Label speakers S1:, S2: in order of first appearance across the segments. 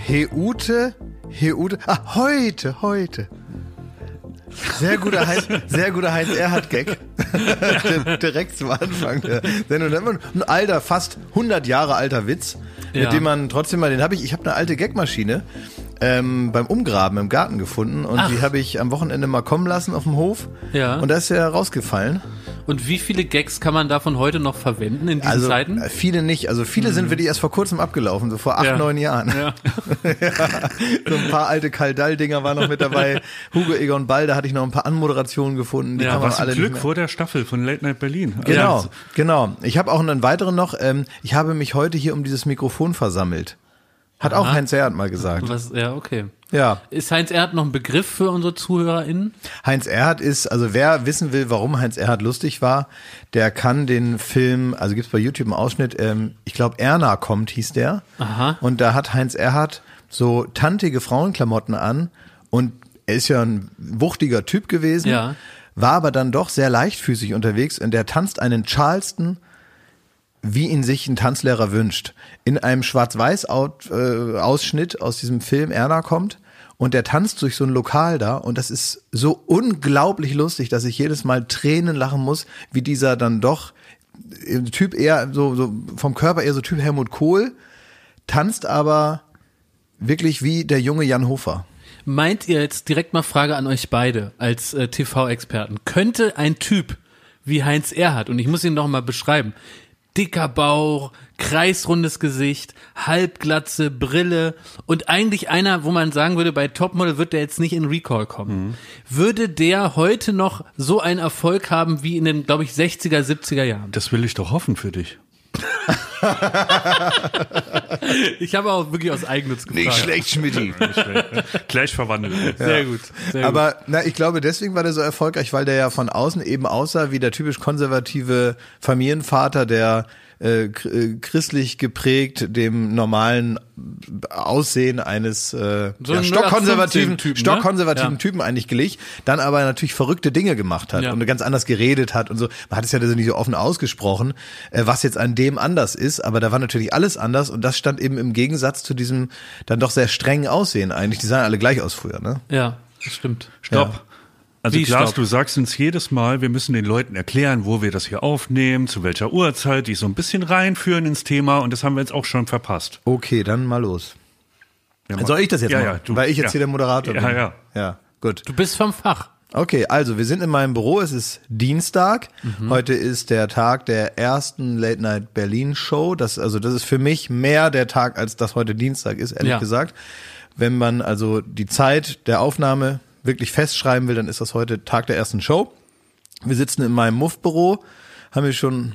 S1: Heute. Heute. Sehr guter Heinz Erhardt-Gag. Direkt zum Anfang der Sendung. Ein fast 100 Jahre alter Witz, mit dem man trotzdem mal, ich habe eine alte Gagmaschine beim Umgraben im Garten gefunden und die habe ich am Wochenende mal kommen lassen auf dem Hof. Ja. Und da ist er rausgefallen.
S2: Und wie viele Gags kann man davon heute noch verwenden in diesen Zeiten?
S1: Viele nicht. Also viele sind wirklich erst vor kurzem abgelaufen, so vor 8, 9 Jahren. Ja. So ein paar alte Kaldall-Dinger waren noch mit dabei. Hugo Egon Ball, da hatte ich noch ein paar Anmoderationen gefunden. Die
S3: kann man alle Glück vor der Staffel von Late Night Berlin.
S1: Genau. Ich habe auch einen weiteren noch. Ich habe mich heute hier um dieses Mikrofon versammelt. Hat auch Heinz Erhardt mal gesagt.
S2: Okay.
S1: Ja.
S2: Ist Heinz Erhardt noch ein Begriff für unsere ZuhörerInnen?
S1: Heinz Erhardt ist, also wer wissen will, warum Heinz Erhardt lustig war, der kann den Film, also gibt's bei YouTube einen Ausschnitt, ich glaube Erna kommt, hieß der. Aha. Und da hat Heinz Erhardt so tantige Frauenklamotten an und er ist ja ein wuchtiger Typ gewesen, war aber dann doch sehr leichtfüßig unterwegs und der tanzt einen Charleston, wie ihn sich ein Tanzlehrer wünscht. In einem Schwarz-Weiß-Ausschnitt aus diesem Film Erna kommt und der tanzt durch so ein Lokal da und das ist so unglaublich lustig, dass ich jedes Mal Tränen lachen muss, wie dieser dann doch Typ eher so vom Körper eher so Typ Helmut Kohl, tanzt aber wirklich wie der junge Jan Hofer.
S2: Meint ihr jetzt direkt mal Frage an euch beide als TV-Experten, könnte ein Typ wie Heinz Erhardt, und ich muss ihn noch mal beschreiben, dicker Bauch, kreisrundes Gesicht, Halbglatze, Brille und eigentlich einer, wo man sagen würde, bei Topmodel wird der jetzt nicht in Recall kommen. Würde der heute noch so einen Erfolg haben wie in den, glaube ich, 60er, 70er Jahren?
S3: Das will ich doch hoffen für dich.
S2: Ich habe auch wirklich aus Eigennutz gefragt.
S1: Nicht schlecht, Schmidti.
S3: Gleich verwandelt.
S2: Sehr gut.
S1: Aber ich glaube, deswegen war der so erfolgreich, weil der ja von außen eben aussah wie der typisch konservative Familienvater, der christlich geprägt dem normalen Aussehen eines stockkonservativen Typen eigentlich glich, dann aber natürlich verrückte Dinge gemacht hat und ganz anders geredet hat und so. Man hat es ja nicht so offen ausgesprochen, was jetzt an dem anders ist, aber da war natürlich alles anders und das stand eben im Gegensatz zu diesem dann doch sehr strengen Aussehen eigentlich. Die sahen alle gleich aus früher, ne?
S2: Ja, das stimmt.
S3: Stopp. Ja. Also Klaas, du sagst uns jedes Mal, wir müssen den Leuten erklären, wo wir das hier aufnehmen, zu welcher Uhrzeit, die so ein bisschen reinführen ins Thema und das haben wir jetzt auch schon verpasst.
S1: Okay, dann mal los. Ja, soll ich das jetzt machen? Weil ich jetzt hier der Moderator bin. Ja, gut.
S2: Du bist vom Fach.
S1: Okay, also wir sind in meinem Büro, es ist Dienstag, heute ist der Tag der ersten Late Night Berlin Show, das ist für mich mehr der Tag, als das heute Dienstag ist, ehrlich gesagt. Wenn man also die Zeit der Aufnahme wirklich festschreiben will, dann ist das heute Tag der ersten Show. Wir sitzen in meinem Muff-Büro, haben wir schon,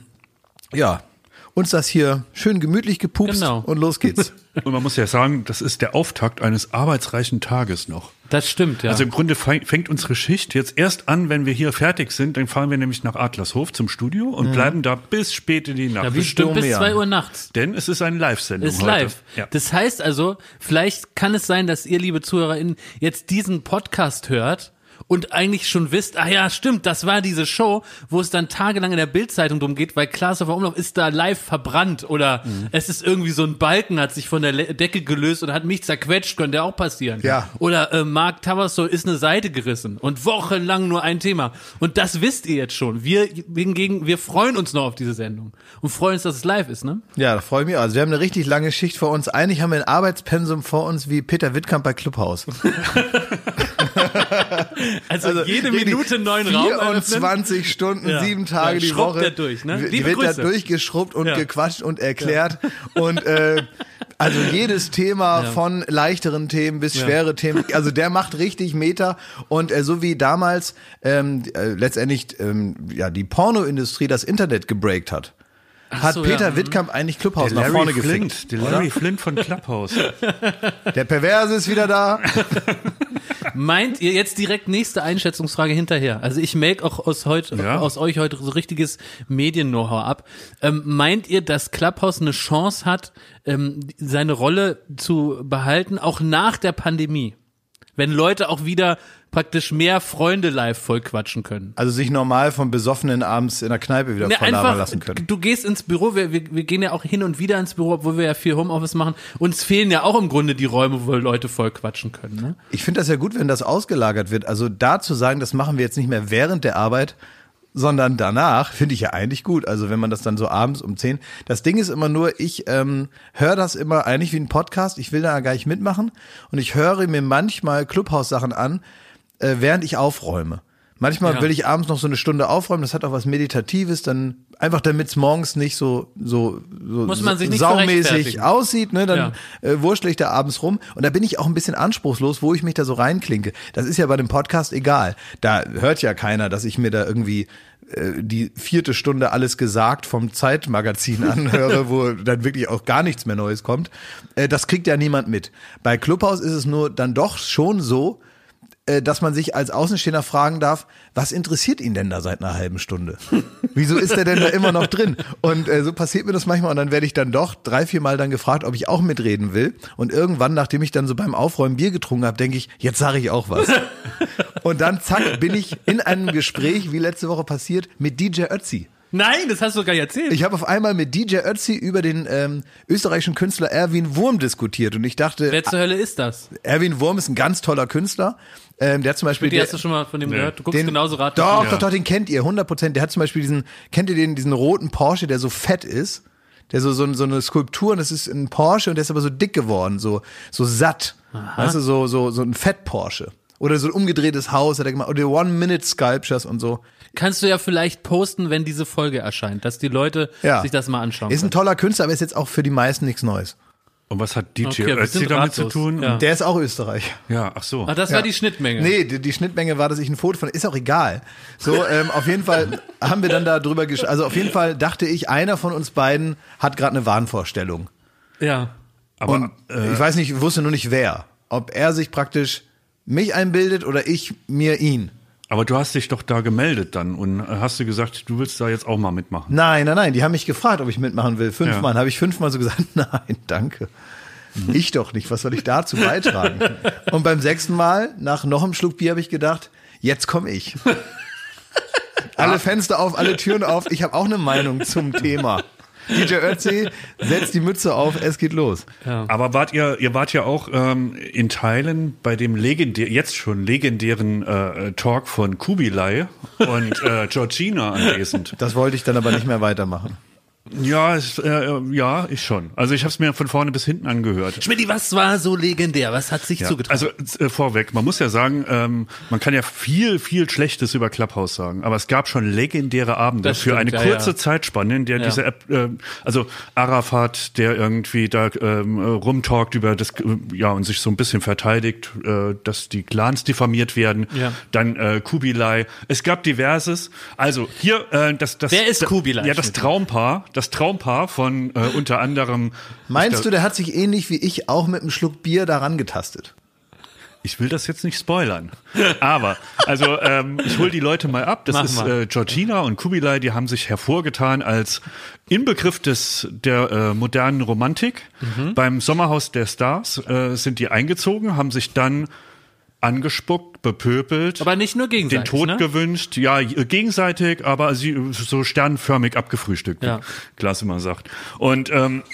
S1: uns das hier schön gemütlich gepupst und los geht's.
S3: Und man muss ja sagen, das ist der Auftakt eines arbeitsreichen Tages noch.
S2: Das stimmt, ja.
S3: Also im Grunde fängt unsere Schicht jetzt erst an, wenn wir hier fertig sind. Dann fahren wir nämlich nach Adlershof zum Studio und bleiben da bis spät in die Nacht.
S2: Ja, bestimmt bis 2 Uhr nachts.
S3: Denn es ist eine Live-Sendung
S2: heute. Ist live. Ja. Das heißt also, vielleicht kann es sein, dass ihr, liebe ZuhörerInnen, jetzt diesen Podcast hört und eigentlich schon wisst, stimmt, das war diese Show, wo es dann tagelang in der Bild-Zeitung drum geht, weil Klaas auf Umlauf ist da live verbrannt oder es ist irgendwie so ein Balken, hat sich von der Decke gelöst und hat mich zerquetscht, könnte auch passieren.
S1: Ja.
S2: Oder Mark Tavassol ist eine Seite gerissen und wochenlang nur ein Thema. Und das wisst ihr jetzt schon. Wir hingegen, wir freuen uns noch auf diese Sendung und freuen uns, dass es live ist, ne?
S1: Ja, da freue ich mich auch. Also wir haben eine richtig lange Schicht vor uns. Eigentlich haben wir ein Arbeitspensum vor uns wie Peter Wittkamp bei Clubhouse.
S2: Also jede Minute neuen Raum
S1: 24 Stunden, 7 Tage die Woche.
S2: Der durch, ne?
S1: Die wird da durchgeschrubbt und gequatscht und erklärt. Und also jedes Thema von leichteren Themen bis schwere Themen. Also der macht richtig Meter. Und so wie damals letztendlich die Pornoindustrie das Internet gebreakt hat. Hat Peter Wittkamp eigentlich Clubhouse nach vorne gefickt?
S3: Der Larry Flint von Clubhouse.
S1: Der Perverse ist wieder da.
S2: Meint ihr jetzt direkt nächste Einschätzungsfrage hinterher? Also ich melke auch aus euch heute so richtiges Medien-Know-how ab. Meint ihr, dass Clubhouse eine Chance hat, seine Rolle zu behalten, auch nach der Pandemie? Wenn Leute auch wieder praktisch mehr Freunde live vollquatschen können.
S1: Also sich normal vom Besoffenen abends in der Kneipe wieder volllabern lassen können.
S2: Du gehst ins Büro, wir gehen ja auch hin und wieder ins Büro, obwohl wir ja viel Homeoffice machen. Uns fehlen ja auch im Grunde die Räume, wo Leute vollquatschen können. Ne?
S1: Ich finde das ja gut, wenn das ausgelagert wird. Also da zu sagen, das machen wir jetzt nicht mehr während der Arbeit, sondern danach, finde ich ja eigentlich gut. Also wenn man das dann so abends um 10. Das Ding ist immer nur, ich höre das immer eigentlich wie ein Podcast. Ich will da gar nicht mitmachen. Und ich höre mir manchmal Clubhouse-Sachen an, während ich aufräume. Manchmal will ich abends noch so eine Stunde aufräumen, das hat auch was Meditatives, dann einfach damit es morgens nicht so
S2: muss man sich nicht
S1: saumäßig aussieht, ne, dann wurschtel ich da abends rum und da bin ich auch ein bisschen anspruchslos, wo ich mich da so reinklinke. Das ist ja bei dem Podcast egal. Da hört ja keiner, dass ich mir da irgendwie die 4. Stunde alles gesagt vom Zeitmagazin anhöre, wo dann wirklich auch gar nichts mehr Neues kommt. Das kriegt ja niemand mit. Bei Clubhouse ist es nur dann doch schon so, dass man sich als Außenstehender fragen darf, was interessiert ihn denn da seit einer halben Stunde? Wieso ist er denn da immer noch drin? Und so passiert mir das manchmal und dann werde ich dann doch 3-4 Mal dann gefragt, ob ich auch mitreden will. Und irgendwann, nachdem ich dann so beim Aufräumen Bier getrunken habe, denke ich, jetzt sage ich auch was. Und dann zack, bin ich in einem Gespräch, wie letzte Woche passiert, mit DJ Ötzi.
S2: Nein, das hast du gar nicht erzählt.
S1: Ich habe auf einmal mit DJ Ötzi über den österreichischen Künstler Erwin Wurm diskutiert und ich dachte...
S2: Wer zur Hölle ist das?
S1: Erwin Wurm ist ein ganz toller Künstler. Der hat zum Beispiel...
S2: Hast du schon mal von dem gehört? Du guckst genauso ratlos.
S1: Doch, den kennt ihr, 100%. Der hat zum Beispiel kennt ihr diesen roten Porsche, der so fett ist? Der so eine Skulptur und das ist ein Porsche und der ist aber so dick geworden, so satt. Aha. Weißt du, so ein Fett-Porsche. Oder so ein umgedrehtes Haus hat er gemacht. Oder One-Minute-Sculptures und so.
S2: Kannst du ja vielleicht posten, wenn diese Folge erscheint, dass die Leute sich das mal anschauen können.
S1: Ist ein toller Künstler, aber ist jetzt auch für die meisten nichts Neues.
S3: Und was hat DJ Ötzi damit zu tun?
S1: Ja. Der ist auch Österreicher.
S3: Ja, ach so.
S2: Ach, das war die Schnittmenge.
S1: Nee, die Schnittmenge war, dass ich ein Foto von, ist auch egal. So, auf jeden Fall haben wir dann da drüber also auf jeden Fall dachte ich, einer von uns beiden hat gerade eine Wahnvorstellung.
S2: Ja.
S1: Aber und ich weiß nicht, wusste nur nicht wer. Ob er sich praktisch mich einbildet oder ich mir ihn.
S3: Aber du hast dich doch da gemeldet dann und hast du gesagt, du willst da jetzt auch mal mitmachen?
S1: Nein. Die haben mich gefragt, ob ich mitmachen will. 5 Mal. Habe ich 5 Mal so gesagt, nein, danke. Ich doch nicht. Was soll ich dazu beitragen? Und beim 6. Mal, nach noch einem Schluck Bier, habe ich gedacht, jetzt komme ich. Alle Fenster auf, alle Türen auf. Ich habe auch eine Meinung zum Thema. DJ Ötzi, setzt die Mütze auf, es geht los.
S3: Ja. Aber ihr wart ja auch in Teilen bei dem jetzt schon legendären Talk von Kubilai und Georgina anwesend.
S1: Das wollte ich dann aber nicht mehr weitermachen.
S3: Ja, ich schon. Also ich habe es mir von vorne bis hinten angehört.
S2: Schmidti, was war so legendär? Was hat sich zugetragen?
S3: Also vorweg, man muss ja sagen, man kann ja viel Schlechtes über Clubhouse sagen, aber es gab schon legendäre Abende
S2: das stimmt,
S3: für eine kurze Zeitspanne, in der diese App, also Arafat, der irgendwie da rumtalkt über das, und sich so ein bisschen verteidigt, dass die Clans diffamiert werden. Ja. Dann Kubilai. Es gab diverses. Also hier,
S2: Wer ist Kubilai?
S3: Ja, das Traumpaar von unter anderem.
S1: Meinst du, der hat sich ähnlich wie ich auch mit einem Schluck Bier daran getastet?
S3: Ich will das jetzt nicht spoilern. Aber, also, ich hol die Leute mal ab. Das ist Georgina und Kubilai, die haben sich hervorgetan als Inbegriff der modernen Romantik. Mhm. Beim Sommerhaus der Stars sind die eingezogen, haben sich dann angespuckt, bepöbelt.
S2: Aber nicht nur gegenseitig,
S3: den Tod gewünscht, ja, gegenseitig, aber sie so sternförmig abgefrühstückt, wie Klaas immer sagt. Und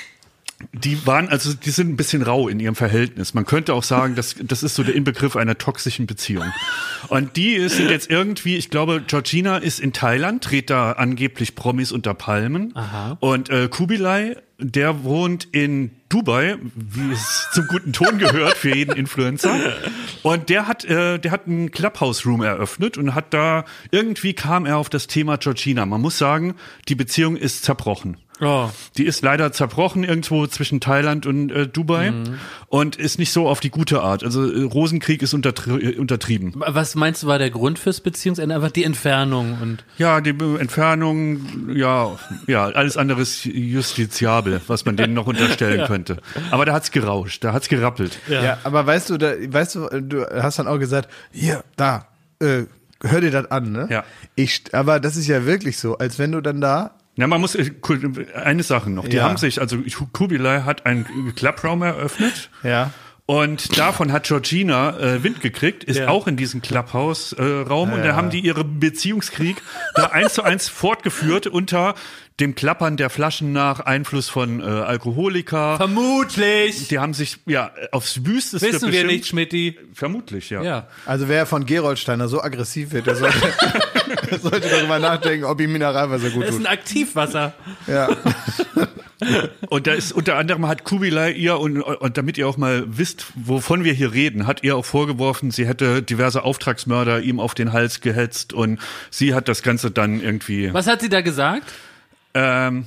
S3: die sind ein bisschen rau in ihrem Verhältnis. Man könnte auch sagen, das ist so der Inbegriff einer toxischen Beziehung. Und die sind jetzt irgendwie, ich glaube, Georgina ist in Thailand, dreht da angeblich Promis unter Palmen. Aha. Und Kubilai, der wohnt in Dubai, wie es zum guten Ton gehört für jeden Influencer. Und der hat einen Clubhouse-Room eröffnet und irgendwie kam er auf das Thema Georgina. Man muss sagen, die Beziehung ist zerbrochen. Oh. Die ist leider zerbrochen irgendwo zwischen Thailand und Dubai und ist nicht so auf die gute Art. Also Rosenkrieg ist untertrieben.
S2: Was meinst du, war der Grund fürs Beziehungsende? Einfach die Entfernung und
S3: ja, die Entfernung, ja, alles andere ist justiziabel, was man denen noch unterstellen könnte. Aber da hat's gerauscht, da hat's gerappelt.
S1: Ja, aber weißt du, du hast dann auch gesagt, hier, da, hör dir das an, ne?
S3: Ja.
S1: Aber das ist ja wirklich so, als wenn du dann da.
S3: Ja, man muss, eine Sache noch, die haben sich, also Kubilai hat einen Clubraum eröffnet.
S1: Ja.
S3: Und davon hat Georgina Wind gekriegt, ist auch in diesem Clubhouse-Raum und da haben die ihren Beziehungskrieg da 1:1 fortgeführt unter dem Klappern der Flaschen nach Einfluss von Alkoholiker.
S2: Vermutlich.
S3: Die haben sich aufs Wüsteste
S2: Wissen
S3: bestimmt.
S2: wir nicht, Schmidti.
S3: Vermutlich, ja.
S1: Also wer von Geroldsteiner so aggressiv wird, der sollte darüber nachdenken, ob ihm Mineralwasser gut
S2: Das ist
S1: tut.
S2: ein Aktivwasser.
S1: Ja.
S3: Und da ist unter anderem hat Kubilai ihr und damit ihr auch mal wisst, wovon wir hier reden, hat ihr auch vorgeworfen, sie hätte diverse Auftragsmörder ihm auf den Hals gehetzt und sie hat das Ganze dann irgendwie.
S2: Was hat sie da gesagt?
S3: Ich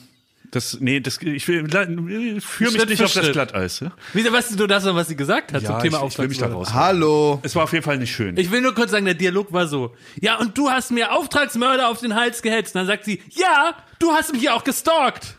S3: führe mich nicht auf das Glatteis. Ja?
S2: Wieso, weißt du das, was sie gesagt hat zum Thema
S3: ich will mich da raus.
S1: Hallo.
S3: Es war auf jeden Fall nicht schön.
S2: Ich will nur kurz sagen, der Dialog war so. Ja, und du hast mir Auftragsmörder auf den Hals gehetzt. Und dann sagt sie, ja, du hast mich ja auch gestalkt.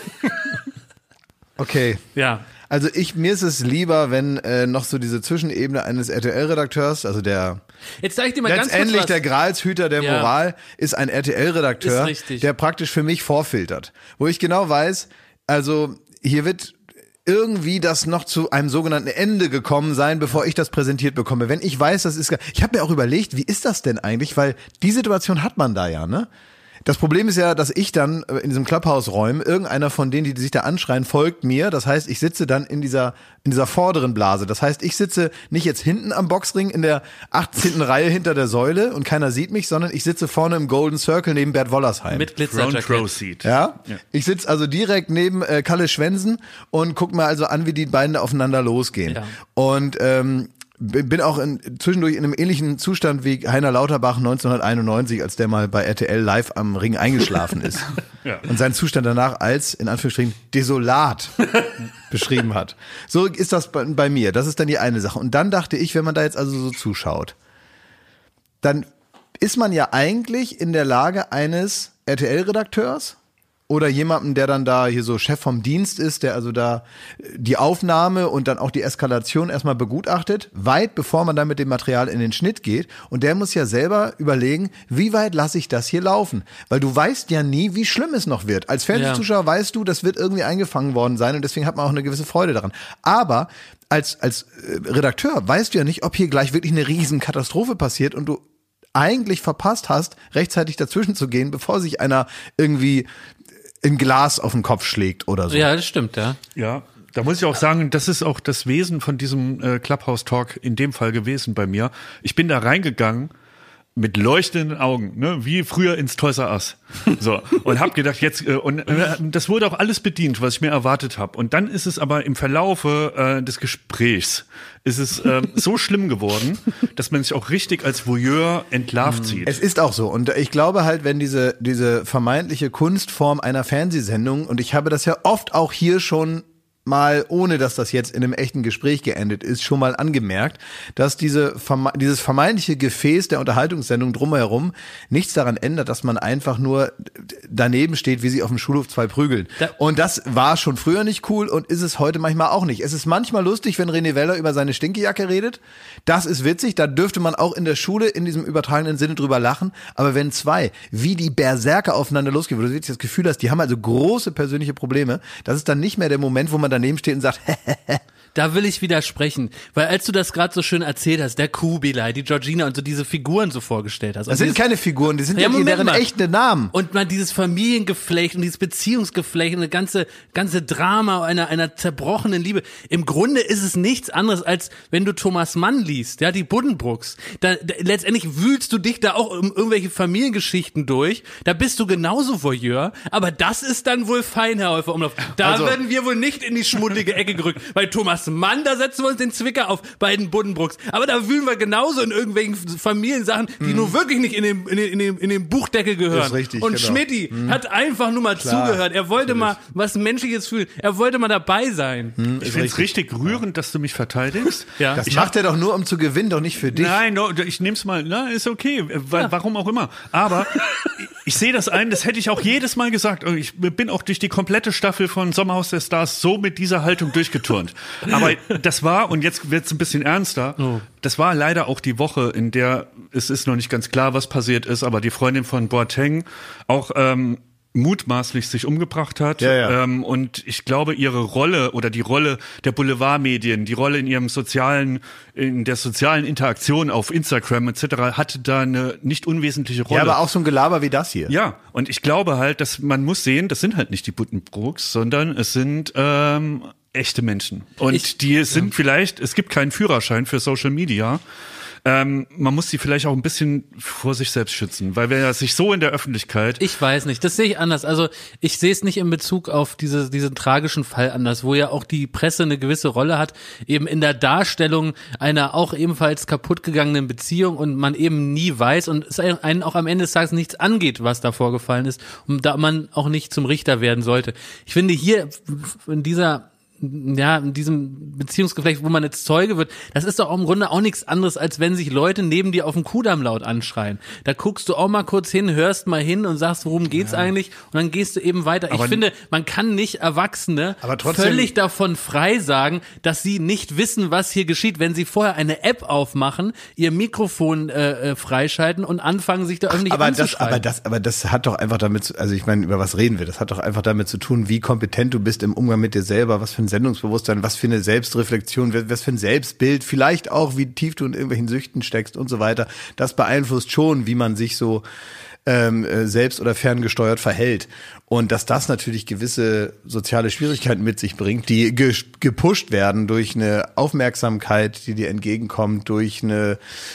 S1: Okay.
S2: Ja.
S1: Also mir ist es lieber, wenn noch so diese Zwischenebene eines RTL-Redakteurs, also der
S2: Jetzt zeig ich dir mal ganz kurz
S1: letztendlich
S2: was.
S1: der Gralshüter der
S2: Ja.
S1: Moral ist ein RTL-Redakteur,
S2: Ist richtig.
S1: der praktisch für mich vorfiltert. Wo ich genau weiß, also hier wird irgendwie das noch zu einem sogenannten Ende gekommen sein, bevor ich das präsentiert bekomme. Wenn ich weiß, das ist... Ich habe mir auch überlegt, wie ist das denn eigentlich? Weil die Situation hat man da ja, ne? Das Problem ist ja, dass ich dann in diesem Clubhouse-Räumen, irgendeiner von denen, die sich da anschreien, folgt mir. Das heißt, ich sitze dann in dieser vorderen Blase. Das heißt, ich sitze nicht jetzt hinten am Boxring in der 18. Reihe hinter der Säule und keiner sieht mich, sondern ich sitze vorne im Golden Circle neben Bert Wollersheim.
S2: Mit
S3: Front
S2: Glitzerjackett.
S3: Row Seat.
S1: Ja? Ich sitze also direkt neben Kalle Schwensen und guck mal also an, wie die beiden da aufeinander losgehen.
S2: Ja.
S1: Und bin auch zwischendurch in einem ähnlichen Zustand wie Heiner Lauterbach 1991, als der mal bei RTL live am Ring eingeschlafen ist.
S3: Ja.
S1: Und seinen Zustand danach als, in Anführungsstrichen, desolat beschrieben hat. So ist das bei mir. Das ist dann die eine Sache. Und dann dachte ich, wenn man da jetzt also so zuschaut, dann ist man ja eigentlich in der Lage eines RTL-Redakteurs oder jemandem, der dann da hier so Chef vom Dienst ist, der also da die Aufnahme und dann auch die Eskalation erstmal begutachtet, weit bevor man dann mit dem Material in den Schnitt geht. Und der muss ja selber überlegen, wie weit lasse ich das hier laufen? Weil du weißt ja nie, wie schlimm es noch wird. Als Fernsehzuschauer weißt du, das wird irgendwie eingefangen worden sein und deswegen hat man auch eine gewisse Freude daran. Aber als Redakteur weißt du ja nicht, ob hier gleich wirklich eine riesen Katastrophe passiert und du eigentlich verpasst hast, rechtzeitig dazwischen zu gehen, bevor sich einer irgendwie ein Glas auf den Kopf schlägt oder so.
S2: Ja, das stimmt, ja.
S3: Ja, da muss ich auch sagen, das ist auch das Wesen von diesem Clubhouse-Talk in dem Fall gewesen bei mir. Ich bin da reingegangen mit leuchtenden Augen, ne, wie früher ins Toys R Us. So, und hab gedacht, jetzt das wurde auch alles bedient, was ich mir erwartet habe. Und dann ist es aber im Verlaufe des Gesprächs ist es so schlimm geworden, dass man sich auch richtig als Voyeur entlarvt sieht.
S1: Es ist auch so. Und ich glaube halt, wenn diese vermeintliche Kunstform einer Fernsehsendung, und ich habe das ja oft auch hier schon mal, ohne dass das jetzt in einem echten Gespräch geendet ist, schon mal angemerkt, dass dieses vermeintliche Gefäß der Unterhaltungssendung drumherum nichts daran ändert, dass man einfach nur daneben steht, wie sie auf dem Schulhof zwei prügeln. Und das war schon früher nicht cool und ist es heute manchmal auch nicht. Es ist manchmal lustig, wenn René Weller über seine Stinkejacke redet. Das ist witzig, da dürfte man auch in der Schule in diesem übertragenen Sinne drüber lachen. Aber wenn zwei, wie die Berserker aufeinander losgehen, wo du wirklich das Gefühl hast, die haben also große persönliche Probleme, das ist dann nicht mehr der Moment, wo man daneben steht und sagt,
S2: Da will ich widersprechen, weil als du das gerade so schön erzählt hast, der Kubilai, die Georgina und so diese Figuren so vorgestellt hast.
S1: das sind keine Figuren, die sind ja
S2: Moment
S1: deren
S2: mal.
S1: echte Namen.
S2: Und man dieses Familiengeflecht und dieses Beziehungsgeflecht und eine ganze Drama einer zerbrochenen Liebe. Im Grunde ist es nichts anderes, als wenn du Thomas Mann liest, ja, die Buddenbrooks. Letztendlich wühlst du dich da auch um irgendwelche Familiengeschichten durch. Da bist du genauso Voyeur. Aber das ist dann wohl fein, Herr Häufer-Umlauf. Da werden wir wohl nicht in die schmuddelige Ecke gerückt. Bei Thomas Mann, da setzen wir uns den Zwicker auf bei den Buddenbrooks. Aber da wühlen wir genauso in irgendwelchen Familiensachen, die nur wirklich nicht in den Buchdeckel gehören.
S1: Ist richtig,
S2: und
S1: genau.
S2: Schmidti hat einfach nur mal zugehört. Er wollte mal was Menschliches fühlen. Er wollte mal dabei sein.
S3: Ich finde es richtig rührend, dass du mich verteidigst.
S2: Ja.
S1: Das macht er doch nur, um zu gewinnen, doch nicht für dich.
S3: Nein, ich nehm's mal, ist okay, warum auch immer. Aber ich sehe das ein, das hätte ich auch jedes Mal gesagt. Ich bin auch durch die komplette Staffel von Sommerhaus der Stars so mit dieser Haltung durchgeturnt. Aber das war, und jetzt wird's ein bisschen ernster, das war leider auch die Woche, in der es ist noch nicht ganz klar, was passiert ist, aber die Freundin von Boateng auch mutmaßlich sich umgebracht hat.
S1: Ja.
S3: Und ich glaube, ihre Rolle oder die Rolle der Boulevardmedien, die Rolle in der sozialen Interaktion auf Instagram etc. hatte da eine nicht unwesentliche Rolle.
S1: Ja, aber auch so ein Gelaber wie das hier.
S3: Ja, und ich glaube halt, dass man muss sehen, das sind halt nicht die Buddenbrooks, sondern es sind echte Menschen. Und es gibt keinen Führerschein für Social Media. Man muss sie vielleicht auch ein bisschen vor sich selbst schützen, weil wer sich so in der Öffentlichkeit...
S2: Ich weiß nicht, das sehe ich anders. Also ich sehe es nicht in Bezug auf diesen tragischen Fall anders, wo ja auch die Presse eine gewisse Rolle hat, eben in der Darstellung einer auch ebenfalls kaputtgegangenen Beziehung und man eben nie weiß und es einen auch am Ende des Tages nichts angeht, was da vorgefallen ist und da man auch nicht zum Richter werden sollte. Ich finde hier in diesem Beziehungsgeflecht, wo man jetzt Zeuge wird, das ist doch im Grunde auch nichts anderes, als wenn sich Leute neben dir auf dem Kudamm laut anschreien. Da guckst du auch mal kurz hin, hörst mal hin und sagst, worum geht's eigentlich? Und dann gehst du eben weiter. Ich finde, man kann nicht Erwachsene völlig davon frei sagen, dass sie nicht wissen, was hier geschieht, wenn sie vorher eine App aufmachen, ihr Mikrofon freischalten und anfangen, sich da öffentlich anzuschreien.
S1: Aber das hat doch einfach damit, also ich meine, über was reden wir? Das hat doch einfach damit zu tun, wie kompetent du bist im Umgang mit dir selber, was für ein Sendungsbewusstsein, was für eine Selbstreflexion, was für ein Selbstbild, vielleicht auch, wie tief du in irgendwelchen Süchten steckst und so weiter. Das beeinflusst schon, wie man sich so selbst oder ferngesteuert verhält. Und dass das natürlich gewisse soziale Schwierigkeiten mit sich bringt, die gepusht werden durch eine Aufmerksamkeit, die dir entgegenkommt, durch eine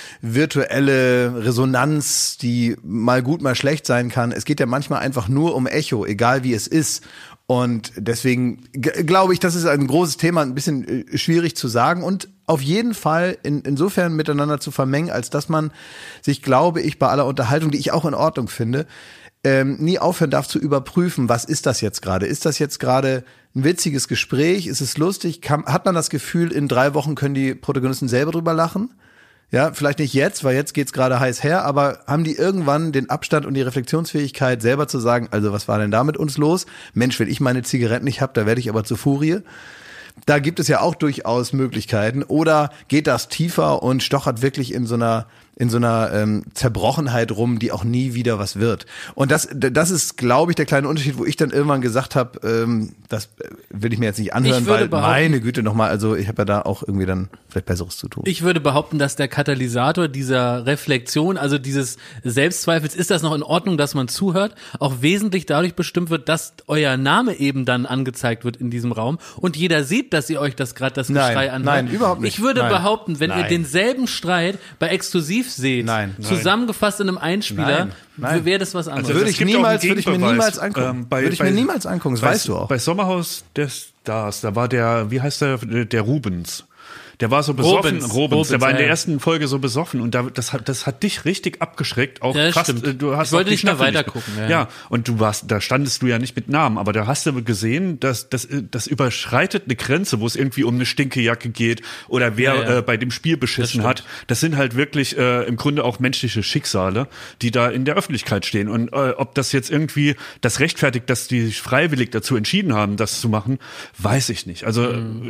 S1: virtuelle Resonanz, die mal gut, mal schlecht sein kann. Es geht ja manchmal einfach nur um Echo, egal wie es ist. Und deswegen glaube ich, das ist ein großes Thema, ein bisschen schwierig zu sagen und auf jeden Fall insofern miteinander zu vermengen, als dass man sich, glaube ich, bei aller Unterhaltung, die ich auch in Ordnung finde, nie aufhören darf zu überprüfen, was ist das jetzt gerade? Ist das jetzt gerade ein witziges Gespräch? Ist es lustig? Hat man das Gefühl, in 3 Wochen können die Protagonisten selber drüber lachen? Ja, vielleicht nicht jetzt, weil jetzt geht's gerade heiß her, aber haben die irgendwann den Abstand und die Reflexionsfähigkeit, selber zu sagen, also was war denn da mit uns los? Mensch, wenn ich meine Zigaretten nicht habe, da werde ich aber zur Furie. Da gibt es ja auch durchaus Möglichkeiten. Oder geht das tiefer und stochert wirklich in so einer Zerbrochenheit rum, die auch nie wieder was wird. Und das ist, glaube ich, der kleine Unterschied, wo ich dann irgendwann gesagt habe, das will ich mir jetzt nicht anhören, weil meine Güte nochmal, also ich habe ja da auch irgendwie dann vielleicht Besseres zu tun.
S2: Ich würde behaupten, dass der Katalysator dieser Reflexion, also dieses Selbstzweifels, ist das noch in Ordnung, dass man zuhört, auch wesentlich dadurch bestimmt wird, dass euer Name eben dann angezeigt wird in diesem Raum und jeder sieht, dass ihr euch das Geschrei anhört.
S1: Nein, überhaupt nicht.
S2: Ich würde behaupten, wenn ihr denselben Streit bei Exklusiv seht, zusammengefasst in einem Einspieler, wäre das was anderes.
S1: Also würde ich mir niemals angucken. Das weißt du auch.
S3: Bei Sommerhaus der Stars, da war der Rubens. Der war so besoffen, Robens, der war in der ersten Folge so besoffen und das hat dich richtig abgeschreckt. Auch
S2: ja,
S3: krass,
S2: du hast ich wollte nicht mehr weitergucken.
S3: Ja, und da standest du ja nicht mit Namen, aber da hast du gesehen, dass das überschreitet eine Grenze, wo es irgendwie um eine Stinkejacke geht oder wer bei dem Spiel beschissen hat. Das sind halt wirklich im Grunde auch menschliche Schicksale, die da in der Öffentlichkeit stehen. Und ob das jetzt irgendwie das rechtfertigt, dass die sich freiwillig dazu entschieden haben, das zu machen, weiß ich nicht. Also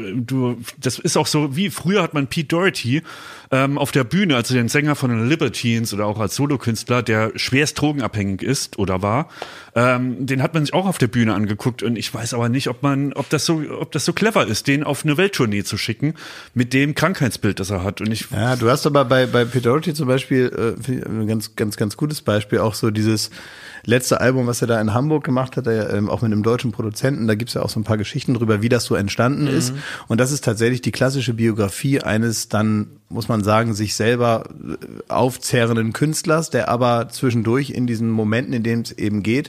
S3: das ist auch so wie früher hat man Pete Doherty auf der Bühne, also den Sänger von den Libertines oder auch als Solokünstler, der schwerst drogenabhängig ist oder war, den hat man sich auch auf der Bühne angeguckt und ich weiß aber nicht, ob das so clever ist, den auf eine Welttournee zu schicken mit dem Krankheitsbild, das er hat. Und
S1: du hast aber bei Pete Doherty zum Beispiel ein ganz gutes Beispiel, auch so dieses letzte Album, was er da in Hamburg gemacht hat, auch mit einem deutschen Produzenten, da gibt's ja auch so ein paar Geschichten drüber, wie das so entstanden ist. Und das ist tatsächlich die klassische Biografie eines dann, muss man sagen, sich selber aufzehrenden Künstlers, der aber zwischendurch in diesen Momenten, in denen es eben geht,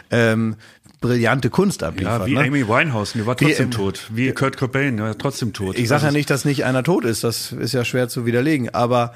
S1: brillante Kunst abliefert.
S3: Ja, wie Amy Winehouse, die war trotzdem tot. Wie Kurt Cobain, war trotzdem tot.
S1: Ich sage ja nicht, dass nicht einer tot ist, das ist ja schwer zu widerlegen, aber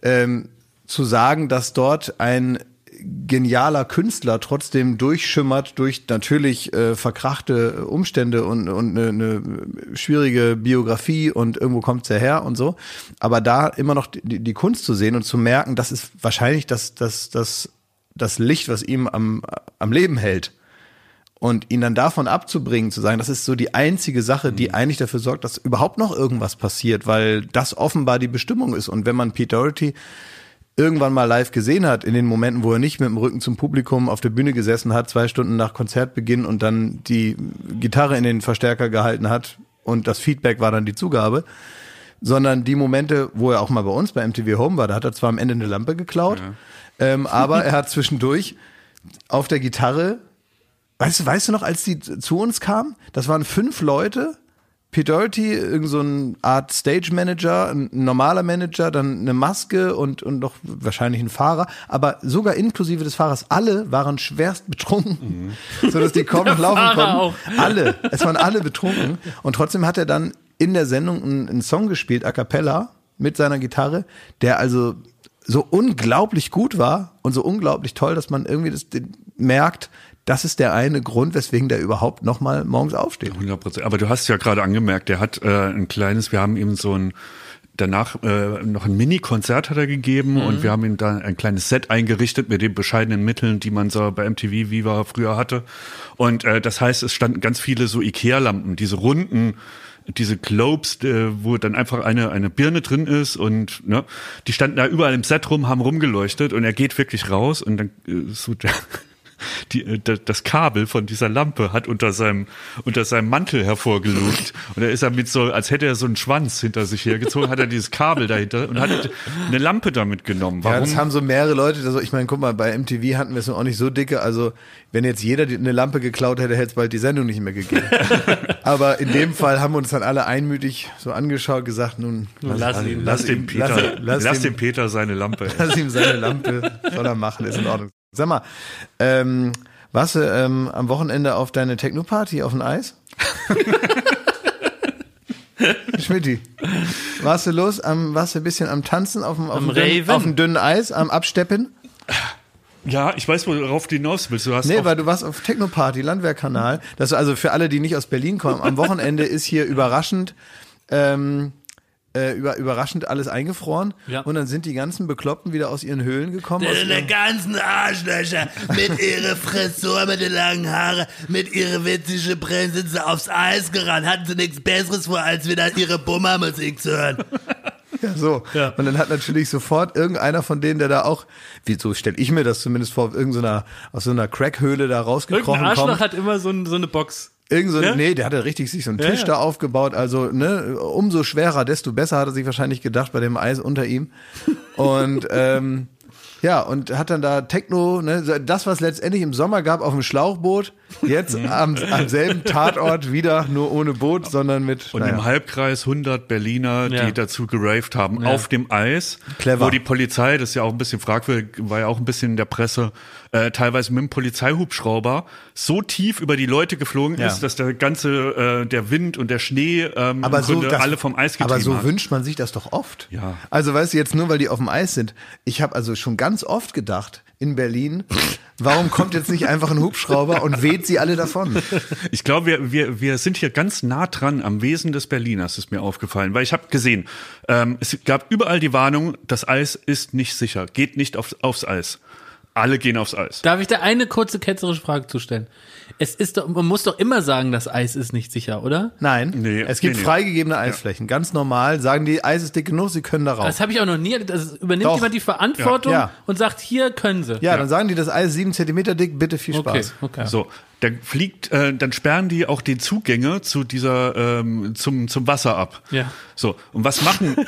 S1: zu sagen, dass dort ein genialer Künstler trotzdem durchschimmert durch natürlich verkrachte Umstände und eine schwierige Biografie und irgendwo kommt's ja her und so. Aber da immer noch die Kunst zu sehen und zu merken, das ist wahrscheinlich das Licht, was ihm am Leben hält. Und ihn dann davon abzubringen, zu sagen, das ist so die einzige Sache, die eigentlich dafür sorgt, dass überhaupt noch irgendwas passiert, weil das offenbar die Bestimmung ist. Und wenn man Pete Doherty irgendwann mal live gesehen hat, in den Momenten, wo er nicht mit dem Rücken zum Publikum auf der Bühne gesessen hat, 2 Stunden nach Konzertbeginn und dann die Gitarre in den Verstärker gehalten hat und das Feedback war dann die Zugabe, sondern die Momente, wo er auch mal bei uns bei MTV Home war, da hat er zwar am Ende eine Lampe geklaut, aber er hat zwischendurch auf der Gitarre, weißt du noch, als die zu uns kamen, das waren 5 Leute, Pete Doherty, irgend so eine Art Stage Manager, ein normaler Manager, dann eine Maske und noch wahrscheinlich ein Fahrer, aber sogar inklusive des Fahrers, alle waren schwerst betrunken, sodass die kaum noch laufen konnten. Auch. Alle, es waren alle betrunken und trotzdem hat er dann in der Sendung einen Song gespielt, a cappella, mit seiner Gitarre, der also so unglaublich gut war und so unglaublich toll, dass man irgendwie merkt, das ist der eine Grund, weswegen der überhaupt nochmal morgens aufsteht.
S3: 100%. Aber du hast ja gerade angemerkt, der hat wir haben ihm so danach noch ein Mini-Konzert hat er gegeben und wir haben ihm da ein kleines Set eingerichtet mit den bescheidenen Mitteln, die man so bei MTV Viva früher hatte. Und das heißt, es standen ganz viele so Ikea-Lampen, diese runden, diese Globes, wo dann einfach eine Birne drin ist und die standen da überall im Set rum, haben rumgeleuchtet und er geht wirklich raus und dann das Kabel von dieser Lampe hat unter seinem Mantel hervorgelugt und er ist damit so, als hätte er so einen Schwanz hinter sich hergezogen, hat er dieses Kabel dahinter und hat eine Lampe damit genommen. Warum?
S1: Ja, das haben so mehrere Leute, also ich meine, guck mal, bei MTV hatten wir es noch auch nicht so dicke, also wenn jetzt jeder eine Lampe geklaut hätte, hätte es bald die Sendung nicht mehr gegeben. Aber in dem Fall haben wir uns dann alle einmütig so angeschaut, gesagt, nun
S3: lass dem Peter seine Lampe.
S1: Lass ihm seine Lampe, soll er machen, ist in Ordnung. Sag mal, warst du am Wochenende auf deine Techno-Party auf dem Eis? Schmidti, warst du ein bisschen am Tanzen auf dem dünnen Eis, am Absteppen?
S3: Ja, ich weiß, worauf du hinaus willst.
S1: Weil du warst auf Techno-Party, Landwehrkanal. Das ist also für alle, die nicht aus Berlin kommen. Am Wochenende ist hier überraschend alles eingefroren und dann sind die ganzen Bekloppten wieder aus ihren Höhlen gekommen.
S4: Die ganzen Arschlöcher mit ihrer Frisur, mit den langen Haaren, mit ihrer witzigen Brille sind sie aufs Eis gerannt. Hatten sie nichts Besseres vor, als wieder ihre Bummermusik zu hören.
S1: Ja, so. Ja. Und dann hat natürlich sofort irgendeiner von denen, der da auch, so stelle ich mir das zumindest vor, aus so einer Crackhöhle da rausgekrochen kommt.
S2: Irgendein Arschloch hat immer so eine Box.
S1: Nee, der hatte richtig sich so einen Tisch da aufgebaut, also umso schwerer, desto besser, hat er sich wahrscheinlich gedacht bei dem Eis unter ihm. Und und hat dann da Techno, das, was letztendlich im Sommer gab auf dem Schlauchboot, jetzt am selben Tatort wieder, nur ohne Boot, sondern mit...
S3: Und im Halbkreis 100 Berliner, die dazu geraved haben, auf dem Eis.
S1: Clever.
S3: Wo die Polizei, das ist ja auch ein bisschen fragwürdig, war ja auch ein bisschen in der Presse, teilweise mit dem Polizeihubschrauber so tief über die Leute geflogen ist, dass der ganze, der Wind und der Schnee alle vom Eis getrieben
S1: Aber so
S3: hat.
S1: wünscht man sich das doch oft.
S3: Ja.
S1: Also weißt du, jetzt nur, weil die auf dem Eis sind. Ich habe also schon ganz oft gedacht, in Berlin, warum kommt jetzt nicht einfach ein Hubschrauber und weht sie alle davon?
S3: Ich glaube, wir sind hier ganz nah dran am Wesen des Berliners, ist mir aufgefallen. Weil ich habe gesehen, es gab überall die Warnung, das Eis ist nicht sicher, geht nicht aufs Eis. Alle gehen aufs Eis.
S2: Darf ich da eine kurze ketzerische Frage zustellen? Man muss doch immer sagen, das Eis ist nicht sicher, oder?
S1: Nein, es gibt freigegebene Eisflächen. Ganz normal sagen die, Eis ist dick genug, sie können da rauf.
S2: Das habe ich auch noch nie. Übernimmt jemand die Verantwortung und sagt, hier können sie.
S1: Ja, dann sagen die, das Eis ist 7 Zentimeter dick, bitte viel Spaß.
S2: Okay.
S3: So, dann sperren die auch die Zugänge zu dieser zum Wasser ab.
S2: Ja.
S3: So, und was machen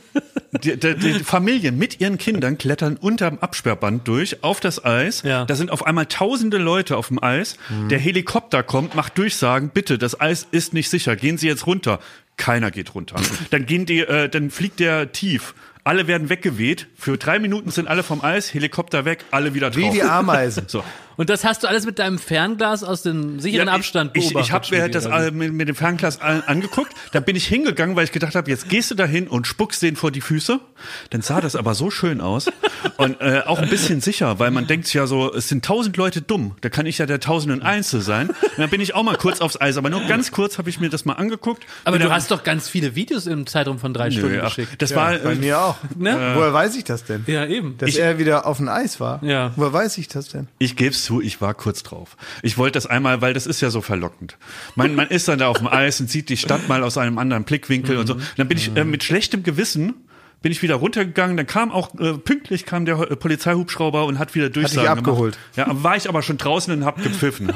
S3: die Familien mit ihren Kindern? Klettern unterm Absperrband durch auf das Eis. Ja. Da sind auf einmal tausende Leute auf dem Eis. Der Helikopter kommt, macht Durchsagen, bitte, das Eis ist nicht sicher, gehen Sie jetzt runter. Keiner geht runter. Dann fliegt der tief. Alle werden weggeweht. Für 3 Minuten sind alle vom Eis, Helikopter weg, alle wieder drauf.
S1: Wie die Ameisen.
S3: So.
S2: Und das hast du alles mit deinem Fernglas aus dem sicheren Abstand beobachtet?
S3: Ich habe mir das mit dem Fernglas angeguckt. Da bin ich hingegangen, weil ich gedacht habe, jetzt gehst du da hin und spuckst denen vor die Füße. Dann sah das aber so schön aus. Und auch ein bisschen sicher, weil man denkt ja so, es sind 1000 Leute dumm. Da kann ich ja der 1001. sein. Und dann bin ich auch mal kurz aufs Eis. Aber nur ganz kurz habe ich mir das mal angeguckt.
S2: Aber du hast doch ganz viele Videos im Zeitraum von 3 Stunden geschickt.
S3: Das war
S1: bei mir auch. Woher weiß ich das denn?
S2: Ja, eben.
S1: Dass er wieder auf dem Eis war.
S2: Ja.
S1: Woher weiß ich das denn?
S3: Ich gebe es zu, ich war kurz drauf. Ich wollte das einmal, weil das ist ja so verlockend. Man ist dann da auf dem Eis und sieht die Stadt mal aus einem anderen Blickwinkel und so. Und dann bin ich mit schlechtem Gewissen bin ich wieder runtergegangen, dann kam auch pünktlich kam der Polizeihubschrauber und hat wieder Durchsagen
S1: Hat dich abgeholt.
S3: gemacht. Ja, war ich aber schon draußen und hab gepfiffen.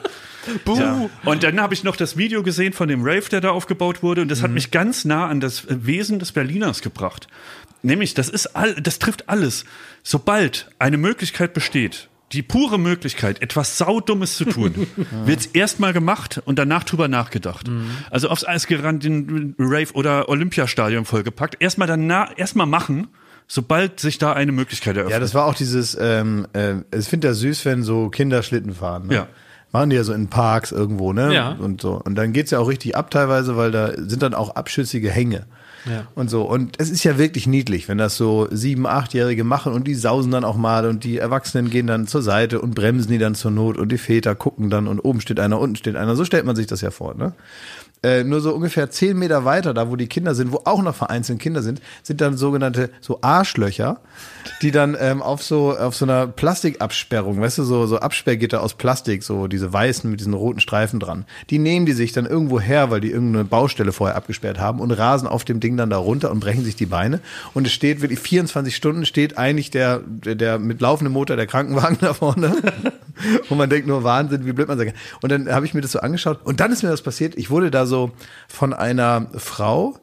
S3: Ja. Und dann habe ich noch das Video gesehen von dem Rave, der da aufgebaut wurde, und das hat mich ganz nah an das Wesen des Berliners gebracht. Nämlich, das trifft alles. Sobald eine Möglichkeit besteht, die pure Möglichkeit, etwas Saudummes zu tun, wird's erstmal gemacht und danach drüber nachgedacht. Also aufs Eis gerannt, den Rave oder Olympiastadion vollgepackt. Erstmal machen, sobald sich da eine Möglichkeit eröffnet.
S1: Ja, das war auch dieses, ich finde das süß, wenn so Kinder Schlitten fahren. Ne?
S3: Ja.
S1: Machen die ja so in Parks irgendwo, ne?
S2: Ja.
S1: Und so. Und dann geht's ja auch richtig ab teilweise, weil da sind dann auch abschüssige Hänge.
S2: Ja.
S1: Und so. Und es ist ja wirklich niedlich, wenn das so 7-, 8-Jährige machen und die sausen dann auch mal und die Erwachsenen gehen dann zur Seite und bremsen die dann zur Not und die Väter gucken dann und oben steht einer, unten steht einer. So stellt man sich das ja vor, ne? Nur so ungefähr 10 Meter weiter, da wo die Kinder sind, wo auch noch vereinzelt Kinder sind dann sogenannte so Arschlöcher, die dann auf so einer Plastikabsperrung, weißt du, so Absperrgitter aus Plastik, so diese weißen mit diesen roten Streifen dran. Die nehmen die sich dann irgendwo her, weil die irgendeine Baustelle vorher abgesperrt haben und rasen auf dem Ding dann da runter und brechen sich die Beine. Und es steht wirklich 24 Stunden steht eigentlich der mit laufendem Motor der Krankenwagen da vorne. Und man denkt nur, Wahnsinn, wie blöd man sein kann. Und dann habe ich mir das so angeschaut und dann ist mir das passiert. Ich wurde da so von einer Frau,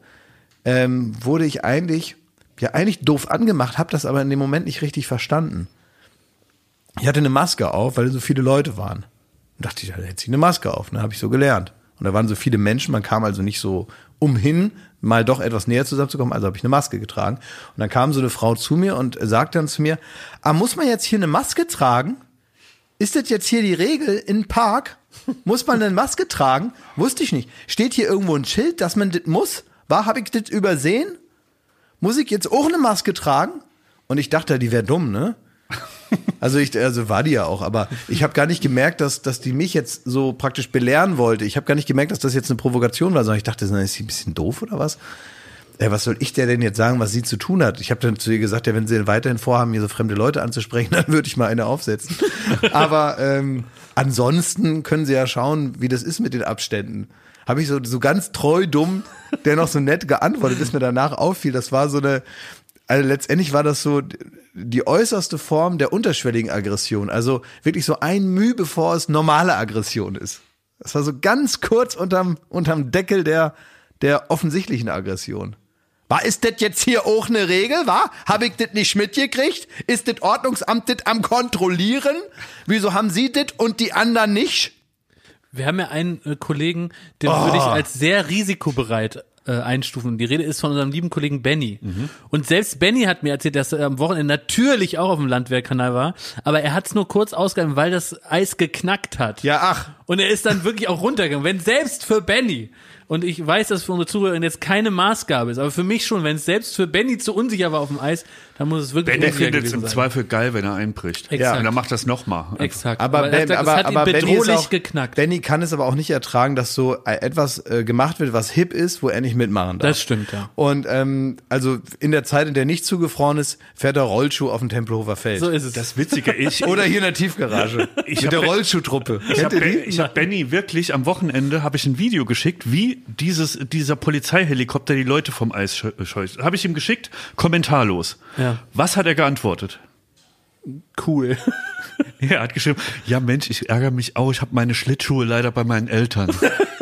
S1: wurde ich eigentlich doof angemacht, habe das aber in dem Moment nicht richtig verstanden. Ich hatte eine Maske auf, weil so viele Leute waren. Und dachte ich, da hätte sie eine Maske auf, ne, habe ich so gelernt. Und da waren so viele Menschen, man kam also nicht so umhin, mal doch etwas näher zusammenzukommen, also habe ich eine Maske getragen. Und dann kam so eine Frau zu mir und sagte dann zu mir, muss man jetzt hier eine Maske tragen? Ist das jetzt hier die Regel in Park? Muss man eine Maske tragen? Wusste ich nicht. Steht hier irgendwo ein Schild, dass man das muss? Habe ich das übersehen? Muss ich jetzt auch eine Maske tragen? Und ich dachte, die wäre dumm, ne? Also war die ja auch, aber ich habe gar nicht gemerkt, dass die mich jetzt so praktisch belehren wollte. Ich habe gar nicht gemerkt, dass das jetzt eine Provokation war, sondern ich dachte, ist sie ein bisschen doof oder was? Was soll ich der denn jetzt sagen, was sie zu tun hat? Ich habe dann zu ihr gesagt, ja, wenn sie weiterhin vorhaben, hier so fremde Leute anzusprechen, dann würde ich mal eine aufsetzen. Aber ansonsten können sie ja schauen, wie das ist mit den Abständen. Habe ich so ganz treu dumm, der noch so nett geantwortet ist, mir danach auffiel. Das war so also letztendlich war das so die äußerste Form der unterschwelligen Aggression. Also wirklich so ein Mühe, bevor es normale Aggression ist. Das war so ganz kurz unterm Deckel der offensichtlichen Aggression. Ist das jetzt hier auch eine Regel, wa? Hab ich das nicht mitgekriegt? Ist das Ordnungsamt das am Kontrollieren? Wieso haben Sie das und die anderen nicht?
S2: Wir haben ja einen Kollegen, den würde ich als sehr risikobereit einstufen. Die Rede ist von unserem lieben Kollegen Benny. Und selbst Benny hat mir erzählt, dass er am Wochenende natürlich auch auf dem Landwehrkanal war, aber er hat es nur kurz ausgehalten, weil das Eis geknackt hat.
S1: Ja, ach.
S2: Und er ist dann wirklich auch runtergegangen. Wenn selbst für Benny, und ich weiß, dass für unsere Zuhörer jetzt keine Maßgabe ist, aber für mich schon, wenn es selbst für Benny zu unsicher war auf dem Eis, dann muss es wirklich
S3: Benny
S2: unsicher
S3: findet es
S2: gewesen
S3: im
S2: sein.
S3: Zweifel geil, wenn er einbricht.
S2: Exakt.
S3: Und dann macht das nochmal.
S2: Exakt.
S1: Aber
S2: das hat ihn
S1: Benny
S2: bedrohlich
S1: ist auch,
S2: geknackt.
S1: Benny kann es aber auch nicht ertragen, dass so etwas gemacht wird, was hip ist, wo er nicht mitmachen darf.
S2: Das stimmt, ja.
S1: Und also in der Zeit, in der nicht zugefroren ist, fährt er Rollschuh auf dem Tempelhofer Feld.
S2: So ist es.
S3: Das Witzige,
S1: Oder hier in der Tiefgarage. Mit der Rollschuhtruppe.
S3: Ich hab Benny wirklich am Wochenende habe ich ein Video geschickt, wie dieser Polizeihelikopter die Leute vom Eis scheucht. Habe ich ihm geschickt, kommentarlos.
S2: Ja.
S3: Was hat er geantwortet?
S2: Cool.
S3: Er hat geschrieben, ja Mensch, ich ärgere mich auch, ich habe meine Schlittschuhe leider bei meinen Eltern.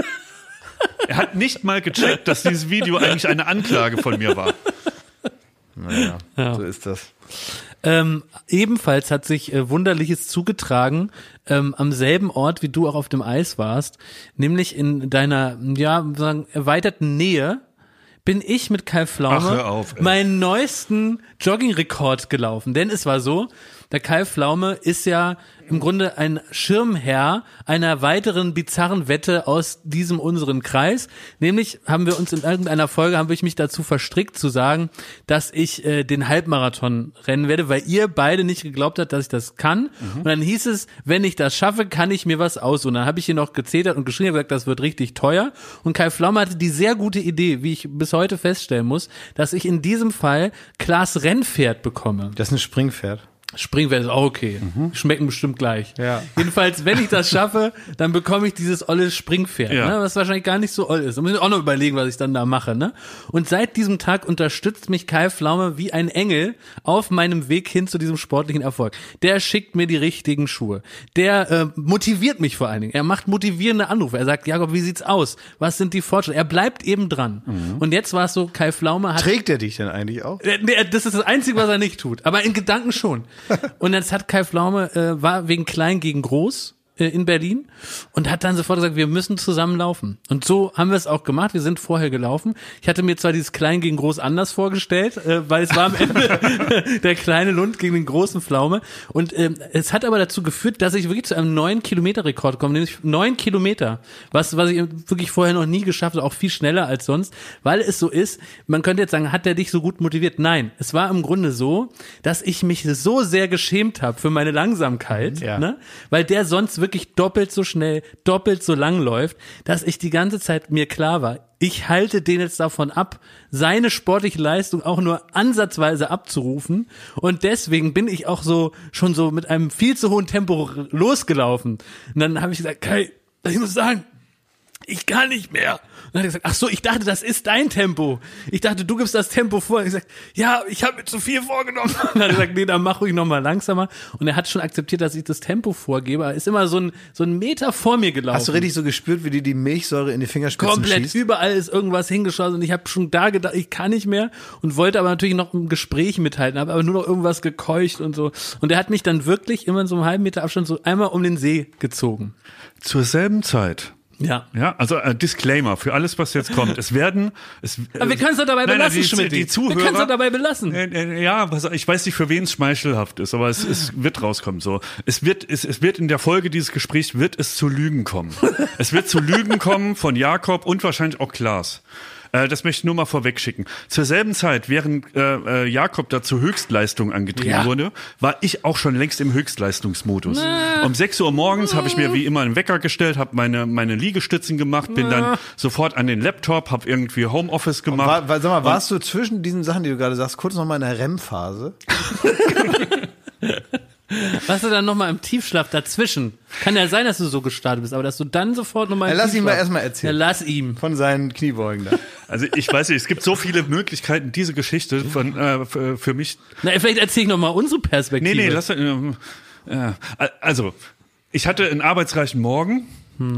S3: Er hat nicht mal gecheckt, dass dieses Video eigentlich eine Anklage von mir war.
S1: Naja,
S2: Ja.
S1: so ist das.
S2: Ebenfalls hat sich Wunderliches zugetragen, am selben Ort, wie du auch auf dem Eis warst, nämlich in deiner, erweiterten Nähe, bin ich mit Kai Pflaume
S3: Ach, hör auf, ey.
S2: meinen neuesten Joggingrekord gelaufen. Denn es war so, der Kai Pflaume ist ja im Grunde ein Schirmherr einer weiteren bizarren Wette aus diesem unseren Kreis. Nämlich haben wir uns in irgendeiner Folge, habe ich mich dazu verstrickt zu sagen, dass ich den Halbmarathon rennen werde, weil ihr beide nicht geglaubt habt, dass ich das kann. Und dann hieß es, wenn ich das schaffe, kann ich mir was aussuchen. Dann habe ich hier noch gezetert und geschrieben, gesagt, das wird richtig teuer. Und Kai Pflaume hatte die sehr gute Idee, wie ich bis heute feststellen muss, dass ich in diesem Fall Klaas Rennpferd bekomme.
S1: Das ist ein Springpferd.
S2: Springpferd ist auch okay. Schmecken bestimmt gleich.
S1: Ja.
S2: Jedenfalls, wenn ich das schaffe, dann bekomme ich dieses olle Springpferd,
S3: Ja.
S2: ne, was wahrscheinlich gar nicht so oll ist. Da muss ich auch noch überlegen, was ich dann da mache. Ne? Und seit diesem Tag unterstützt mich Kai Pflaume wie ein Engel auf meinem Weg hin zu diesem sportlichen Erfolg. Der schickt mir die richtigen Schuhe. Der motiviert mich vor allen Dingen. Er macht motivierende Anrufe. Er sagt, Jakob, wie sieht's aus? Was sind die Fortschritte? Er bleibt eben dran. Und jetzt war es so, Kai Pflaume hat...
S1: Trägt er dich denn eigentlich auch?
S2: Das ist das Einzige, was er nicht tut. Aber in Gedanken schon. Und jetzt hat Kai Pflaume, war wegen Klein gegen Groß in Berlin und hat dann sofort gesagt, wir müssen zusammen laufen. Und so haben wir es auch gemacht. Wir sind vorher gelaufen. Ich hatte mir zwar dieses Klein gegen Groß anders vorgestellt, weil es war am Ende der kleine Lund gegen den großen Pflaume. Und es hat aber dazu geführt, dass ich wirklich zu einem 9-Kilometer-Rekord komme, nämlich 9 Kilometer, was ich wirklich vorher noch nie geschafft habe, auch viel schneller als sonst, weil es so ist, man könnte jetzt sagen, hat der dich so gut motiviert? Nein, es war im Grunde so, dass ich mich so sehr geschämt habe für meine Langsamkeit, ne? Weil der sonst wirklich doppelt so schnell, doppelt so lang läuft, dass ich die ganze Zeit mir klar war, ich halte den jetzt davon ab, seine sportliche Leistung auch nur ansatzweise abzurufen. Und deswegen bin ich auch schon so mit einem viel zu hohen Tempo losgelaufen. Und dann habe ich gesagt, Kai, ich muss sagen, ich kann nicht mehr. Und dann hat er gesagt, ach so, ich dachte, das ist dein Tempo. Ich dachte, du gibst das Tempo vor. Und ich gesagt, ja, ich habe mir zu viel vorgenommen. Und dann hat er gesagt, nee, dann mach ruhig noch mal langsamer. Und er hat schon akzeptiert, dass ich das Tempo vorgebe. Er ist immer so ein Meter vor mir gelaufen.
S1: Hast du richtig so gespürt, wie die Milchsäure in die Fingerspitzen
S2: komplett
S1: schießt?
S2: Überall ist irgendwas hingeschossen und ich habe schon da gedacht, ich kann nicht mehr und wollte aber natürlich noch ein Gespräch mithalten, habe aber nur noch irgendwas gekeucht und so. Und er hat mich dann wirklich immer in so einem halben Meter Abstand so einmal um den See gezogen.
S3: Zur selben Zeit.
S2: Ja.
S3: Ja, also Disclaimer für alles, was jetzt kommt. Aber
S2: wir können es doch dabei belassen, Schmidt.
S3: Die Zuhörer,
S2: wir können es doch dabei belassen.
S3: Ja, ich weiß nicht, für wen es schmeichelhaft ist, aber es wird rauskommen so. Es wird in der Folge dieses Gesprächs wird es zu Lügen kommen. Es wird zu Lügen kommen von Jakob und wahrscheinlich auch Klaas. Das möchte ich nur mal vorweg schicken. Zur selben Zeit, während Jakob da zur Höchstleistung angetrieben wurde, war ich auch schon längst im Höchstleistungsmodus. Um 6 Uhr morgens habe ich mir wie immer einen Wecker gestellt, habe meine Liegestützen gemacht, bin dann sofort an den Laptop, habe irgendwie Homeoffice gemacht.
S1: Sag mal, warst du zwischen diesen Sachen, die du gerade sagst, kurz noch mal in der REM-Phase?
S2: Warst du dann nochmal im Tiefschlaf dazwischen? Kann ja sein, dass du so gestartet bist, aber dass du dann sofort nochmal
S1: Lass ihn mal erstmal erzählen.
S2: Ja, lass ihm.
S1: Von seinen Kniebeugen da.
S3: Also ich weiß nicht, es gibt so viele Möglichkeiten, diese Geschichte für mich.
S2: Na, vielleicht erzähl ich nochmal unsere Perspektive.
S3: Nee, lass also, ich hatte einen arbeitsreichen Morgen.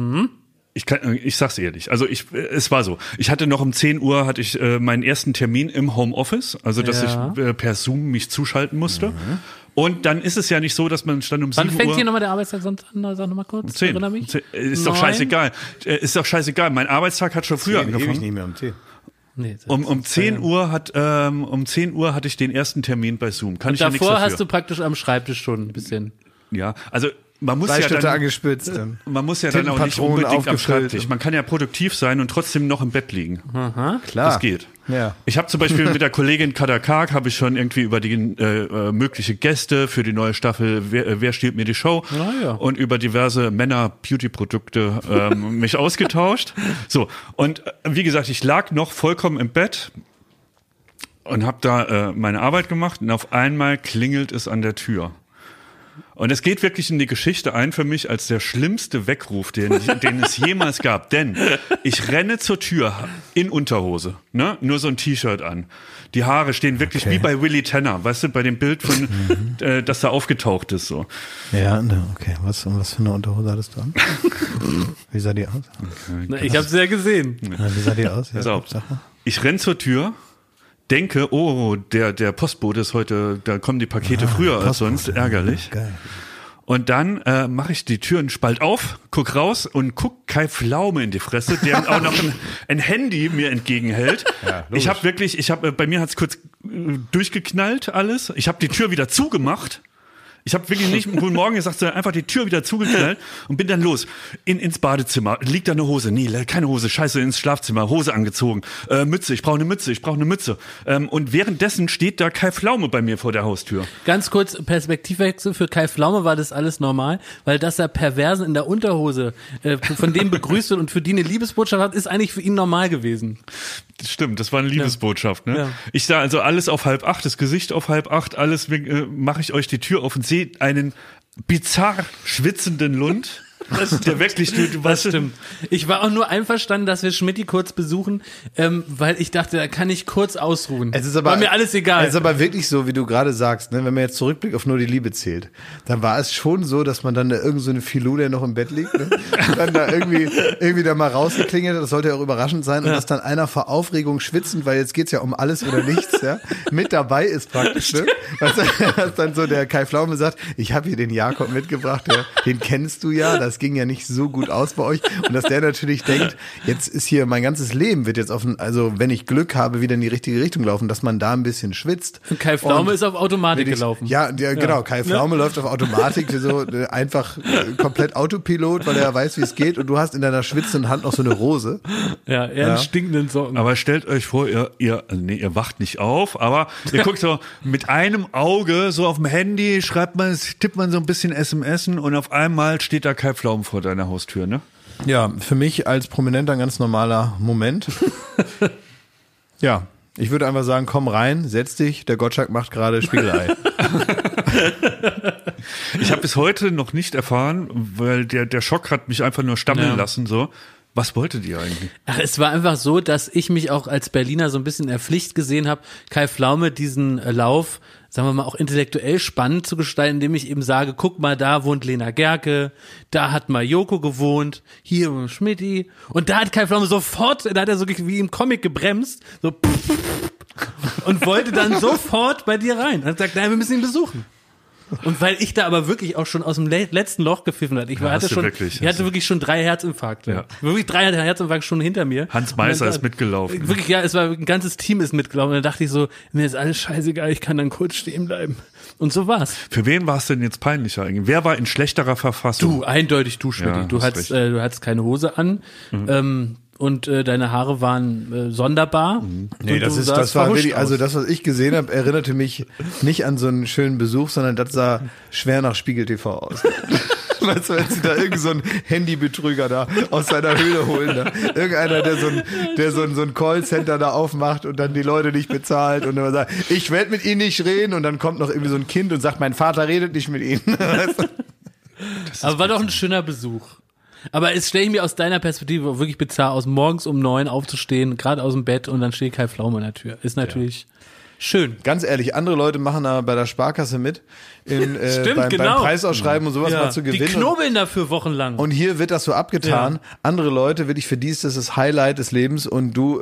S3: Ich sag's ehrlich. Also es war so. Ich hatte noch um 10 Uhr hatte ich meinen ersten Termin im Homeoffice, also dass ich per Zoom mich zuschalten musste. Und dann ist es ja nicht so, dass man dann um 7 Uhr...
S2: Wann fängt hier nochmal der Arbeitstag sonst an? Sag nochmal kurz.
S3: 10.
S2: Erinnere mich.
S3: Ist doch scheißegal. Ist doch scheißegal. Mein Arbeitstag hat schon früher angefangen.
S1: Ich nicht mehr um 10.
S2: Nee,
S3: Um 10 Uhr hatte ich den ersten Termin bei Zoom. Kann ich ja nichts
S2: davor
S3: dafür.
S2: hast du praktisch am Schreibtisch schon ein bisschen...
S3: Ja, also man muss
S1: Bleistifte
S3: ja dann,
S1: angespitzt.
S3: man muss ja dann auch nicht
S1: Tintenpatronen
S3: unbedingt am
S1: aufgefüllt.
S3: Schreibtisch. Man kann ja produktiv sein und trotzdem noch im Bett liegen.
S1: Klar.
S3: Das geht.
S1: Ja.
S3: Ich habe zum Beispiel mit der Kollegin Kader Karg habe ich schon irgendwie über die mögliche Gäste für die neue Staffel Wer stiehlt mir die Show und über diverse Männer-Beauty-Produkte mich ausgetauscht. So, und wie gesagt, ich lag noch vollkommen im Bett und habe da meine Arbeit gemacht und auf einmal klingelt es an der Tür. Und es geht wirklich in die Geschichte ein für mich als der schlimmste Weckruf, den es jemals gab. Denn ich renne zur Tür in Unterhose, ne? Nur so ein T-Shirt an. Die Haare stehen wirklich wie bei Willy Tanner, weißt du, bei dem Bild von, das da aufgetaucht ist, so.
S1: Ja, okay. Was für eine Unterhose hattest du an? Wie sah die aus?
S2: Na, ich hab's ja gesehen.
S1: Wie sah die aus?
S3: Pass auf. Ich renn zur Tür, denke, oh, der Postbote ist heute, da kommen die Pakete früher als sonst, ärgerlich.
S1: Geil.
S3: Und dann mache ich die Tür einen Spalt auf, guck raus und guck Kai Pflaume in die Fresse, der auch noch ein Handy mir entgegenhält. Ja, bei mir hat's kurz durchgeknallt alles. Ich habe die Tür wieder zugemacht, Ich habe wirklich nicht guten Morgen gesagt, sondern einfach die Tür wieder zugeknallt und bin dann los. Ins Badezimmer. Liegt da eine Hose? Nee, keine Hose. Scheiße, ins Schlafzimmer. Hose angezogen. Mütze, ich brauche eine Mütze. Und währenddessen steht da Kai Pflaume bei mir vor der Haustür.
S2: Ganz kurz Perspektivwechsel. Für Kai Pflaume war das alles normal, weil dass er Perversen in der Unterhose von dem begrüßt wird und für die eine Liebesbotschaft hat, ist eigentlich für ihn normal gewesen.
S3: Das stimmt, das war eine Liebesbotschaft. Ne? Ja. Ich sah also alles auf 7:30, das Gesicht auf 7:30, alles mache ich euch die Tür auf und sehe einen bizarr schwitzenden Lund. Der wirklich,
S2: das stimmt. Ich war auch nur einverstanden, dass wir Schmidti kurz besuchen, weil ich dachte, da kann ich kurz ausruhen.
S1: Es ist aber,
S2: war mir alles egal.
S1: Es ist aber wirklich so, wie du gerade sagst, ne? Wenn man jetzt zurückblickt auf nur die Liebe zählt, dann war es schon so, dass man dann da irgend so eine Filou, der noch im Bett liegt, ne? Dann da irgendwie da mal rausgeklingelt hat, das sollte ja auch überraschend sein, und dass dann einer vor Aufregung schwitzend, weil jetzt geht's ja um alles oder nichts, ja, mit dabei ist praktisch, ne? Was dann so der Kai Pflaume sagt, ich habe hier den Jakob mitgebracht, den kennst du ja, das ging ja nicht so gut aus bei euch, und dass der natürlich denkt, jetzt ist hier mein ganzes Leben wird jetzt also wenn ich Glück habe, wieder in die richtige Richtung laufen, dass man da ein bisschen schwitzt.
S2: Und Kai Pflaume ist auf Automatik gelaufen.
S1: Ja, genau, Kai Pflaume läuft auf Automatik, so einfach komplett Autopilot, weil er weiß, wie es geht, und du hast in deiner schwitzenden Hand noch so eine Rose.
S2: Ja, in stinkenden Socken.
S3: Aber stellt euch vor, ihr wacht nicht auf, aber ihr guckt so mit einem Auge so auf dem Handy, tippt man so ein bisschen SMSen, und auf einmal steht da Kai Pflaume vor deiner Haustür, ne?
S1: Ja, für mich als Prominenter ein ganz normaler Moment. Ja, ich würde einfach sagen, komm rein, setz dich, der Gottschalk macht gerade Spiegelei.
S3: Ich habe bis heute noch nicht erfahren, weil der Schock hat mich einfach nur stammeln lassen, so. Was wolltet ihr eigentlich?
S2: Ach, es war einfach so, dass ich mich auch als Berliner so ein bisschen in der Pflicht gesehen habe, Kai Pflaume diesen Lauf, sagen wir mal, auch intellektuell spannend zu gestalten, indem ich eben sage, guck mal, da wohnt Lena Gerke, da hat mal Joko gewohnt, hier Schmidti, und da hat Kai Pflaume sofort, da hat er so wie im Comic gebremst, so und wollte dann sofort bei dir rein und hat gesagt, nein, wir müssen ihn besuchen. Und weil ich da aber wirklich auch schon aus dem letzten Loch gepfiffen hatte. Ich hatte wirklich schon 3 Herzinfarkte. Ja. Wirklich 3 Herzinfarkte schon hinter mir.
S3: Hans Meiser ist mitgelaufen.
S2: Wirklich, ja, ein ganzes Team ist mitgelaufen. Und da dachte ich so, mir ist alles scheißegal, ich kann dann kurz stehen bleiben. Und so war's.
S3: Für wen war es denn jetzt peinlicher eigentlich? Wer war in schlechterer Verfassung?
S2: Du, eindeutig du, Schmidti. Ja, du hattest keine Hose an. Und deine Haare waren sonderbar.
S1: Nee, das war wirklich, also das, was ich gesehen habe, erinnerte mich nicht an so einen schönen Besuch, sondern das sah schwer nach Spiegel TV aus. Weißt du, wenn sie da irgend so einen Handybetrüger da aus seiner Höhle holen, da. Irgendeiner, der so ein Callcenter da aufmacht und dann die Leute nicht bezahlt und dann sagt, ich werde mit ihnen nicht reden, und dann kommt noch irgendwie so ein Kind und sagt, mein Vater redet nicht mit ihnen. Weißt du?
S2: Aber war doch ein schöner Besuch. Aber es stelle ich mir aus deiner Perspektive wirklich bizarr aus, morgens um 9 aufzustehen, gerade aus dem Bett, und dann steht Kai Pflaume an der Tür. Ist natürlich schön.
S1: Ganz ehrlich, andere Leute machen da bei der Sparkasse mit, beim Preisausschreiben und sowas mal zu gewinnen.
S2: Die knobeln dafür wochenlang.
S1: Und hier wird das so abgetan. Ja. Andere Leute, wirklich, für die ist das das Highlight des Lebens, und du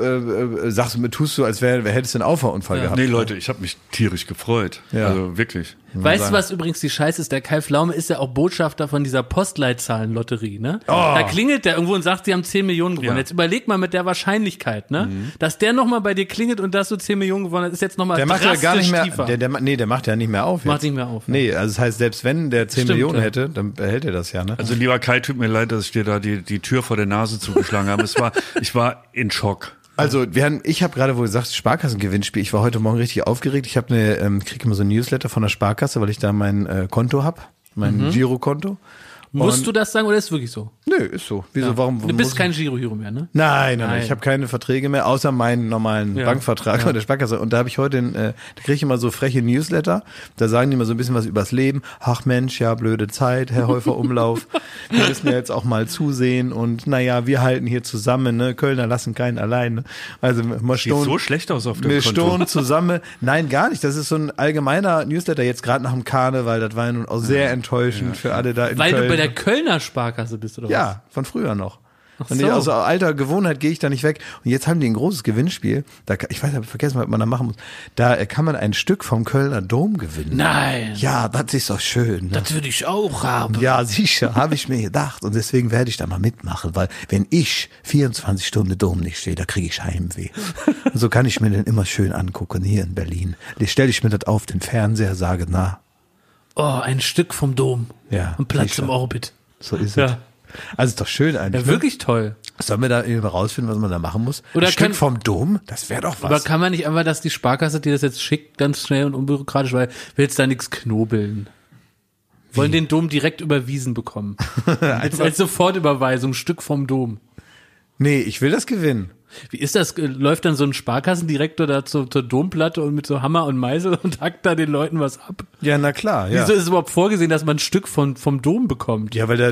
S1: tust so, als hättest du einen Auffahrunfall gehabt.
S3: Nee, Leute, ich habe mich tierisch gefreut. Ja. Also wirklich.
S2: Weißt du, was übrigens die Scheiße ist? Der Kai Pflaume ist ja auch Botschafter von dieser Postleitzahlenlotterie, ne? Oh. Da klingelt der irgendwo und sagt, sie haben 10 Millionen gewonnen. Ja. Jetzt überleg mal mit der Wahrscheinlichkeit, ne? Dass der nochmal bei dir klingelt und dass du 10 Millionen gewonnen hast, ist jetzt nochmal drastisch
S1: macht ja gar nicht mehr,
S2: tiefer.
S1: Der macht ja nicht mehr auf jetzt.
S2: Macht nicht mehr auf.
S1: Nee, also das heißt, selbst wenn der 10 Millionen hätte, dann behält er das ja, ne?
S3: Also lieber Kai, tut mir leid, dass ich dir da die Tür vor der Nase zugeschlagen habe. Ich war in Schock.
S1: Also ich habe gerade, wo du sagst, Sparkassengewinnspiel, ich war heute Morgen richtig aufgeregt. Ich habe kriege immer so ein Newsletter von der Sparkasse, weil ich da mein Konto habe, mein Girokonto.
S2: Musst du das sagen oder ist es wirklich so?
S1: Nö, ist so. Wieso? Ja. Warum?
S2: Du bist kein Giro mehr, ne?
S1: Nein. Ich habe keine Verträge mehr, außer meinen normalen Bankvertrag mit der Sparkasse. Und da habe ich heute, da kriege ich immer so freche Newsletter. Da sagen die immer so ein bisschen was übers Leben. Ach Mensch, ja, blöde Zeit, Herr Häufer-Umlauf. Wir müssen ja jetzt auch mal zusehen. Und naja, wir halten hier zusammen, ne? Kölner lassen keinen allein. Ne? Also
S3: sieht so schlecht aus auf dem
S1: wir
S3: Konto. Wir
S1: stoßen zusammen. Nein, gar nicht. Das ist so ein allgemeiner Newsletter jetzt gerade nach dem Karneval. Das war ja nun auch sehr enttäuschend für alle da in
S2: Köln.
S1: Weil
S2: du bei der Kölner Sparkasse bist, oder was?
S1: Ja, von früher noch. Und aus alter Gewohnheit gehe ich da nicht weg. Und jetzt haben die ein großes Gewinnspiel. Ich weiß, ich habe vergessen, was man da machen muss. Da kann man ein Stück vom Kölner Dom gewinnen.
S2: Nein.
S1: Ja, das ist doch schön. Ne?
S2: Das würde ich auch haben.
S1: Ja, sicher, habe ich mir gedacht. Und deswegen werde ich da mal mitmachen. Weil wenn ich 24 Stunden Dom nicht stehe, da kriege ich Heimweh. Und so kann ich mir den immer schön angucken hier in Berlin. Stelle ich mir das auf den Fernseher, sage, na,
S2: Oh, ein Stück vom Dom.
S1: Ja,
S2: Und Platz
S1: sicher.
S2: im Orbit.
S1: So ist es.
S2: Ja.
S1: Also ist doch schön eigentlich.
S2: Ja, wirklich toll.
S1: Ne? Sollen wir da irgendwie rausfinden, was man da machen muss?
S2: Oder
S1: Ein Stück vom Dom? Das wäre doch was.
S2: Aber kann man nicht einfach, dass die Sparkasse dir das jetzt schickt, ganz schnell und unbürokratisch, weil will jetzt da nichts knobeln. Wollen den Dom direkt überwiesen bekommen. als Sofortüberweisung, Stück vom Dom.
S1: Nee, ich will das gewinnen.
S2: Wie ist das? Läuft dann so ein Sparkassendirektor da zur Domplatte und mit so Hammer und Meißel und hackt da den Leuten was ab?
S1: Ja, na klar, ja.
S2: Wieso ist es überhaupt vorgesehen, dass man ein Stück vom Dom bekommt?
S1: Ja, weil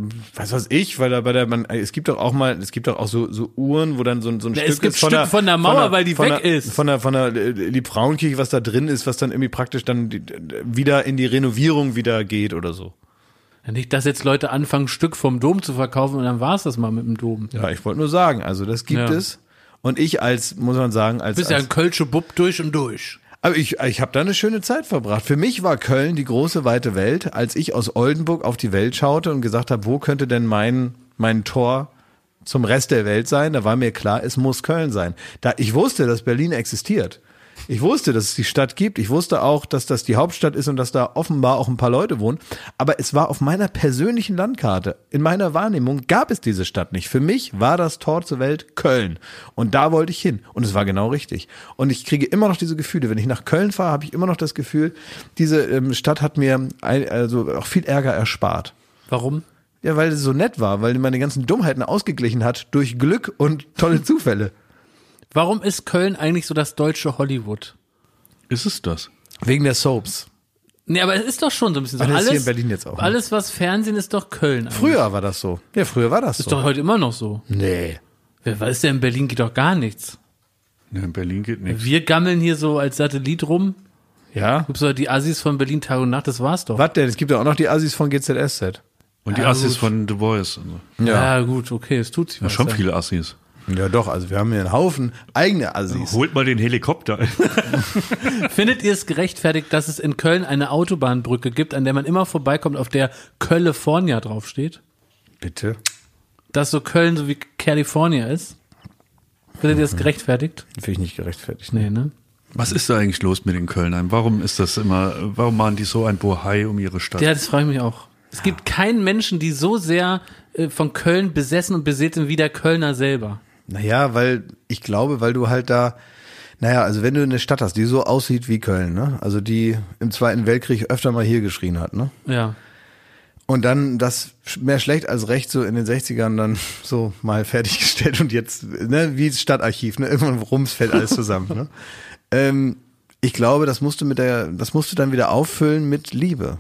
S1: es gibt doch auch so Uhren, wo dann so ein Stück
S2: es gibt
S1: ist von
S2: Stück
S1: der,
S2: von der Mauer, weil die weg ist.
S1: Von der Liebfrauenkirche, was da drin ist, was dann irgendwie praktisch dann wieder in die Renovierung wieder geht oder so.
S2: Ja, nicht, dass jetzt Leute anfangen, ein Stück vom Dom zu verkaufen und dann war's das mal mit dem Dom.
S1: Ja, ich wollte nur sagen, also das gibt es. Und ich muss man sagen,
S2: Du bist ja ein Kölsche Bub durch und durch.
S1: Aber ich habe da eine schöne Zeit verbracht. Für mich war Köln die große, weite Welt, als ich aus Oldenburg auf die Welt schaute und gesagt habe, wo könnte denn mein Tor zum Rest der Welt sein? Da war mir klar, es muss Köln sein. Ich wusste, dass Berlin existiert. Ich wusste, dass es die Stadt gibt. Ich wusste auch, dass das die Hauptstadt ist und dass da offenbar auch ein paar Leute wohnen. Aber es war auf meiner persönlichen Landkarte, in meiner Wahrnehmung gab es diese Stadt nicht. Für mich war das Tor zur Welt Köln. Und da wollte ich hin. Und es war genau richtig. Und ich kriege immer noch diese Gefühle. Wenn ich nach Köln fahre, habe ich immer noch das Gefühl, diese Stadt hat mir also auch viel Ärger erspart.
S2: Warum?
S1: Ja, weil es so nett war, weil meine ganzen Dummheiten ausgeglichen hat durch Glück und tolle Zufälle.
S2: Warum ist Köln eigentlich so das deutsche Hollywood?
S3: Ist es das?
S1: Wegen der Soaps.
S2: Nee, aber es ist doch schon so ein bisschen so.
S1: Das ist hier in Berlin jetzt auch, ne?
S2: Alles, was Fernsehen ist, doch Köln eigentlich.
S1: Früher war das so. Ja, früher war das
S2: Ist
S1: so.
S2: doch heute immer noch so.
S1: Nee.
S2: Wer weiß, denn in Berlin geht doch gar nichts.
S3: Ja, in Berlin geht nichts.
S2: Wir gammeln hier so als Satellit rum.
S1: Ja?
S2: Gibt's doch die Assis von Berlin Tag und Nacht, das war's doch.
S1: Was denn? Es gibt ja auch noch die Assis von GZSZ.
S3: Und die
S2: Ja,
S3: Assis
S2: gut.
S3: von The Voice. Also.
S2: Ja, gut, okay, es tut sich
S3: Ja,
S2: was.
S3: schon
S2: ja.
S3: viele Assis.
S1: Ja doch, also wir haben hier einen Haufen eigene Assis.
S3: Holt mal den Helikopter.
S2: Findet ihr es gerechtfertigt, dass es in Köln eine Autobahnbrücke gibt, an der man immer vorbeikommt, auf der California draufsteht?
S1: Bitte?
S2: Dass so Köln so wie California ist? Findet ihr es gerechtfertigt?
S1: Finde ich nicht gerechtfertigt.
S2: Nee, ne?
S3: Was ist da eigentlich los mit den Kölnern? Warum machen die so ein Bohai um ihre Stadt?
S2: Ja, das frage ich mich auch. Es gibt keinen Menschen, die so sehr von Köln besessen und beseelt sind wie der Kölner selber.
S1: Naja, weil du halt da, also wenn du eine Stadt hast, die so aussieht wie Köln, ne? Also die im Zweiten Weltkrieg öfter mal hier geschrien hat, ne?
S2: Ja.
S1: Und dann das mehr schlecht als recht so in den 60ern dann so mal fertiggestellt und jetzt, ne, wie das Stadtarchiv, ne? Irgendwann rums fällt alles zusammen, ne? Ich glaube, das musst du dann wieder auffüllen mit Liebe.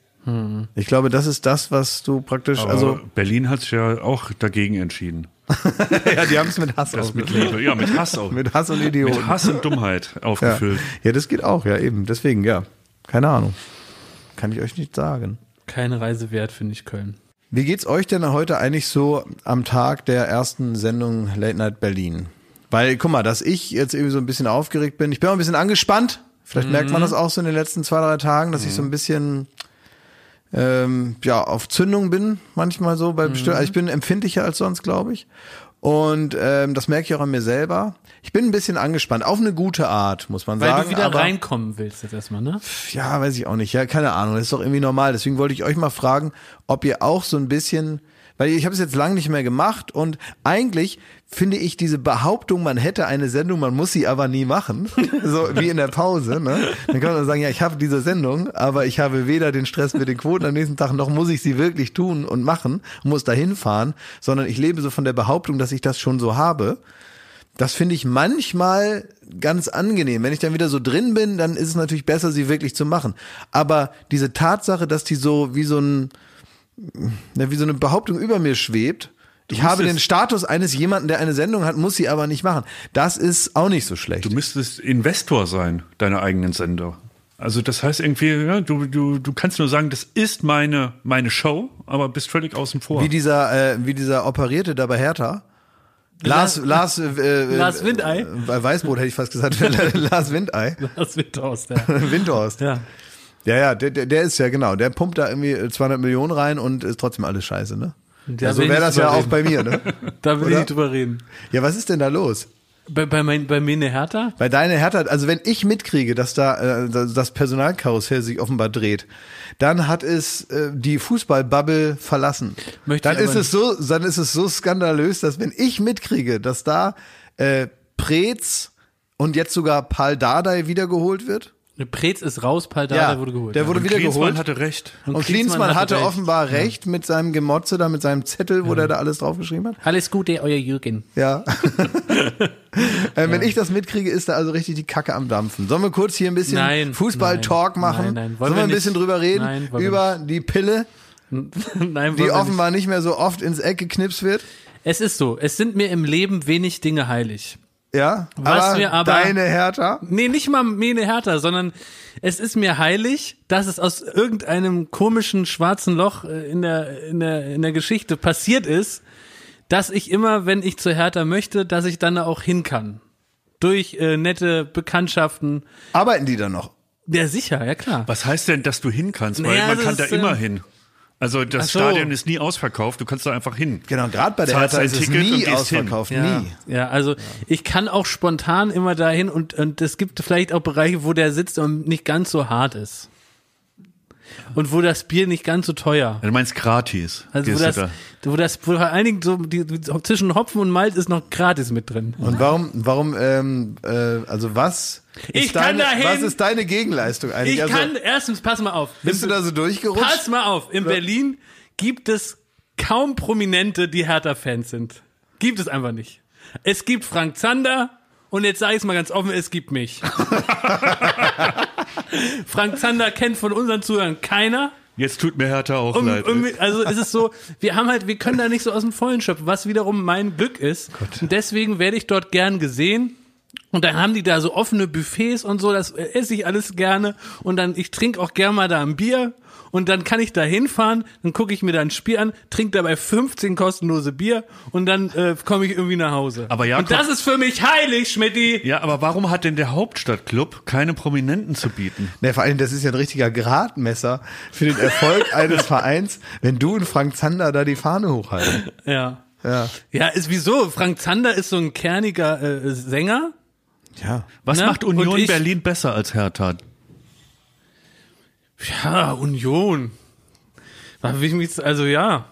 S1: Ich glaube, das ist das, was du praktisch,
S3: Aber Berlin hat sich ja auch dagegen entschieden.
S1: ja, die haben es mit Hass
S3: Das mit
S1: ausgefüllt.
S3: Liebe. Ja, mit Hass auch.
S1: Mit Hass und Idioten.
S3: Mit Hass und Dummheit aufgefüllt.
S1: Ja, das geht auch, ja eben. Deswegen, ja, keine Ahnung. Kann ich euch nicht sagen.
S2: Keine Reise wert, finde ich, Köln.
S1: Wie geht's euch denn heute eigentlich so am Tag der ersten Sendung Late Night Berlin? Weil, guck mal, dass ich jetzt irgendwie so ein bisschen aufgeregt bin. Ich bin auch ein bisschen angespannt. Vielleicht merkt man das auch so in den letzten 2-3 Tagen, dass ich so ein bisschen auf Zündung bin, manchmal so bei bestimmten, also ich bin empfindlicher als sonst, glaube ich. Und das merke ich auch an mir selber. Ich bin ein bisschen angespannt, auf eine gute Art, muss man
S2: Weil
S1: sagen.
S2: du wieder
S1: aber,
S2: reinkommen willst jetzt erstmal, ne?
S1: ja, weiß ich auch nicht. Ja, keine Ahnung. Das ist doch irgendwie normal. Deswegen wollte ich euch mal fragen, ob ihr auch so ein bisschen, weil ich habe es jetzt lange nicht mehr gemacht und eigentlich finde ich diese Behauptung, man hätte eine Sendung, man muss sie aber nie machen, so wie in der Pause, ne? Dann kann man sagen, ja, ich habe diese Sendung, aber ich habe weder den Stress mit den Quoten am nächsten Tag, noch muss ich sie wirklich tun und machen, muss dahin fahren, sondern ich lebe so von der Behauptung, dass ich das schon so habe. Das finde ich manchmal ganz angenehm. Wenn ich dann wieder so drin bin, dann ist es natürlich besser, sie wirklich zu machen. Aber diese Tatsache, dass die so wie so eine Behauptung über mir schwebt, ich habe den Status eines jemanden, der eine Sendung hat, muss sie aber nicht machen. Das ist auch nicht so schlecht.
S3: Du müsstest Investor sein, deiner eigenen Sender. Also das heißt irgendwie, ja, du kannst nur sagen, das ist meine Show, aber bist völlig außen vor.
S1: Wie dieser Operierte da bei Hertha. Lars
S2: Windei.
S1: Weißbrot hätte ich fast gesagt. Lars Windei.
S2: Das Windhorst, ja.
S1: Windhorst.
S2: Ja.
S1: Ja, der ist ja genau. Der pumpt da irgendwie 200 Millionen rein und ist trotzdem alles scheiße, ne?
S2: Da
S1: Ja, so
S2: will ich
S1: wäre
S2: nicht
S1: das ja
S2: drüber
S1: auch
S2: reden.
S1: bei mir, ne?
S2: Da will ich
S1: Oder?
S2: nicht drüber reden.
S1: Ja, was ist denn da los?
S2: Bei mir eine Hertha?
S1: Bei deiner Hertha, also wenn ich mitkriege, dass da das Personalkarussell sich offenbar dreht, dann hat es die Fußballbubble verlassen. Dann ist es so skandalös, dass wenn ich mitkriege, dass da Preetz und jetzt sogar Pal Dardai wiedergeholt wird.
S2: Preetz ist raus, Pal Dardai wurde geholt.
S1: Der wurde wieder geholt.
S3: Klinsmann hatte recht.
S1: Und Klinsmann hatte offenbar recht mit seinem Gemotze da, mit seinem Zettel, wo der da alles draufgeschrieben hat.
S2: Alles Gute, euer Jürgen.
S1: Ja. Wenn ich das mitkriege, ist da also richtig die Kacke am Dampfen. Sollen wir kurz hier ein bisschen Fußball-Talk machen?
S2: Nein.
S1: Sollen wir ein bisschen drüber reden? Über die Pille, die offenbar nicht mehr so oft ins Eck geknipst wird?
S2: Es ist so, es sind mir im Leben wenig Dinge heilig.
S1: Ja, aber deine Hertha?
S2: Nee, nicht mal meine Hertha, sondern es ist mir heilig, dass es aus irgendeinem komischen schwarzen Loch in der Geschichte passiert ist, dass ich immer, wenn ich zur Hertha möchte, dass ich dann auch hin kann. Durch nette Bekanntschaften.
S1: Arbeiten die da noch?
S2: Ja, sicher, ja klar.
S3: Was heißt denn, dass du hin kannst? Weil man kann da immer hin. Also das Stadion ist nie ausverkauft, du kannst da einfach hin.
S1: Genau, gerade bei der Hertha ist es nie ausverkauft, nie.
S2: Ja, also ich kann auch spontan immer dahin und es gibt vielleicht auch Bereiche, wo der sitzt und nicht ganz so hart ist. Und wo das Bier nicht ganz so teuer.
S3: Du meinst gratis.
S2: Also wo vor allen Dingen so zwischen Hopfen und Malt ist noch gratis mit drin.
S1: Und was ist deine Gegenleistung eigentlich?
S2: Erstens, pass mal auf.
S1: Bist du da so durchgerutscht?
S2: Pass mal auf, in Berlin gibt es kaum Prominente, die Hertha-Fans sind. Gibt es einfach nicht. Es gibt Frank Zander und jetzt sage ich es mal ganz offen, es gibt mich. Frank Zander kennt von unseren Zuhörern keiner.
S3: Jetzt tut mir Hertha auch leid.
S2: Also es ist so, wir können da nicht so aus dem Vollen schöpfen, was wiederum mein Glück ist.
S1: Gott.
S2: Und deswegen werde ich dort gern gesehen. Und dann haben die da so offene Buffets und so, das esse ich alles gerne. Und dann, ich trinke auch gern mal da ein Bier. Und dann kann ich da hinfahren, dann gucke ich mir da ein Spiel an, trinke dabei 15 kostenlose Bier und dann komme ich irgendwie nach Hause.
S3: Aber Jakob,
S2: und das ist für mich heilig, Schmidti.
S3: Ja, aber warum hat denn der Hauptstadtclub keine Prominenten zu bieten?
S1: Ne, vor allem, das ist ja ein richtiger Gradmesser für den Erfolg eines Vereins, wenn du und Frank Zander da die Fahne hochhalten.
S2: Ja. Ja, ist wieso? Frank Zander ist so ein kerniger Sänger.
S1: Ja.
S3: Was macht Union Berlin besser als Hertha?
S2: Ja, Union. Also ja.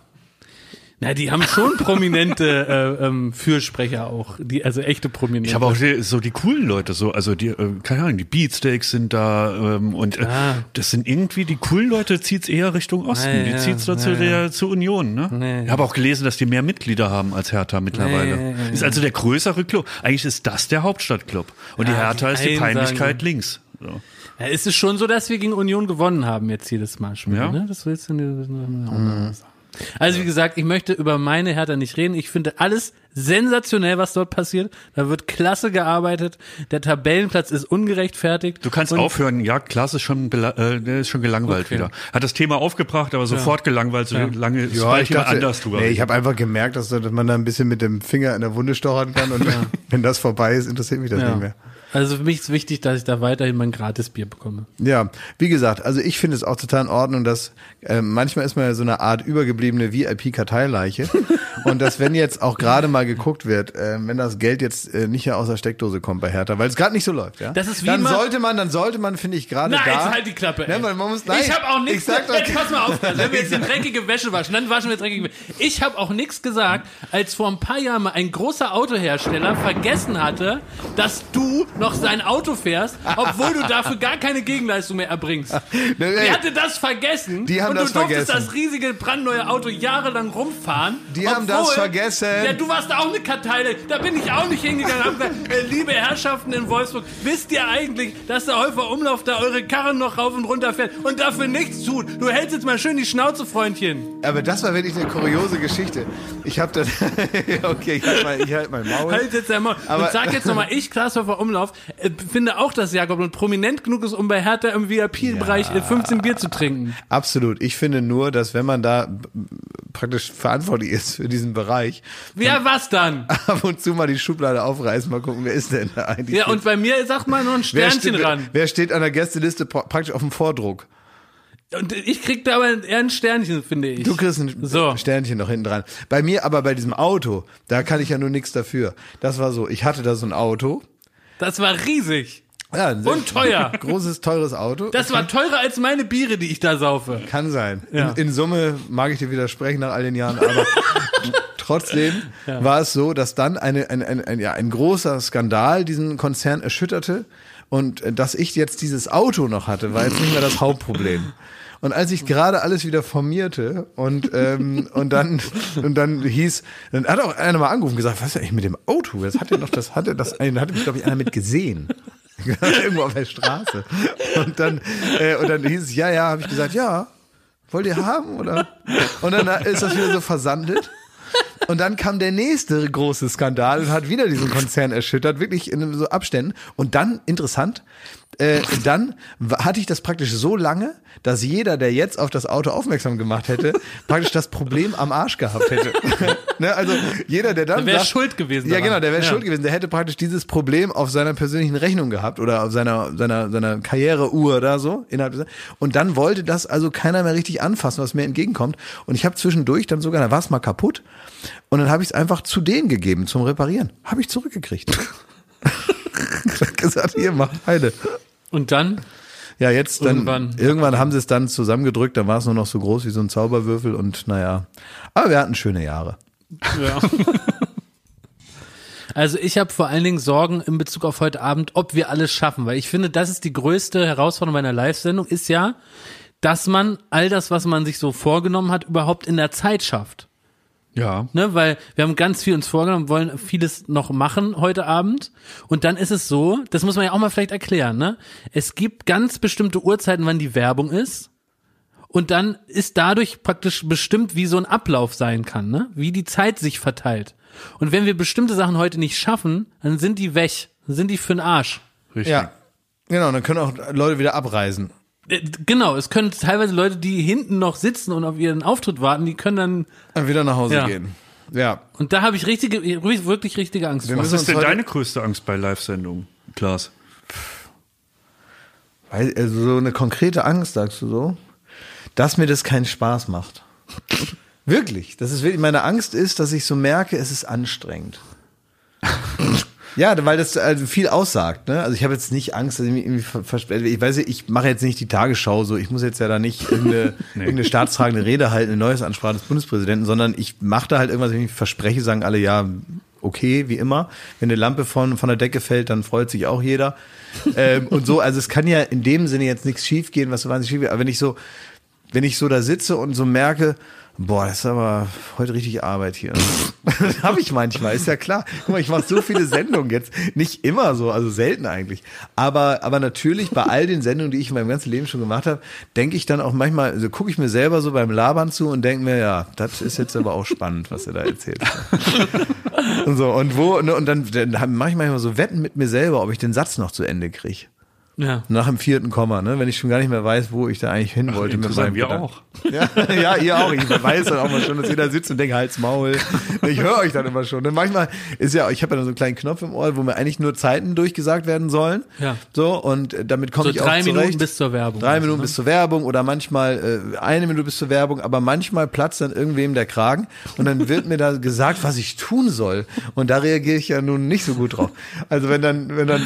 S2: Na, die haben schon prominente Fürsprecher auch, also echte Prominente.
S3: Ich habe auch so die coolen Leute, also die, keine Ahnung, die Beatsteaks sind da und das sind irgendwie, die coolen Leute zieht's eher Richtung Osten, die zieht's da zur Union, ne? Ich habe auch gelesen, dass die mehr Mitglieder haben als Hertha mittlerweile. Ist also der größere Club. Eigentlich ist das der Hauptstadtclub und die Hertha ist die Peinlichkeit links. So.
S2: Ja, ist es schon so, dass wir gegen Union gewonnen haben jetzt jedes Mal schon, ne? Das willst du nicht sagen. Also wie gesagt, ich möchte über meine Hertha nicht reden. Ich finde alles sensationell, was dort passiert. Da wird klasse gearbeitet. Der Tabellenplatz ist ungerechtfertigt.
S3: Du kannst aufhören. Ja, Klaas ist schon gelangweilt wieder. Hat das Thema aufgebracht, aber sofort gelangweilt. So lange
S1: ich dachte, anders drüber. Nee, ich habe einfach gemerkt, dass man da ein bisschen mit dem Finger in der Wunde stochern kann. Und wenn das vorbei ist, interessiert mich das nicht mehr.
S2: Also für mich ist wichtig, dass ich da weiterhin mein Gratisbier bekomme.
S1: Ja, wie gesagt, also ich finde es auch total in Ordnung, dass manchmal ist man ja so eine Art übergebliebene VIP-Karteileiche und dass wenn jetzt auch gerade mal geguckt wird, wenn das Geld jetzt nicht aus der Steckdose kommt bei Hertha, weil es gerade nicht so läuft, ja.
S2: Das ist wie
S1: dann sollte man, finde ich, gerade da.
S2: Nein, jetzt halt die Klappe, ey.
S1: Man muss,
S2: ich habe auch nichts gesagt. Pass mal auf, wenn wir jetzt die dreckige Wäsche waschen, dann waschen wir dreckige Wäsche. Ich habe auch nichts gesagt, als vor ein paar Jahren mal ein großer Autohersteller vergessen hatte, dass du noch sein Auto fährst, obwohl du dafür gar keine Gegenleistung mehr erbringst. Die hatte das vergessen.
S1: Die haben
S2: und
S1: das
S2: du durftest
S1: vergessen.
S2: das riesige brandneue Auto jahrelang rumfahren.
S1: Die haben das vergessen.
S2: Ja, du warst da auch eine Kartei. Da bin ich auch nicht hingegangen. Hab gesagt, liebe Herrschaften in Wolfsburg, wisst ihr eigentlich, dass der Häufer Umlauf da eure Karren noch rauf und runter fährt und dafür nichts tut? Du hältst jetzt mal schön die Schnauze, Freundchen.
S1: Aber das war wirklich eine kuriose Geschichte. Ich habe das... okay, ich halt mein Maul.
S2: Halt jetzt einmal. Und sag jetzt nochmal, Klaas Häufer Umlauf, finde auch, dass Jakob und prominent genug ist, um bei Hertha im VIP-Bereich 15 Bier zu trinken.
S1: Absolut. Ich finde nur, dass wenn man da praktisch verantwortlich ist für diesen Bereich.
S2: Ja, was dann?
S1: Ab und zu mal die Schublade aufreißen, mal gucken, wer ist denn da eigentlich?
S2: Ja, und bei mir sagt mal noch ein Sternchen ran.
S1: Wer steht an der Gästeliste praktisch auf dem Vordruck?
S2: Und ich krieg da aber eher ein Sternchen, finde ich.
S1: Du kriegst ein Sternchen noch hinten dran. Bei mir aber bei diesem Auto, da kann ich ja nur nichts dafür. Das war so, ich hatte da so ein Auto.
S2: Das war riesig.
S1: Ja,
S2: und teuer.
S1: Großes, teures Auto.
S2: Das war teurer als meine Biere, die ich da saufe.
S1: Kann sein.
S2: Ja.
S1: In Summe mag ich dir widersprechen nach all den Jahren, aber trotzdem war es so, dass dann ein großer Skandal diesen Konzern erschütterte und dass ich jetzt dieses Auto noch hatte, war jetzt nicht mehr das Hauptproblem. Und als ich gerade alles wieder formierte und dann hat auch einer mal angerufen und gesagt, was ist eigentlich mit dem Auto? Hatte mich, glaube ich, einer mit gesehen. Irgendwo auf der Straße. Und dann hieß es, ja, habe ich gesagt, ja, wollt ihr haben, oder? Und dann ist das wieder so versandet. Und dann kam der nächste große Skandal und hat wieder diesen Konzern erschüttert, wirklich in so Abständen. Und dann, interessant, dann hatte ich das praktisch so lange, dass jeder, der jetzt auf das Auto aufmerksam gemacht hätte, praktisch das Problem am Arsch gehabt hätte. Ne? Also jeder, der dann
S2: der wäre schuld gewesen.
S1: Ja, genau, der wäre schuld gewesen. Der hätte praktisch dieses Problem auf seiner persönlichen Rechnung gehabt oder auf seiner Karriereuhr oder so. Und dann wollte das also keiner mehr richtig anfassen, was mir entgegenkommt. Und ich habe zwischendurch dann sogar, da war es mal kaputt. Und dann habe ich es einfach zu denen gegeben zum Reparieren. Habe ich zurückgekriegt. Ich habe gesagt, hier, macht eine.
S2: Und dann?
S1: Ja, jetzt dann, irgendwann haben sie es dann zusammengedrückt, dann war es nur noch so groß wie so ein Zauberwürfel und naja. Aber wir hatten schöne Jahre.
S2: Ja. Also ich habe vor allen Dingen Sorgen in Bezug auf heute Abend, ob wir alles schaffen, weil ich finde, das ist die größte Herausforderung bei einer Live-Sendung, ist ja, dass man all das, was man sich so vorgenommen hat, überhaupt in der Zeit schafft.
S3: Ja.
S2: Ne, weil wir haben ganz viel uns vorgenommen, wollen vieles noch machen heute Abend. Und dann ist es so, das muss man ja auch mal vielleicht erklären, ne? Es gibt ganz bestimmte Uhrzeiten, wann die Werbung ist. Und dann ist dadurch praktisch bestimmt, wie so ein Ablauf sein kann, ne? Wie die Zeit sich verteilt. Und wenn wir bestimmte Sachen heute nicht schaffen, dann sind die weg. Dann sind die für den Arsch.
S3: Richtig.
S1: Ja, genau, dann können auch Leute wieder abreisen.
S2: Genau, es können teilweise Leute, die hinten noch sitzen und auf ihren Auftritt warten, die können dann
S1: Wieder nach Hause gehen. Ja.
S2: Und da habe ich wirklich richtige Angst vor.
S3: Was ist denn deine größte Angst bei Live-Sendungen, Klaas?
S1: Also so eine konkrete Angst, sagst du so, dass mir das keinen Spaß macht. Wirklich. Das ist wirklich, meine Angst ist, dass ich so merke, es ist anstrengend. Ja, weil das also viel aussagt, ne? Also ich habe jetzt nicht Angst, dass ich mich irgendwie verspäte. Ich weiß, ich mache jetzt nicht die Tagesschau so, ich muss jetzt ja da nicht irgendeine staatstragende Rede halten, eine neues Ansprache des Bundespräsidenten, sondern ich mache da halt irgendwas, wenn ich mich verspreche, sagen alle, ja, okay, wie immer. Wenn eine Lampe von der Decke fällt, dann freut sich auch jeder. Und so, also es kann ja in dem Sinne jetzt nichts schiefgehen, was so wahnsinnig schief geht. Aber wenn ich so da sitze und so merke, boah, das ist aber heute richtig Arbeit hier. Das habe ich manchmal, ist ja klar. Guck mal, ich mache so viele Sendungen jetzt. Nicht immer so, also selten eigentlich. Aber natürlich bei all den Sendungen, die ich in meinem ganzen Leben schon gemacht habe, denke ich dann auch manchmal, also gucke ich mir selber so beim Labern zu und denke mir, ja, das ist jetzt aber auch spannend, was er da erzählt. Und so, und dann mache ich manchmal so Wetten mit mir selber, ob ich den Satz noch zu Ende kriege.
S2: Ja.
S1: Nach dem 4. Komma, ne? Wenn ich schon gar nicht mehr weiß, wo ich da eigentlich hin wollte.
S3: Interessant, wir auch.
S1: Ja, ihr auch. Ich weiß dann auch mal schon, dass ihr da sitzt und denkt, Hals, Maul. Ich höre euch dann immer schon. Und manchmal ist ja, ich habe ja dann so einen kleinen Knopf im Ohr, wo mir eigentlich nur Zeiten durchgesagt werden sollen. Ja. So, und damit komme ich auch zurecht.
S2: 3 Minuten bis zur Werbung.
S1: 3 Minuten bis zur Werbung oder manchmal 1 Minute bis zur Werbung, aber manchmal platzt dann irgendwem der Kragen und dann wird mir da gesagt, was ich tun soll. Und da reagiere ich ja nun nicht so gut drauf. Also wenn dann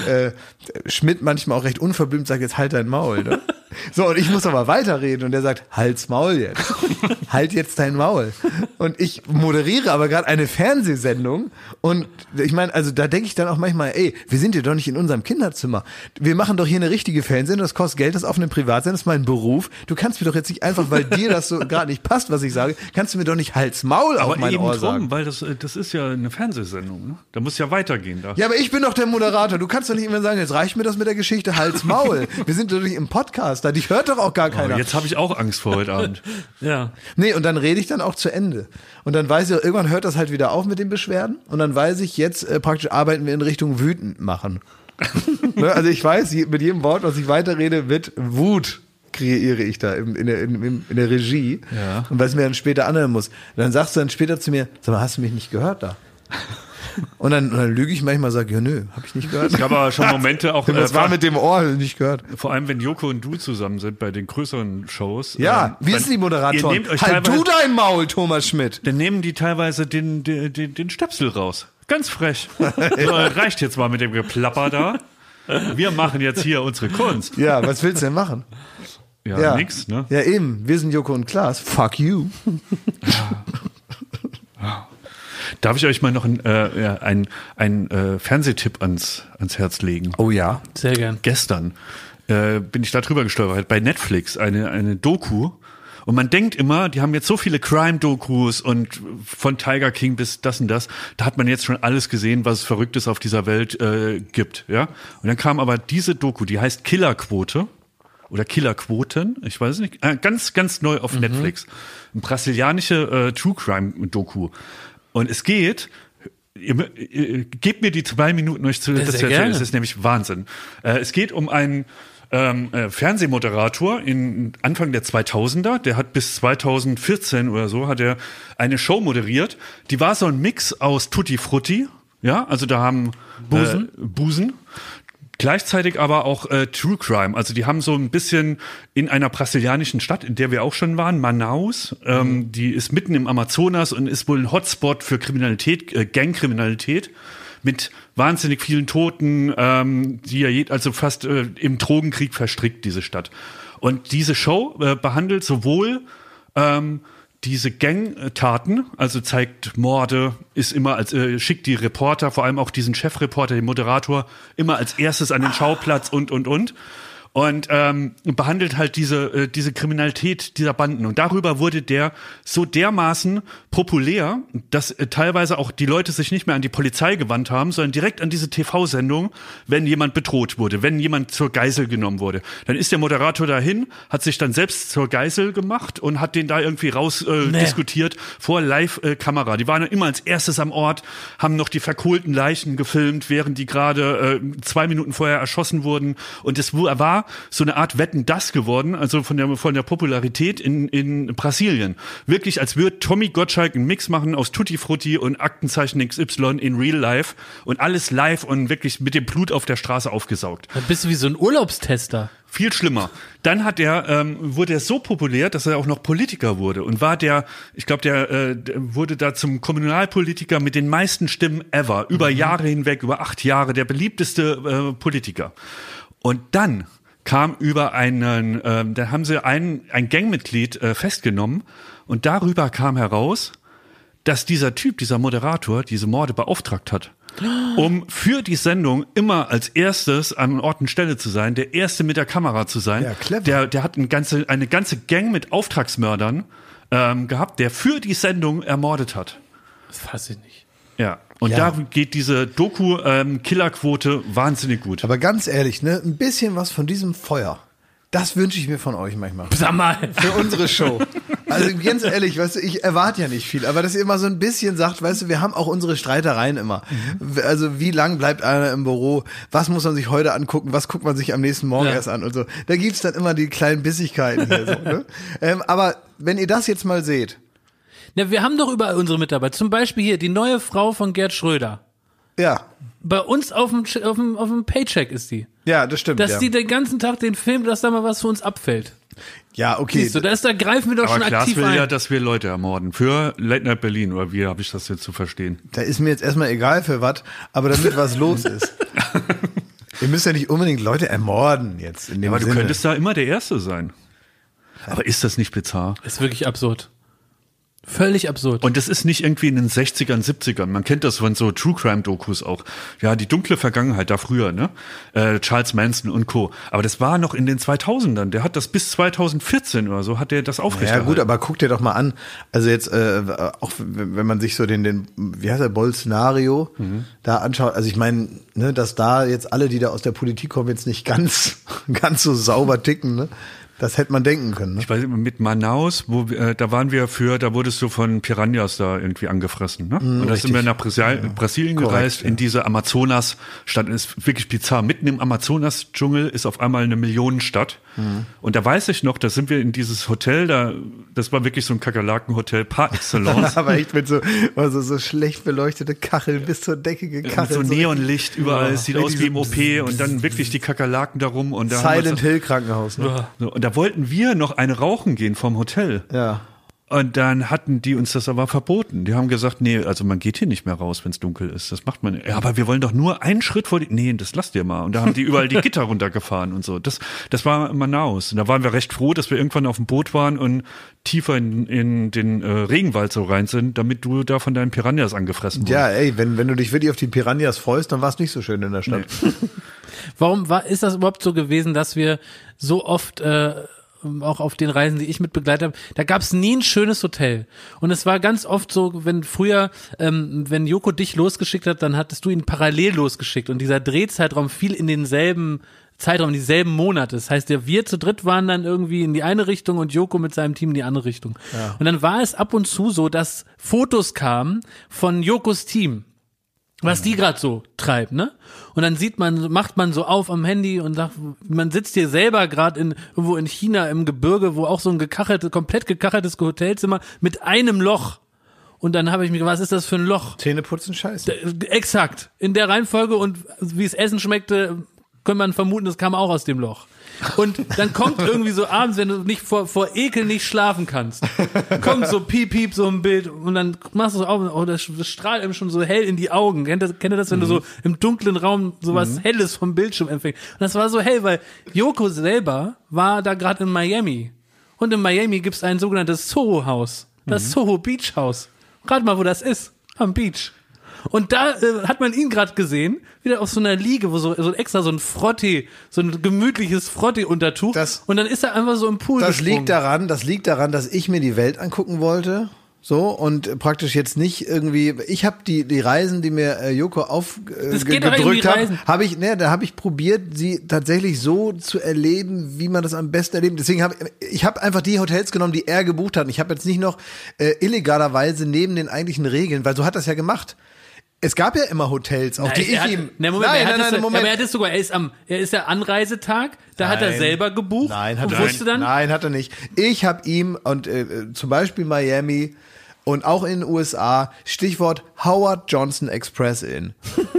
S1: Schmidt manchmal auch recht unverblümt sagt, jetzt halt dein Maul, ne? So, und ich muss aber weiterreden und der sagt, halt's Maul jetzt. Halt jetzt dein Maul. Und ich moderiere aber gerade eine Fernsehsendung und ich meine, also da denke ich dann auch manchmal, ey, wir sind hier doch nicht in unserem Kinderzimmer. Wir machen doch hier eine richtige Fernsehsendung, das kostet Geld, das auf einem Privatsender, das ist mein Beruf. Du kannst mir doch jetzt nicht einfach, weil dir das so gerade nicht passt, was ich sage, kannst du mir doch nicht Halt's Maul auf mein Ohr sagen.
S3: Weil das ist ja eine Fernsehsendung, ne? Da muss ja weitergehen. Da.
S1: Ja, aber ich bin doch der Moderator. Du kannst doch nicht immer sagen, jetzt reicht mir das mit der Geschichte, Halt's Maul. Wir sind doch nicht im Podcast, da dich hört doch auch gar keiner.
S3: Jetzt habe ich auch Angst vor heute Abend.
S2: Ja.
S1: Nee, und dann rede ich dann auch zu Ende. Und dann weiß ich, irgendwann hört das halt wieder auf mit den Beschwerden. Und dann weiß ich, jetzt praktisch arbeiten wir in Richtung wütend machen. Ne? Also ich weiß, mit jedem Wort, was ich weiterrede, wird Wut kreiere ich da in der Regie. Ja. Und was mir dann später anhören muss. Und dann sagst du dann später zu mir, sag mal, hast du mich nicht gehört da? Und dann lüge ich manchmal, sage, ja nö, habe ich nicht gehört.
S3: Es gab aber schon Momente auch.
S1: Was war mit dem Ohr, nicht gehört.
S3: Vor allem, wenn Joko und du zusammen sind bei den größeren Shows.
S1: Ja, wie ist die Moderatorin? Halt du dein Maul, Thomas Schmidt.
S3: Dann nehmen die teilweise den Stöpsel raus. Ganz frech. So, reicht jetzt mal mit dem Geplapper da. Wir machen jetzt hier unsere Kunst.
S1: Ja, was willst du denn machen?
S3: Ja, nix, ne?
S1: Ja, eben. Wir sind Joko und Klaas. Fuck you.
S3: Darf ich euch mal noch einen Fernsehtipp ans Herz legen?
S1: Oh ja.
S2: Sehr gern.
S3: Gestern bin ich da drüber gestolpert. Bei Netflix eine Doku. Und man denkt immer, die haben jetzt so viele Crime-Dokus und von Tiger King bis das und das. Da hat man jetzt schon alles gesehen, was es Verrücktes auf dieser Welt gibt. Ja. Und dann kam aber diese Doku, die heißt Killerquote. Oder Killerquoten, ich weiß nicht, ganz, ganz neu auf Netflix. Eine brasilianische True Crime Doku. Und es geht, gebt mir die 2 Minuten euch zu, das ist nämlich Wahnsinn. Es geht um einen Fernsehmoderator in Anfang der 2000er, der hat bis 2014 oder so, hat er eine Show moderiert. Die war so ein Mix aus Tutti Frutti, ja, also da haben Busen. Gleichzeitig aber auch True Crime. Also die haben so ein bisschen in einer brasilianischen Stadt, in der wir auch schon waren, Manaus, die ist mitten im Amazonas und ist wohl ein Hotspot für Kriminalität, Gangkriminalität mit wahnsinnig vielen Toten, die ja also fast im Drogenkrieg verstrickt, diese Stadt. Und diese Show behandelt sowohl diese Gangtaten, also zeigt Morde, ist immer schickt die Reporter, vor allem auch diesen Chefreporter, den Moderator, immer als erstes an den Schauplatz und behandelt halt diese Kriminalität dieser Banden. Und darüber wurde der so dermaßen populär, dass teilweise auch die Leute sich nicht mehr an die Polizei gewandt haben, sondern direkt an diese TV-Sendung, wenn jemand bedroht wurde, wenn jemand zur Geisel genommen wurde. Dann ist der Moderator dahin, hat sich dann selbst zur Geisel gemacht und hat den da irgendwie diskutiert vor Live-Kamera. Die waren immer als erstes am Ort, haben noch die verkohlten Leichen gefilmt, während die gerade 2 Minuten vorher erschossen wurden. Und es war so eine Art Wetten, das geworden, also von der Popularität in Brasilien. Wirklich, als würde Tommy Gottschalk einen Mix machen aus Tutti Frutti und Aktenzeichen XY in Real Life und alles live und wirklich mit dem Blut auf der Straße aufgesaugt.
S2: Dann bist du wie so ein Urlaubstester.
S3: Viel schlimmer. Dann wurde er so populär, dass er auch noch Politiker wurde und war der wurde da zum Kommunalpolitiker mit den meisten Stimmen ever, über Jahre hinweg, über 8 Jahre, der beliebteste Politiker. Und dann kam da haben sie ein Gangmitglied festgenommen und darüber kam heraus, dass dieser Moderator, diese Morde beauftragt hat, um für die Sendung immer als erstes an Ort und Stelle zu sein, der Erste mit der Kamera zu sein.
S1: Ja, clever.
S3: Der hat eine ganze Gang mit Auftragsmördern gehabt, der für die Sendung ermordet hat.
S2: Das fasse ich nicht.
S3: Ja. Und da geht diese Doku Killerquote wahnsinnig gut.
S1: Aber ganz ehrlich, ne, ein bisschen was von diesem Feuer, das wünsche ich mir von euch manchmal.
S2: Sag mal.
S1: Für unsere Show. Also ganz ehrlich, weißt du, ich erwarte ja nicht viel, aber dass ihr immer so ein bisschen sagt, weißt du, wir haben auch unsere Streitereien immer. Also wie lang bleibt einer im Büro? Was muss man sich heute angucken? Was guckt man sich am nächsten Morgen erst an? Und so. Da gibt's dann immer die kleinen Bissigkeiten hier. So, ne? Aber wenn ihr das jetzt mal seht.
S2: Na, wir haben doch überall unsere Mitarbeiter. Zum Beispiel hier die neue Frau von Gerd Schröder.
S1: Ja.
S2: Bei uns auf dem Paycheck ist die.
S1: Ja, das stimmt.
S2: Dass die den ganzen Tag den Film, dass da mal was für uns abfällt.
S1: Ja, okay.
S2: Siehst du, da greifen wir doch schon
S3: Klaas
S2: aktiv
S3: will
S2: ein.
S3: ja, dass wir Leute ermorden. Für Late Night Berlin, oder wie habe ich das jetzt zu verstehen?
S1: Da ist mir jetzt erstmal egal für was, aber damit was los ist. Ihr müsst ja nicht unbedingt Leute ermorden jetzt. In dem
S3: Aber
S1: Sinne.
S3: du könntest da immer der Erste sein. Aber ist das nicht bizarr?
S2: Ist wirklich absurd. Völlig absurd.
S3: Und das ist nicht irgendwie in den 60ern, 70ern. Man kennt das von so True Crime Dokus auch. Ja, die dunkle Vergangenheit da früher, ne? Charles Manson und Co. Aber das war noch in den 2000ern. Der hat das bis 2014 oder so, hat der das aufrechterhalten.
S1: Ja gut, aber guck dir doch mal an. Also jetzt, auch wenn man sich so den wie heißt der, Bolsonaro da anschaut. Also ich meine, ne, dass da jetzt alle, die da aus der Politik kommen, jetzt nicht ganz so sauber ticken, ne? Das hätte man denken können. Ne?
S3: Ich weiß nicht, mit Manaus, da waren wir da wurdest du von Piranhas da irgendwie angefressen. Ne? Und da sind wir nach Brasilien gereist, in diese Amazonas-Stadt. Das ist wirklich bizarr. Mitten im Amazonas-Dschungel ist auf einmal eine Millionenstadt. Und da weiß ich noch, da sind wir in dieses Hotel, das war wirklich so ein Kakerlaken-Hotel par excellence.
S1: Aber echt mit so schlecht beleuchtete Kacheln bis zur Decke gekachelt.
S3: So Neonlicht überall, es sieht aus wie im OP und dann wirklich die Kakerlaken darum. Und da
S1: Silent Hill Krankenhaus. Ne?
S3: Und da wollten wir noch eine rauchen gehen vom Hotel.
S1: Ja.
S3: Und dann hatten die uns das aber verboten. Die haben gesagt, nee, also man geht hier nicht mehr raus, wenn es dunkel ist. Das macht man nicht. Ja, aber wir wollen doch nur einen Schritt vor die. Nee, das lasst ihr mal. Und da haben die überall die Gitter runtergefahren und so. Das war Manaus. Und da waren wir recht froh, dass wir irgendwann auf dem Boot waren und tiefer in den Regenwald so rein sind, damit du da von deinen Piranhas angefressen wurdest.
S1: Ja, ey, wenn du dich wirklich auf die Piranhas freust, dann war es nicht so schön in der Stadt.
S3: Nee.
S2: Warum ist das überhaupt so gewesen, dass wir so oft auch auf den Reisen, die ich mit begleitet habe, da gab es nie ein schönes Hotel. Und es war ganz oft so, wenn früher, wenn Joko dich losgeschickt hat, dann hattest du ihn parallel losgeschickt. Und dieser Drehzeitraum fiel in denselben Zeitraum, dieselben Monate. Das heißt, wir zu dritt waren dann irgendwie in die eine Richtung und Joko mit seinem Team in die andere Richtung. Ja. Und dann war es ab und zu so, dass Fotos kamen von Jokos Team, was die gerade so treibt, ne? Und dann macht man so auf am Handy und sagt, man sitzt hier selber gerade irgendwo in China im Gebirge, wo auch so ein komplett gekacheltes Hotelzimmer mit einem Loch. Und dann habe ich mich gefragt, was ist das für ein Loch?
S1: Zähneputzen, scheiße.
S2: Exakt. In der Reihenfolge und wie es Essen schmeckte, könnte man vermuten, das kam auch aus dem Loch. Und dann kommt irgendwie so abends, wenn du nicht vor Ekel nicht schlafen kannst, kommt so piep, so ein Bild und dann machst du so auf, das strahlt einem schon so hell in die Augen. Kennt ihr das, wenn du so im dunklen Raum sowas Helles vom Bildschirm empfängst? Und das war so hell, weil Joko selber war da gerade in Miami. Und in Miami gibt's ein sogenanntes Soho-Haus. Das Soho Beach House. Rat mal, wo das ist. Am Beach. Und da hat man ihn gerade gesehen, wieder auf so einer Liege, wo so extra so ein Frottee, so ein gemütliches Frottee-Untertuch. Und dann ist er einfach so im Pool gesprungen.
S1: Das liegt daran, dass ich mir die Welt angucken wollte. So, und praktisch jetzt nicht irgendwie, ich habe die Reisen, die mir Joko aufgedrückt hat, habe ich probiert, sie tatsächlich so zu erleben, wie man das am besten erlebt. Deswegen habe ich einfach die Hotels genommen, die er gebucht hat. Und ich habe jetzt nicht noch illegalerweise neben den eigentlichen Regeln, weil so hat das ja gemacht. Es gab ja immer Hotels, auch die
S2: Moment. Aber er hat es sogar, er ist der Anreisetag, da hat er selber gebucht.
S1: Nein, hat er nicht. Ich habe ihm und zum Beispiel Miami und auch in den USA, Stichwort Howard Johnson Express Inn.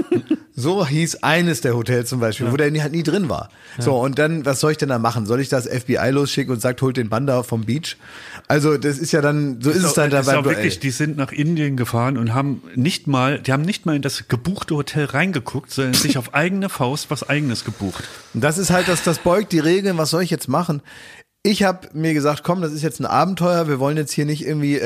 S1: So hieß eines der Hotels zum Beispiel, wo der halt nie drin war. Ja. So, und dann, was soll ich denn da machen? Soll ich das FBI losschicken und sagt, holt den Banda vom Beach? Also, das ist ja dann, so ist es dann dabei.
S3: Wirklich, die sind nach Indien gefahren und haben nicht mal in das gebuchte Hotel reingeguckt, sondern sich auf eigene Faust was Eigenes gebucht.
S1: Und das ist halt, das beugt die Regeln, was soll ich jetzt machen? Ich habe mir gesagt, komm, das ist jetzt ein Abenteuer. Wir wollen jetzt hier nicht irgendwie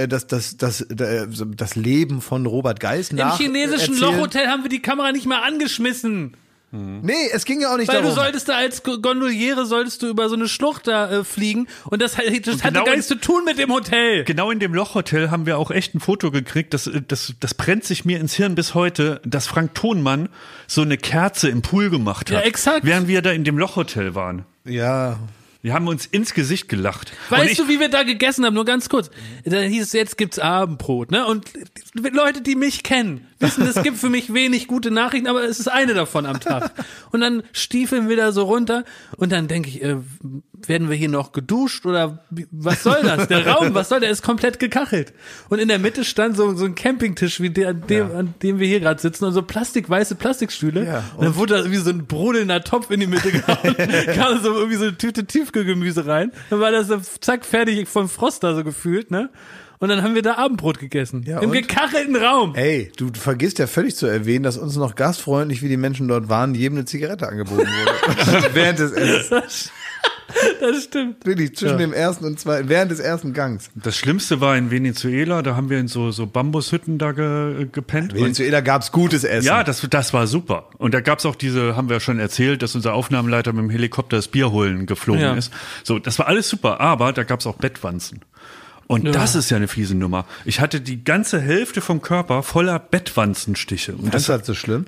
S1: das Leben von Robert Geis
S2: Im chinesischen Lochhotel haben wir die Kamera nicht mal angeschmissen.
S1: Nee, es ging ja auch nicht darum.
S2: Weil du solltest da als Gondoliere über so eine Schlucht da fliegen und das hatte gar nichts zu tun mit dem Hotel.
S3: Genau in dem Lochhotel haben wir auch echt ein Foto gekriegt, das brennt sich mir ins Hirn bis heute, dass Frank Thonmann so eine Kerze im Pool gemacht hat.
S2: Ja, exakt.
S3: Während wir da in dem Lochhotel waren.
S1: Ja.
S3: Wir haben uns ins Gesicht gelacht.
S2: Weißt du, wie wir da gegessen haben? Nur ganz kurz. Da hieß es, jetzt gibt's Abendbrot, ne? Und Leute, die mich kennen, wissen, es gibt für mich wenig gute Nachrichten, aber es ist eine davon am Tag. Und dann stiefeln wir da so runter und dann denke ich, werden wir hier noch geduscht oder was soll das? Der Raum, was soll der? Ist komplett gekachelt. Und in der Mitte stand so ein Campingtisch wie an dem wir hier gerade sitzen und so weiße Plastikstühle. Ja, und dann wurde da irgendwie so ein brodelnder Topf in die Mitte gehauen. Kam so irgendwie so eine Tüte Tiefkühlgemüse rein. Dann war das so zack fertig vom Frost da so gefühlt, ne? Und dann haben wir da Abendbrot gegessen. Ja, im gekachelten Raum.
S1: Ey, du vergisst ja völlig zu erwähnen, dass uns noch gastfreundlich, wie die Menschen dort waren, jedem eine Zigarette angeboten wurde. Während des Essens.
S2: Das stimmt.
S1: Wirklich, zwischen dem ersten und zweiten, während des ersten Gangs.
S3: Das Schlimmste war in Venezuela, da haben wir in so Bambushütten da gepennt.
S1: In Venezuela gab's gutes Essen.
S3: Ja, das war super. Und da gab's auch haben wir schon erzählt, dass unser Aufnahmeleiter mit dem Helikopter das Bier holen geflogen ist. So, das war alles super, aber da gab's auch Bettwanzen. Und das ist ja eine fiese Nummer. Ich hatte die ganze Hälfte vom Körper voller Bettwanzenstiche.
S1: Und das ist halt so schlimm?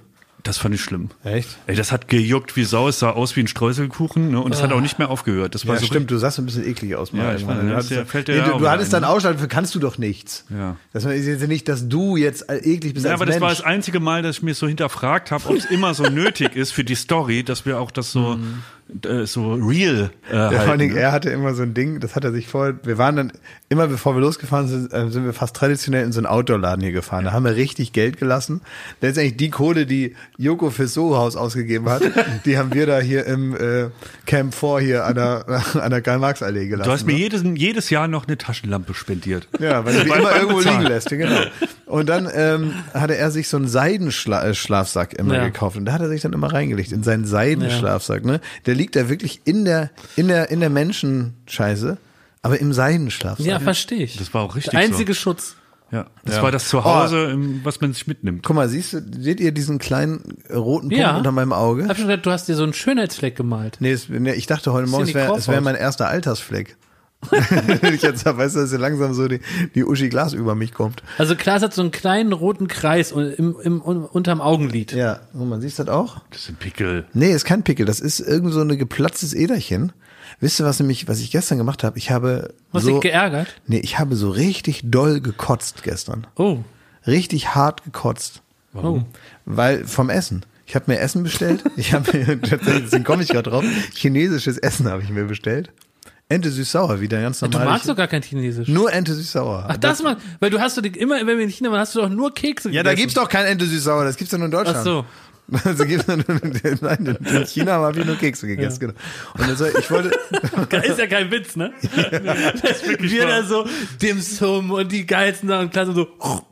S3: Das fand ich schlimm.
S1: Echt?
S3: Ey, das hat gejuckt wie Sau. Es sah aus wie ein Streuselkuchen, ne? Und es hat auch nicht mehr aufgehört. Das war
S1: Ja,
S3: so
S1: stimmt, du sahst ein bisschen eklig aus.
S3: Ja, ich meine,
S1: du hattest dann Ausschlag, für kannst du doch nichts.
S3: Ja.
S1: Das ist jetzt nicht, dass du jetzt eklig bist
S3: Ja,
S1: als
S3: aber das
S1: Mensch.
S3: war das einzige Mal, dass ich mir so hinterfragt habe, ob es immer so nötig ist für die Story, dass wir auch das so real
S1: Ja, vor allen Dingen,
S3: halten.
S1: er hatte immer so ein Ding, das hat er sich vorher, wir waren dann, immer bevor wir losgefahren sind, sind wir fast traditionell in so einen Outdoor-Laden hier gefahren. Da haben wir richtig Geld gelassen. Letztendlich die Kohle, die Joko fürs Soho-Haus ausgegeben hat, die haben wir da hier im Camp 4 hier an der Karl-Marx-Allee gelassen.
S3: Du hast mir jedes Jahr noch eine Taschenlampe spendiert.
S1: Ja, weil er die
S3: Weil
S1: immer
S3: beim
S1: irgendwo
S3: Bezahlen.
S1: liegen lässt, ja, genau. Und dann hatte er sich so einen Seidenschlafsack immer
S2: Ja.
S1: gekauft und da hat er sich dann immer reingelegt in seinen Seidenschlafsack, ne? Der liegt da wirklich in der Menschenscheiße, aber im Seidenschlafsack.
S2: Ja, verstehe ich.
S3: Das war auch richtig
S2: Der einzige Schutz.
S3: Ja, das
S1: Ja.
S3: war das Zuhause, was man sich mitnimmt.
S1: Guck mal, seht ihr diesen kleinen roten Punkt
S2: Ja.
S1: unter meinem Auge?
S2: Hab schon gedacht, du hast dir so einen Schönheitsfleck gemalt.
S1: Nee, ich dachte heute Morgen,
S2: die
S1: es wäre
S2: Kaufhaus?
S1: mein erster Altersfleck. Ich jetzt weißt du, dass hier langsam so die Uschi Glas über mich kommt.
S2: Also Klaas hat so einen kleinen roten Kreis unterm Augenlid.
S1: Ja, und man sieht das auch?
S3: Das sind Pickel.
S1: Nee, ist kein Pickel, das ist irgend so eine geplatztes Äderchen. Wisst ihr, was ich gestern gemacht habe? Ich habe
S2: Hast dich geärgert?
S1: Nee, ich habe so richtig doll gekotzt gestern.
S2: Oh.
S1: Richtig hart gekotzt.
S2: Warum?
S1: Weil vom Essen. Ich habe mir Essen bestellt. Ich habe mir, deswegen komme ich gerade drauf, chinesisches Essen habe ich mir bestellt. Ente süß-sauer, wieder ganz
S2: Du
S1: normal.
S2: magst doch gar kein Chinesisch.
S1: Nur Ente süß-sauer.
S2: Ach, das mal, weil du hast immer, wenn wir in China waren, hast du doch nur Kekse
S1: Ja, da
S2: gegessen.
S1: gibt's doch kein Ente süß-sauer, das gibt's ja nur in Deutschland.
S2: Ach so.
S1: Also gibt's nein, in China habe ich nur Kekse gegessen, genau. Und also ich wollte,
S2: Ist ja kein Witz, ne? Das ist wirklich wir
S3: wahr.
S2: da so Dim Sum und die geilsten da und Klaas so.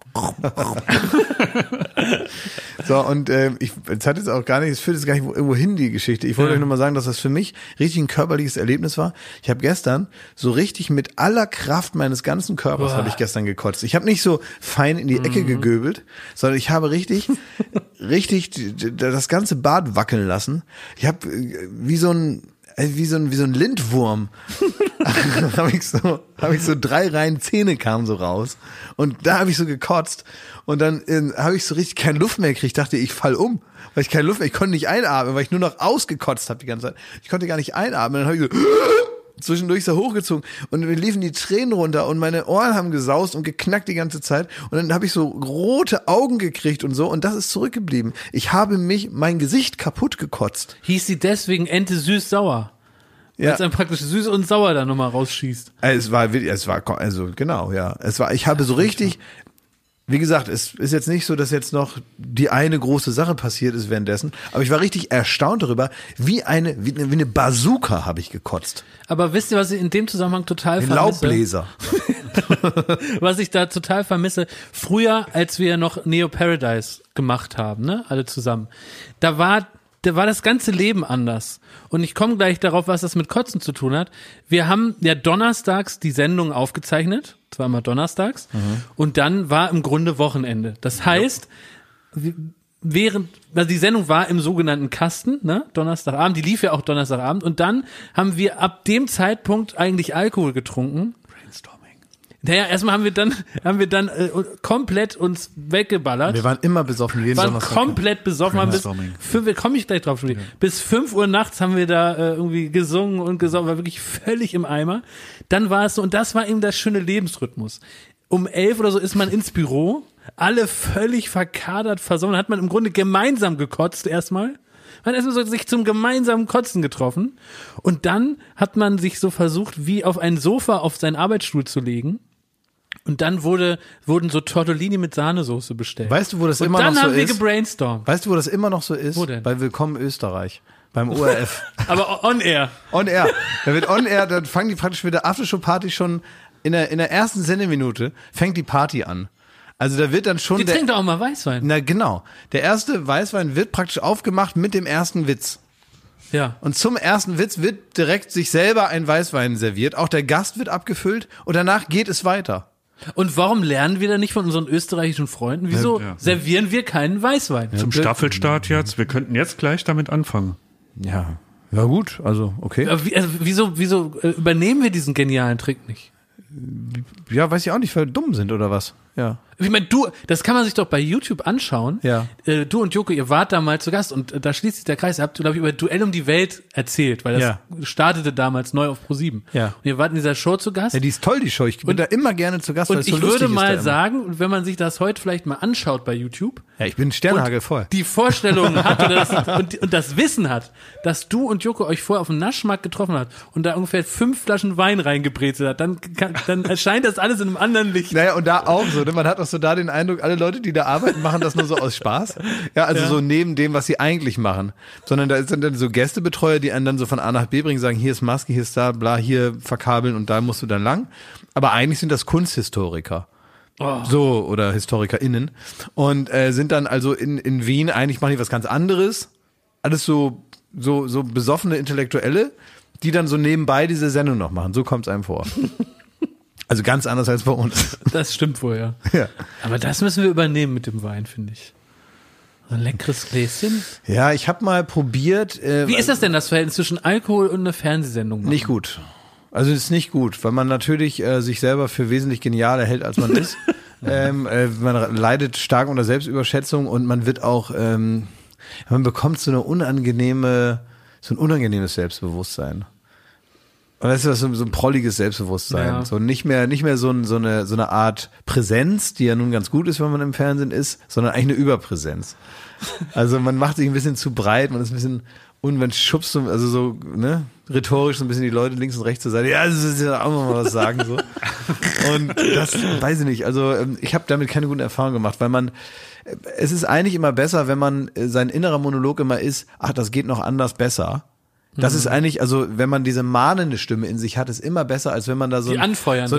S1: so, und es hat jetzt auch gar nicht, es führt jetzt gar nicht irgendwo hin, die Geschichte. Ich wollte euch nur mal sagen, dass das für mich richtig ein körperliches Erlebnis war. Ich habe gestern so richtig mit aller Kraft meines ganzen Körpers habe ich gestern gekotzt. Ich habe nicht so fein in die Ecke gegöbelt, sondern ich habe richtig das ganze Bad wackeln lassen. Ich habe wie so ein Lindwurm habe ich so 3 Reihen Zähne kamen so raus und da habe ich so gekotzt und dann habe ich so richtig keine Luft mehr gekriegt, dachte ich fall um, weil ich keine Luft mehr, ich konnte nicht einatmen, weil ich nur noch ausgekotzt habe die ganze Zeit. Ich konnte gar nicht einatmen, dann habe ich so zwischendurch so hochgezogen und mir liefen die Tränen runter und meine Ohren haben gesaust und geknackt die ganze Zeit und dann habe ich so rote Augen gekriegt und so und das ist zurückgeblieben. Ich habe mein Gesicht kaputt gekotzt.
S2: Hieß sie deswegen Ente süß-sauer? Weil
S1: Ja.
S2: es dann praktisch süß und sauer da nochmal rausschießt.
S1: Genau, ja. Ich habe so richtig, wie gesagt, es ist jetzt nicht so, dass jetzt noch die eine große Sache passiert ist währenddessen, aber ich war richtig erstaunt darüber, wie eine Bazooka habe ich gekotzt.
S2: Aber wisst ihr, was ich in dem Zusammenhang total
S1: Ein
S2: vermisse?
S1: Laubbläser.
S2: Was ich da total vermisse, früher, als wir noch Neo Paradise gemacht haben, ne, alle zusammen, da war das ganze Leben anders. Und ich komme gleich darauf, was das mit Kotzen zu tun hat. Wir haben ja donnerstags die Sendung aufgezeichnet, zweimal donnerstags, und dann war im Grunde Wochenende. Das heißt, also die Sendung war im sogenannten Kasten, ne, Donnerstagabend, die lief ja auch Donnerstagabend, und dann haben wir ab dem Zeitpunkt eigentlich Alkohol getrunken. Naja, erstmal haben wir dann komplett uns weggeballert.
S1: Wir waren immer besoffen, jeden
S2: waren
S1: Donnerstag.
S2: komplett besoffen, haben bis
S3: Brainstorming.
S2: 5, komme ich gleich drauf, bis 5 Uhr nachts haben wir da irgendwie gesungen und gesungen, war wirklich völlig im Eimer. Dann war es so, und das war eben das schöne Lebensrhythmus. Um 11 oder so ist man ins Büro, alle völlig verkadert, versonnen, hat man im Grunde gemeinsam gekotzt erstmal. Man hat erstmal so sich zum gemeinsamen Kotzen getroffen und dann hat man sich so versucht, wie auf ein Sofa auf seinen Arbeitsstuhl zu legen. Und dann wurden so Tortellini mit Sahnesoße bestellt.
S1: Weißt du, wo das
S2: und
S1: immer
S2: dann
S1: noch so
S2: haben wir
S1: ist?
S2: gebrainstormt.
S1: Weißt du, wo das immer noch so ist?
S2: Wo denn?
S1: Bei Willkommen Österreich. Beim ORF.
S2: Aber on air.
S1: On Air. Da wird On Air, dann fangen die praktisch mit der Aftershow-Party schon in der ersten Sendeminute fängt die Party an. Also da wird dann schon
S2: Die trinkt doch auch mal Weißwein.
S1: na genau. Der erste Weißwein wird praktisch aufgemacht mit dem ersten Witz.
S2: Ja.
S1: Und zum ersten Witz wird direkt sich selber ein Weißwein serviert. Auch der Gast wird abgefüllt und danach geht es weiter.
S2: Und warum lernen wir da nicht von unseren österreichischen Freunden? Wieso
S3: Ja.
S2: servieren wir keinen Weißwein?
S3: Zum Staffelstart jetzt. Wir könnten jetzt gleich damit anfangen.
S1: Ja. Ja gut, also okay.
S2: Wieso übernehmen wir diesen genialen Trick nicht?
S1: Ja, weiß ich auch nicht, weil wir dumm sind oder was? Ja.
S2: Ich meine, das kann man sich doch bei YouTube anschauen.
S1: Ja.
S2: Du und Joko, ihr wart da mal zu Gast und da schließt sich der Kreis. Ihr habt, glaube ich, über Duell um die Welt erzählt, weil das startete damals neu auf Pro7.
S1: Ja.
S2: Und ihr wart in dieser Show zu Gast.
S1: Ja, die ist toll, die Show. Ich bin da immer gerne zu Gast, weil
S2: Und
S1: es so
S2: ich
S1: lustig
S2: würde
S1: ist da
S2: mal
S1: immer.
S2: sagen, wenn man sich das heute vielleicht mal anschaut bei YouTube,
S1: Ja, ich bin Sternhagel voll.
S2: die Vorstellung hat und das Wissen hat, dass du und Joko euch vorher auf dem Naschmarkt getroffen habt und da ungefähr 5 Flaschen Wein reingebrezelt hat, dann erscheint das alles in einem anderen Licht.
S1: Naja, und da auch so, ne? Man hat auch so da den Eindruck, alle Leute, die da arbeiten, machen das nur so aus Spaß. Ja, also so neben dem, was sie eigentlich machen. Sondern da sind dann so Gästebetreuer, die einen dann so von A nach B bringen, sagen, hier ist Maske, hier ist da, bla, hier verkabeln und da musst du dann lang. Aber eigentlich sind das Kunsthistoriker. So, oder HistorikerInnen. Und sind dann also in Wien, eigentlich machen die was ganz anderes. Alles so besoffene Intellektuelle, die dann so nebenbei diese Sendung noch machen. So kommt's einem vor. Also ganz anders als bei uns.
S2: Das stimmt wohl, ja.
S1: Ja.
S2: Aber das müssen wir übernehmen mit dem Wein, finde ich. So ein leckeres Gläschen.
S1: Ja, ich habe mal probiert.
S2: Wie ist das denn, das Verhältnis zwischen Alkohol und einer Fernsehsendung?
S1: Nicht gut. Also es ist nicht gut, weil man natürlich sich selber für wesentlich genialer hält, als man ist. Man leidet stark unter Selbstüberschätzung und man wird auch, man bekommt so ein unangenehmes Selbstbewusstsein. Und das ist so ein prolliges Selbstbewusstsein.
S2: Ja.
S1: So nicht mehr so eine Art Präsenz, die ja nun ganz gut ist, wenn man im Fernsehen ist, sondern eigentlich eine Überpräsenz. Also man macht sich ein bisschen zu breit, man ist ein bisschen man schubst so, also so, ne, rhetorisch so ein bisschen die Leute links und rechts zur Seite. Ja, das ist ja auch noch mal was sagen, so. Und das weiß ich nicht. Also, ich habe damit keine gute Erfahrung gemacht, weil es ist eigentlich immer besser, wenn man, sein innerer Monolog immer ist, ach, das geht noch anders besser. Das ist eigentlich, also wenn man diese mahnende Stimme in sich hat, ist immer besser, als wenn man da so einen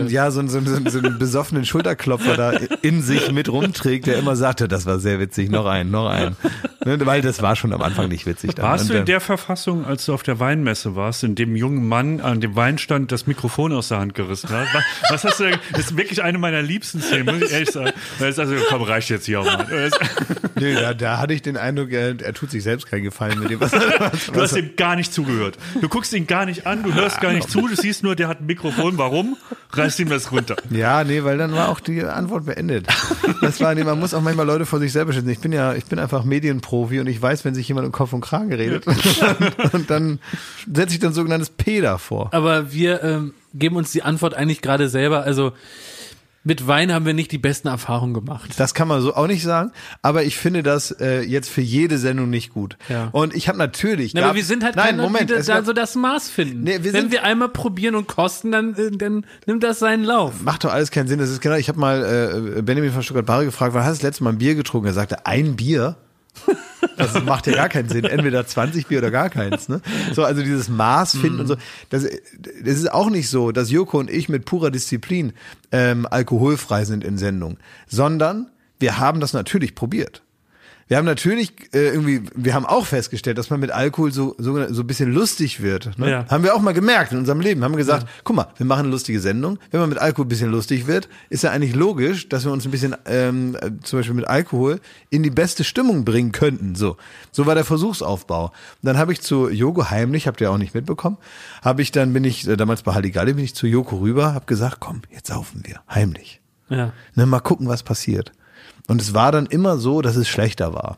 S1: besoffenen Schulterklopfer da in sich mit rumträgt, der immer sagte, das war sehr witzig, noch ein. Ne, weil das war schon am Anfang nicht witzig.
S3: Warst du in der Verfassung, als du auf der Weinmesse warst, in dem jungen Mann an dem Weinstand das Mikrofon aus der Hand gerissen hat? Was hast du da, das ist wirklich eine meiner liebsten Szenen, muss ich ehrlich sagen. Da ist also, komm, reicht jetzt hier auch mal.
S1: Nee, da hatte ich den Eindruck, er tut sich selbst keinen Gefallen mit dem.
S3: Du hast ihm gar nicht zugehört. Du guckst ihn gar nicht an, du hörst gar nicht zu, du siehst nur, der hat ein Mikrofon. Warum? Reißt ihm das runter.
S1: Ja, nee, weil dann war auch die Antwort beendet. Man muss auch manchmal Leute vor sich selber schützen. Ich bin einfach Medienprofi und ich weiß, wenn sich jemand um Kopf und Kragen redet. Und dann setze ich dann sogenanntes P davor.
S2: Aber wir geben uns die Antwort eigentlich gerade selber. Also mit Wein haben wir nicht die besten Erfahrungen gemacht.
S1: Das kann man so auch nicht sagen, aber ich finde das jetzt für jede Sendung nicht gut.
S2: Ja.
S1: Und ich habe natürlich...
S2: aber wir sind halt keine, die da so das Maß finden.
S1: Nee,
S2: wenn wir einmal probieren und kosten, dann nimmt das seinen Lauf.
S1: Macht doch alles keinen Sinn. Das ist genau, ich habe mal Benjamin von Stuttgart-Barre gefragt, wann hast du das letzte Mal ein Bier getrunken? Er sagte, ein Bier? Das macht ja gar keinen Sinn. Entweder 20 Bier oder gar keins. Ne? So, also dieses Maß finden und so. Das ist auch nicht so, dass Joko und ich mit purer Disziplin alkoholfrei sind in Sendung, sondern wir haben das natürlich probiert. Wir haben natürlich wir haben auch festgestellt, dass man mit Alkohol so ein bisschen lustig wird. Ne? Ja. Haben wir auch mal gemerkt in unserem Leben. Haben gesagt, guck mal, wir machen eine lustige Sendung. Wenn man mit Alkohol ein bisschen lustig wird, ist ja eigentlich logisch, dass wir uns ein bisschen zum Beispiel mit Alkohol in die beste Stimmung bringen könnten. So war der Versuchsaufbau. Und dann habe ich zu Joko heimlich, habt ihr auch nicht mitbekommen, bin ich damals bei Halligalli, bin ich zu Joko rüber, habe gesagt, komm, jetzt saufen wir, heimlich.
S2: Ja.
S1: Ne, mal gucken, was passiert. Und es war dann immer so, dass es schlechter war.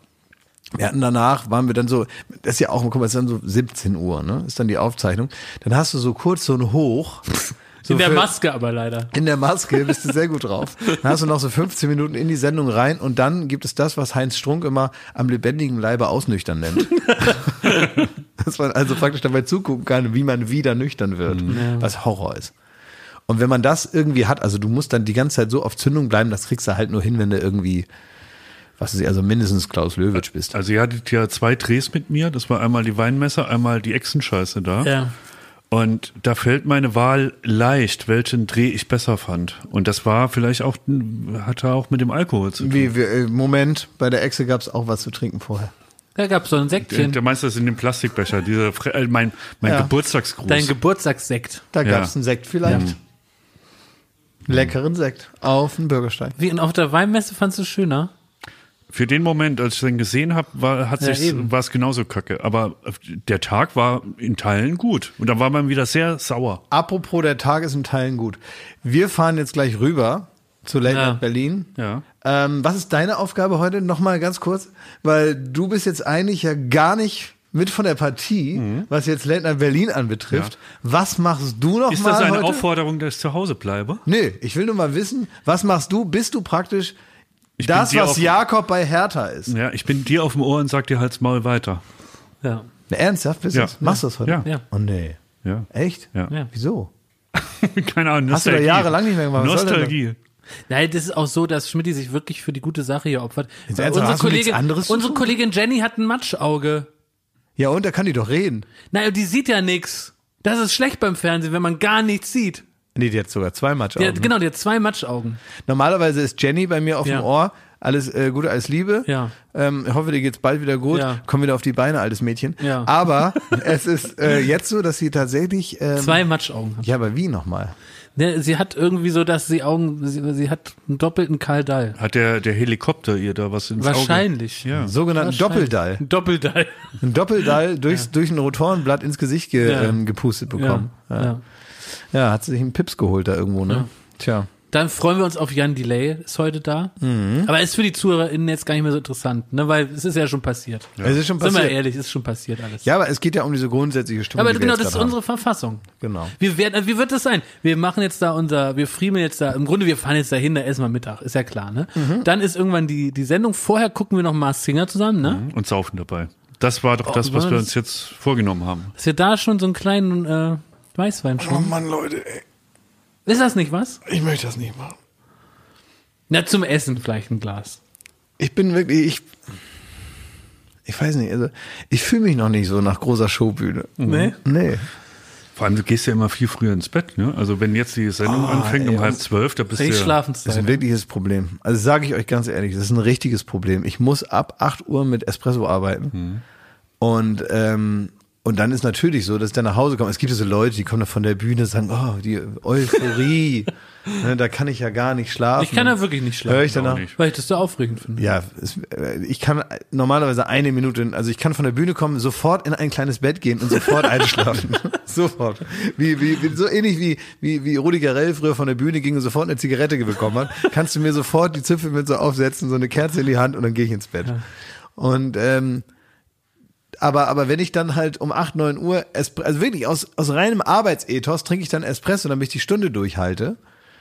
S1: Waren wir dann so, das ist ja auch, guck mal, es ist dann so 17 Uhr, ne? Ist dann die Aufzeichnung. Dann hast du so kurz so ein Hoch. So
S2: in der Maske aber leider.
S1: In der Maske bist du sehr gut drauf. Dann hast du noch so 15 Minuten in die Sendung rein und dann gibt es das, was Heinz Strunk immer am lebendigen Leibe ausnüchtern nennt. Dass man also praktisch dabei zugucken kann, wie man wieder nüchtern wird, was Horror ist. Und wenn man das irgendwie hat, also du musst dann die ganze Zeit so auf Zündung bleiben, das kriegst du halt nur hin, wenn du irgendwie, also mindestens Klaus Löwitsch bist.
S3: Also ihr hattet ja 2 Drehs mit mir, das war einmal die Weinmesse, einmal die Echsenscheiße da.
S2: Ja.
S3: Und da fällt meine Wahl leicht, welchen Dreh ich besser fand. Und das war vielleicht auch, hatte auch mit dem Alkohol zu tun.
S1: Moment, bei der Echse gab es auch was zu trinken vorher.
S2: Da gab es so ein Säckchen.
S3: Der meinst das in dem Plastikbecher, mein Geburtstagsgruß.
S2: Dein Geburtstagssekt.
S1: Da gab es einen Sekt vielleicht. Ja. Leckeren Sekt auf dem Bürgersteig.
S2: Wie, und auf der Weinmesse fandst du es schöner?
S3: Für den Moment, als ich den gesehen habe, war es genauso kacke. Aber der Tag war in Teilen gut. Und da war man wieder sehr sauer.
S1: Apropos, der Tag ist in Teilen gut. Wir fahren jetzt gleich rüber zu Late
S2: Ja.
S1: Night Berlin.
S3: Ja.
S1: Was ist deine Aufgabe heute? Nochmal ganz kurz, weil du bist jetzt eigentlich ja gar nicht mit von der Partie, was jetzt Late Night Berlin anbetrifft. Was machst du noch
S3: Ist
S1: mal
S3: das eine
S1: heute?
S3: Aufforderung, dass ich zu Hause bleibe?
S1: Nee, ich will nur mal wissen, was machst du? Bist du praktisch
S3: Ich bin
S1: das,
S3: dir
S1: was
S3: auf-
S1: Jakob bei Hertha ist?
S3: Ja, ich bin dir auf dem Ohr und sag dir halt's Maul weiter.
S2: Ja.
S1: Na, ernsthaft? Bist
S3: Ja.
S1: du's? Machst du das heute?
S3: Ja.
S2: Ja.
S1: Oh nee.
S3: Ja.
S1: Echt?
S3: Ja.
S2: Ja.
S1: Wieso?
S3: Keine Ahnung.
S1: Hast du da
S3: Nostalgie.
S1: jahrelang nicht mehr gemacht? Was soll denn
S3: Nostalgie.
S2: Nein, das ist auch so, dass Schmidti sich wirklich für die gute Sache hier opfert.
S1: Jetzt ernsthaft, hast du nichts anderes zu
S2: Unsere
S1: tun?
S2: Kollegin Jenny hat ein Matschauge.
S1: Ja, und da kann die doch reden.
S2: Naja, die sieht ja nix. Das ist schlecht beim Fernsehen, wenn man gar nichts sieht.
S1: Nee, die hat sogar 2 Matschaugen.
S2: Die hat, genau, die hat 2 Matschaugen.
S1: Normalerweise ist Jenny bei mir auf
S2: Ja.
S1: dem Ohr. Alles Gute, alles Liebe.
S2: Ja.
S1: Ich hoffe, dir geht's bald wieder gut.
S2: Ja.
S1: Komm wieder auf die Beine, altes Mädchen.
S2: Ja.
S1: Aber es ist jetzt so, dass sie tatsächlich...
S2: 2 Matschaugen hat.
S1: ja, aber wie nochmal?
S2: Ne, sie hat irgendwie so, dass sie sie hat einen doppelten Karl Dall.
S3: Hat der Helikopter ihr da was ins
S2: Wahrscheinlich.
S3: Auge? Ja.
S1: Sogenannten Doppeldall.
S2: Ein Doppeldall.
S1: Ein Doppeldall durch ein Rotorenblatt ins Gesicht
S2: Ja.
S1: gepustet bekommen.
S2: Ja.
S1: Ja.
S2: Ja.
S1: Ja, hat sie sich einen Pips geholt da irgendwo, ne?
S2: Ja.
S1: Tja.
S2: Dann freuen wir uns auf Jan Delay, ist heute da. Aber ist für die ZuhörerInnen jetzt gar nicht mehr so interessant, ne? Weil es ist ja schon passiert.
S1: Es ist schon
S2: Sind wir
S1: passiert.
S2: ehrlich, ist schon passiert alles.
S1: Ja, aber es geht ja um diese grundsätzliche Stimmung.
S2: Aber
S1: die wir
S2: genau,
S1: jetzt
S2: das ist
S1: gerade
S2: unsere Verfassung.
S1: haben. Genau.
S2: Wie wird das sein? Wir machen jetzt da wir friemeln jetzt da, im Grunde wir fahren jetzt dahin, da essen wir Mittag, ist ja klar, ne? Dann ist irgendwann die Sendung, vorher gucken wir noch Mars Singer zusammen, ne?
S3: Und saufen dabei. Das war doch das, was wir uns jetzt vorgenommen haben.
S2: Dass wir da schon so einen kleinen Weißwein
S1: Oh
S2: schon.
S1: Mann, Leute, ey.
S2: Ist das nicht was?
S1: Ich möchte das nicht machen.
S2: Na, zum Essen vielleicht ein Glas.
S1: Ich bin wirklich, ich weiß nicht, also ich fühle mich noch nicht so nach großer Showbühne.
S2: Nee?
S1: Nee.
S3: Vor allem, du gehst ja immer viel früher ins Bett, ne? Also wenn jetzt die Sendung anfängt um 11:30, da bist du
S2: Ich
S3: ja...
S1: Das ist
S2: Schlafenszeit.
S1: ein wirkliches Problem. Also sage ich euch ganz ehrlich, das ist ein richtiges Problem. Ich muss ab 8 Uhr mit Espresso arbeiten. Und dann ist natürlich so, dass ich dann nach Hause komme. Es gibt ja so Leute, die kommen da von der Bühne und sagen, oh, die Euphorie. Ne, da kann ich ja gar nicht schlafen.
S2: Ich kann da wirklich nicht schlafen.
S1: Höre ich danach?
S3: auch nicht.
S2: Weil ich das so aufregend finde.
S1: Ja, ich kann normalerweise eine Minute, also ich kann von der Bühne kommen, sofort in ein kleines Bett gehen und sofort einschlafen. Sofort. So ähnlich wie Rudi Carrell früher von der Bühne ging und sofort eine Zigarette bekommen hat, kannst du mir sofort die Zipfelmütze aufsetzen, so eine Kerze in die Hand und dann gehe ich ins Bett.
S2: Ja.
S1: Und aber wenn ich dann halt um 8, 9 Uhr, also wirklich aus reinem Arbeitsethos trinke ich dann Espresso, damit ich die Stunde durchhalte.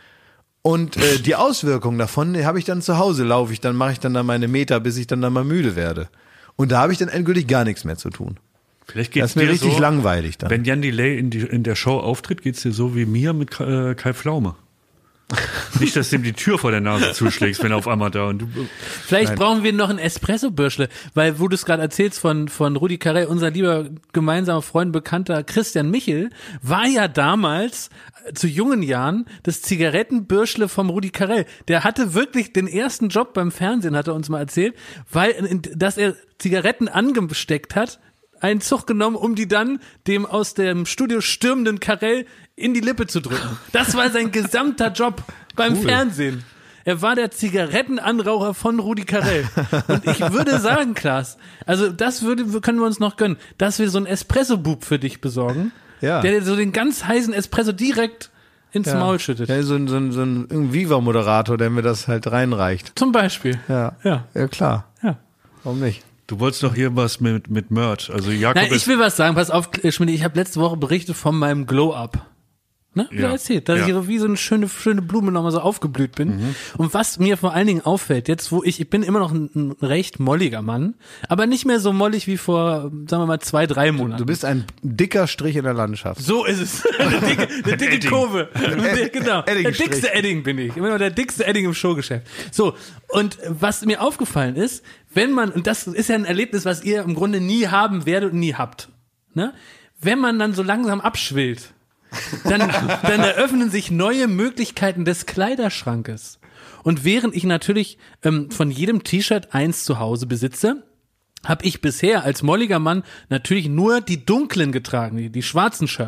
S1: Und die Auswirkungen davon habe ich dann zu Hause, mache ich dann da meine Meter, bis ich dann mal müde werde. Und da habe ich dann endgültig gar nichts mehr zu tun.
S3: Vielleicht
S1: Das
S3: geht's
S1: ist mir
S3: dir
S1: richtig
S3: so,
S1: langweilig dann.
S3: wenn Jan Delay in der Show auftritt, geht's dir so wie mir mit Kai Pflaume. Nicht, dass du ihm die Tür vor der Nase zuschlägst, wenn er auf einmal da und du...
S2: Vielleicht brauchen wir noch ein Espresso-Bürschle, weil wo du es gerade erzählst von Rudi Carrell, unser lieber gemeinsamer Freund, Bekannter Christian Michel, war ja damals zu jungen Jahren das Zigarettenbürschle vom Rudi Carrell. Der hatte wirklich den ersten Job beim Fernsehen, hat er uns mal erzählt, dass er Zigaretten angesteckt hat, einen Zug genommen, um die dann dem aus dem Studio stürmenden Carrell in die Lippe zu drücken. Das war sein gesamter Job beim Fernsehen. Er war der Zigarettenanraucher von Rudi Carrell. Und ich würde sagen, Klaas, also können wir uns noch gönnen, dass wir so einen Espresso-Bub für dich besorgen,
S1: Ja.
S2: der dir so den ganz heißen Espresso direkt ins Maul schüttet.
S1: Ja, so ein Viva-Moderator, der mir das halt reinreicht.
S2: Zum Beispiel.
S1: Ja.
S2: Ja.
S1: Ja, klar.
S2: Ja.
S1: Warum nicht?
S3: Du wolltest doch hier was mit Merch. Also Jakob
S2: Nein, ich will was sagen. Pass auf, Schmidt, ich habe letzte Woche berichtet von meinem Glow-Up. Ne? Wieder erzählt, dass ich hier wie so eine schöne Blume nochmal so aufgeblüht bin. Und was mir vor allen Dingen auffällt, jetzt wo ich bin immer noch ein recht molliger Mann, aber nicht mehr so mollig wie vor, sagen wir mal, 2-3 Monaten.
S1: Du bist ein dicker Strich in der Landschaft.
S2: So ist es. Eine dicke
S3: Edding.
S2: Kurve. Genau. Der
S1: Edding-Strich.
S2: dickste Edding bin ich. Immer noch der dickste Edding im Showgeschäft. So. Und was mir aufgefallen ist, und das ist ja ein Erlebnis, was ihr im Grunde nie haben werdet und nie habt. Ne? Wenn man dann so langsam abschwillt, dann eröffnen sich neue Möglichkeiten des Kleiderschrankes. Und während ich natürlich von jedem T-Shirt eins zu Hause besitze, habe ich bisher als molliger Mann natürlich nur die dunklen getragen, die schwarzen Shirts.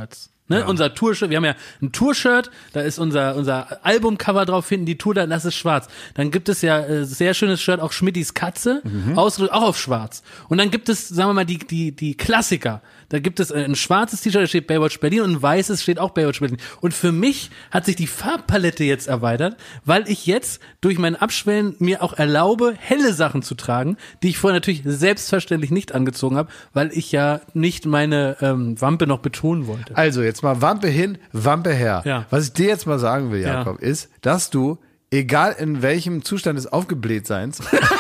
S2: Ne, unser Tour-Shirt, wir haben ja ein Tour-Shirt, da ist unser Albumcover drauf, finden die Tour, das ist schwarz. Dann gibt es ja sehr schönes Shirt, auch Schmittis Katze, ausgedrückt auch auf schwarz. Und dann gibt es, sagen wir mal, die Klassiker. Da gibt es ein schwarzes T-Shirt, da steht Baywatch Berlin, und ein weißes steht auch Baywatch Berlin. Und für mich hat sich die Farbpalette jetzt erweitert, weil ich jetzt durch mein Abschwellen mir auch erlaube, helle Sachen zu tragen, die ich vorher natürlich selbstverständlich nicht angezogen habe, weil ich ja nicht meine Wampe noch betonen wollte.
S1: Also jetzt mal Wampe hin, Wampe her.
S2: Ja.
S1: Was ich dir jetzt mal sagen will, Jakob, ist, dass du, egal in welchem Zustand des Aufgeblähtseins,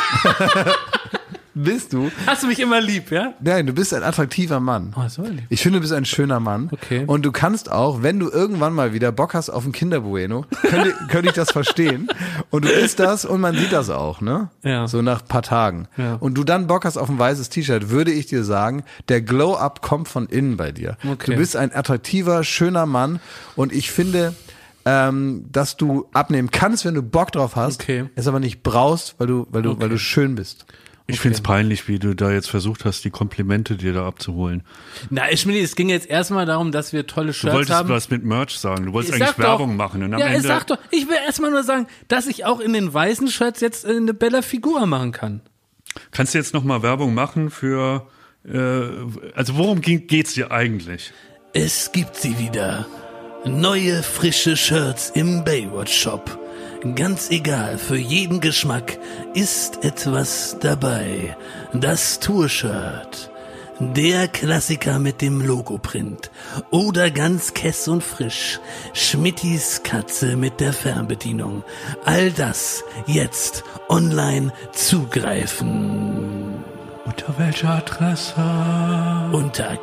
S1: bist du.
S2: Hast du mich immer lieb, ja?
S1: Nein, du bist ein attraktiver Mann.
S2: Oh, so lieb.
S1: Ich finde, du bist ein schöner Mann.
S2: Okay.
S1: Und du kannst auch, wenn du irgendwann mal wieder Bock hast auf ein Kinderbueno, könnte ich das verstehen. Und du isst das und man sieht das auch, ne?
S2: Ja.
S1: So nach ein paar Tagen.
S2: Ja.
S1: Und du dann Bock hast auf ein weißes T-Shirt, würde ich dir sagen, der Glow-Up kommt von innen bei dir.
S2: Okay.
S1: Du bist ein attraktiver, schöner Mann. Und ich finde, dass du abnehmen kannst, wenn du Bock drauf hast,
S2: Okay.
S1: es aber nicht brauchst, weil du schön bist.
S3: Ich find's peinlich, wie du da jetzt versucht hast, die Komplimente dir da abzuholen.
S2: Na, Schmidt, es ging jetzt erstmal darum, dass wir tolle
S3: Du
S2: Shirts
S3: wolltest
S2: haben.
S3: was mit Merch sagen. Du wolltest
S2: Ich
S3: eigentlich
S2: sag doch-
S3: Werbung machen. Und am
S2: Ja,
S3: Ende,
S2: sag doch, ich will erstmal nur sagen, dass ich auch in den weißen Shirts jetzt eine Bella Figura machen kann.
S3: kannst du jetzt nochmal Werbung machen für, also worum geht's dir eigentlich?
S4: Es gibt sie wieder. Neue, frische Shirts im Baywatch Shop. Ganz egal, für jeden Geschmack ist etwas dabei. Das Tour-Shirt. Der Klassiker mit dem Logoprint. Oder ganz kess und frisch. Schmittis Katze mit der Fernbedienung. All das jetzt online zugreifen.
S3: Unter welcher Adresse?
S4: Unter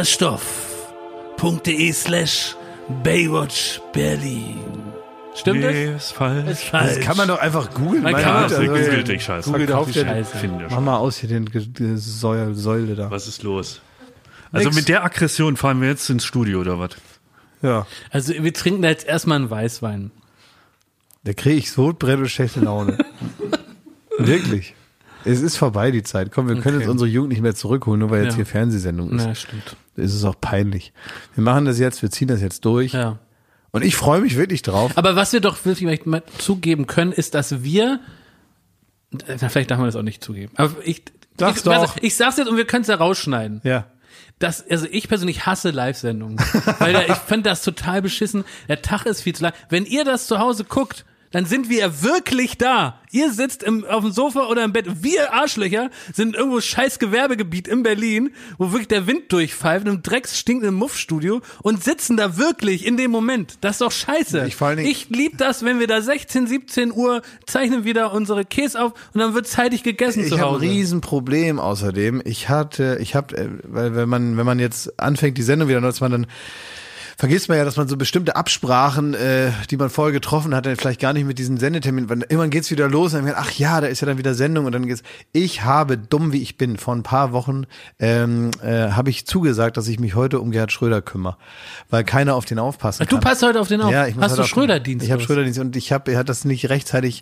S4: krasserstoff.de/Baywatch Berlin.
S2: Stimmt das?
S3: Nee, ist falsch.
S2: Ist falsch.
S1: Das kann man doch einfach googeln.
S2: Man
S1: meine
S2: kann
S1: Güte,
S2: auch
S1: also,
S3: Googelt dich, Scheiße.
S2: Google doch die
S1: Verkauft
S2: Scheiße.
S3: Finde
S1: Mach mal aus hier die Säule da.
S3: Was ist los? Also
S1: Nix.
S3: mit der Aggression fahren wir jetzt ins Studio oder was?
S1: Ja.
S2: Also wir trinken da jetzt erstmal einen Weißwein.
S1: Da kriege ich Sodbrennen und schlechte Laune. Wirklich. Es ist vorbei, die Zeit. Komm, wir können jetzt unsere Jugend nicht mehr zurückholen, nur weil jetzt
S2: Ja.
S1: hier Fernsehsendung ist.
S2: Na, stimmt.
S1: Da ist es auch peinlich. Wir machen das jetzt, wir ziehen das jetzt durch.
S2: Ja.
S1: Und ich freue mich wirklich drauf.
S2: Aber was wir doch wirklich mal zugeben können, ist, dass wir, na, vielleicht darf man das auch nicht zugeben, aber ich
S1: Sag's doch.
S2: Ich sag's jetzt und wir können es ja rausschneiden.
S1: Ja.
S2: Also ich persönlich hasse Live-Sendungen, weil ich finde das total beschissen. Der Tag ist viel zu lang. Wenn ihr das zu Hause guckt, dann sind wir ja wirklich da. Ihr sitzt auf dem Sofa oder im Bett. Wir Arschlöcher sind irgendwo scheiß Gewerbegebiet in Berlin, wo wirklich der Wind durchpfeift, in einem drecksstinkenden Muffstudio und sitzen da wirklich in dem Moment. Das ist doch scheiße. Ich lieb das, wenn wir da 16, 17 Uhr zeichnen wieder unsere Käse auf und dann wird zeitig gegessen
S1: Ich
S2: zu
S1: habe ein
S2: Hause.
S1: Riesenproblem außerdem. Weil wenn man jetzt anfängt, die Sendung wieder neu zu machen, dann vergisst man ja, dass man so bestimmte Absprachen, die man vorher getroffen hat, dann vielleicht gar nicht mit diesen Sendeterminen, weil irgendwann geht's wieder los und dann, ach ja, da ist ja dann wieder Sendung und dann geht's. Ich habe, dumm wie ich bin, vor ein paar Wochen habe ich zugesagt, dass ich mich heute um Gerhard Schröder kümmere, weil keiner auf den aufpassen kann.
S2: Du passt heute auf den auf.
S1: Ja, ich muss
S2: Hast
S1: heute
S2: du
S1: auf-
S2: Schröder-Dienst?
S1: Ich habe
S2: oder was?
S1: Schröder-Dienst und er hat das nicht rechtzeitig.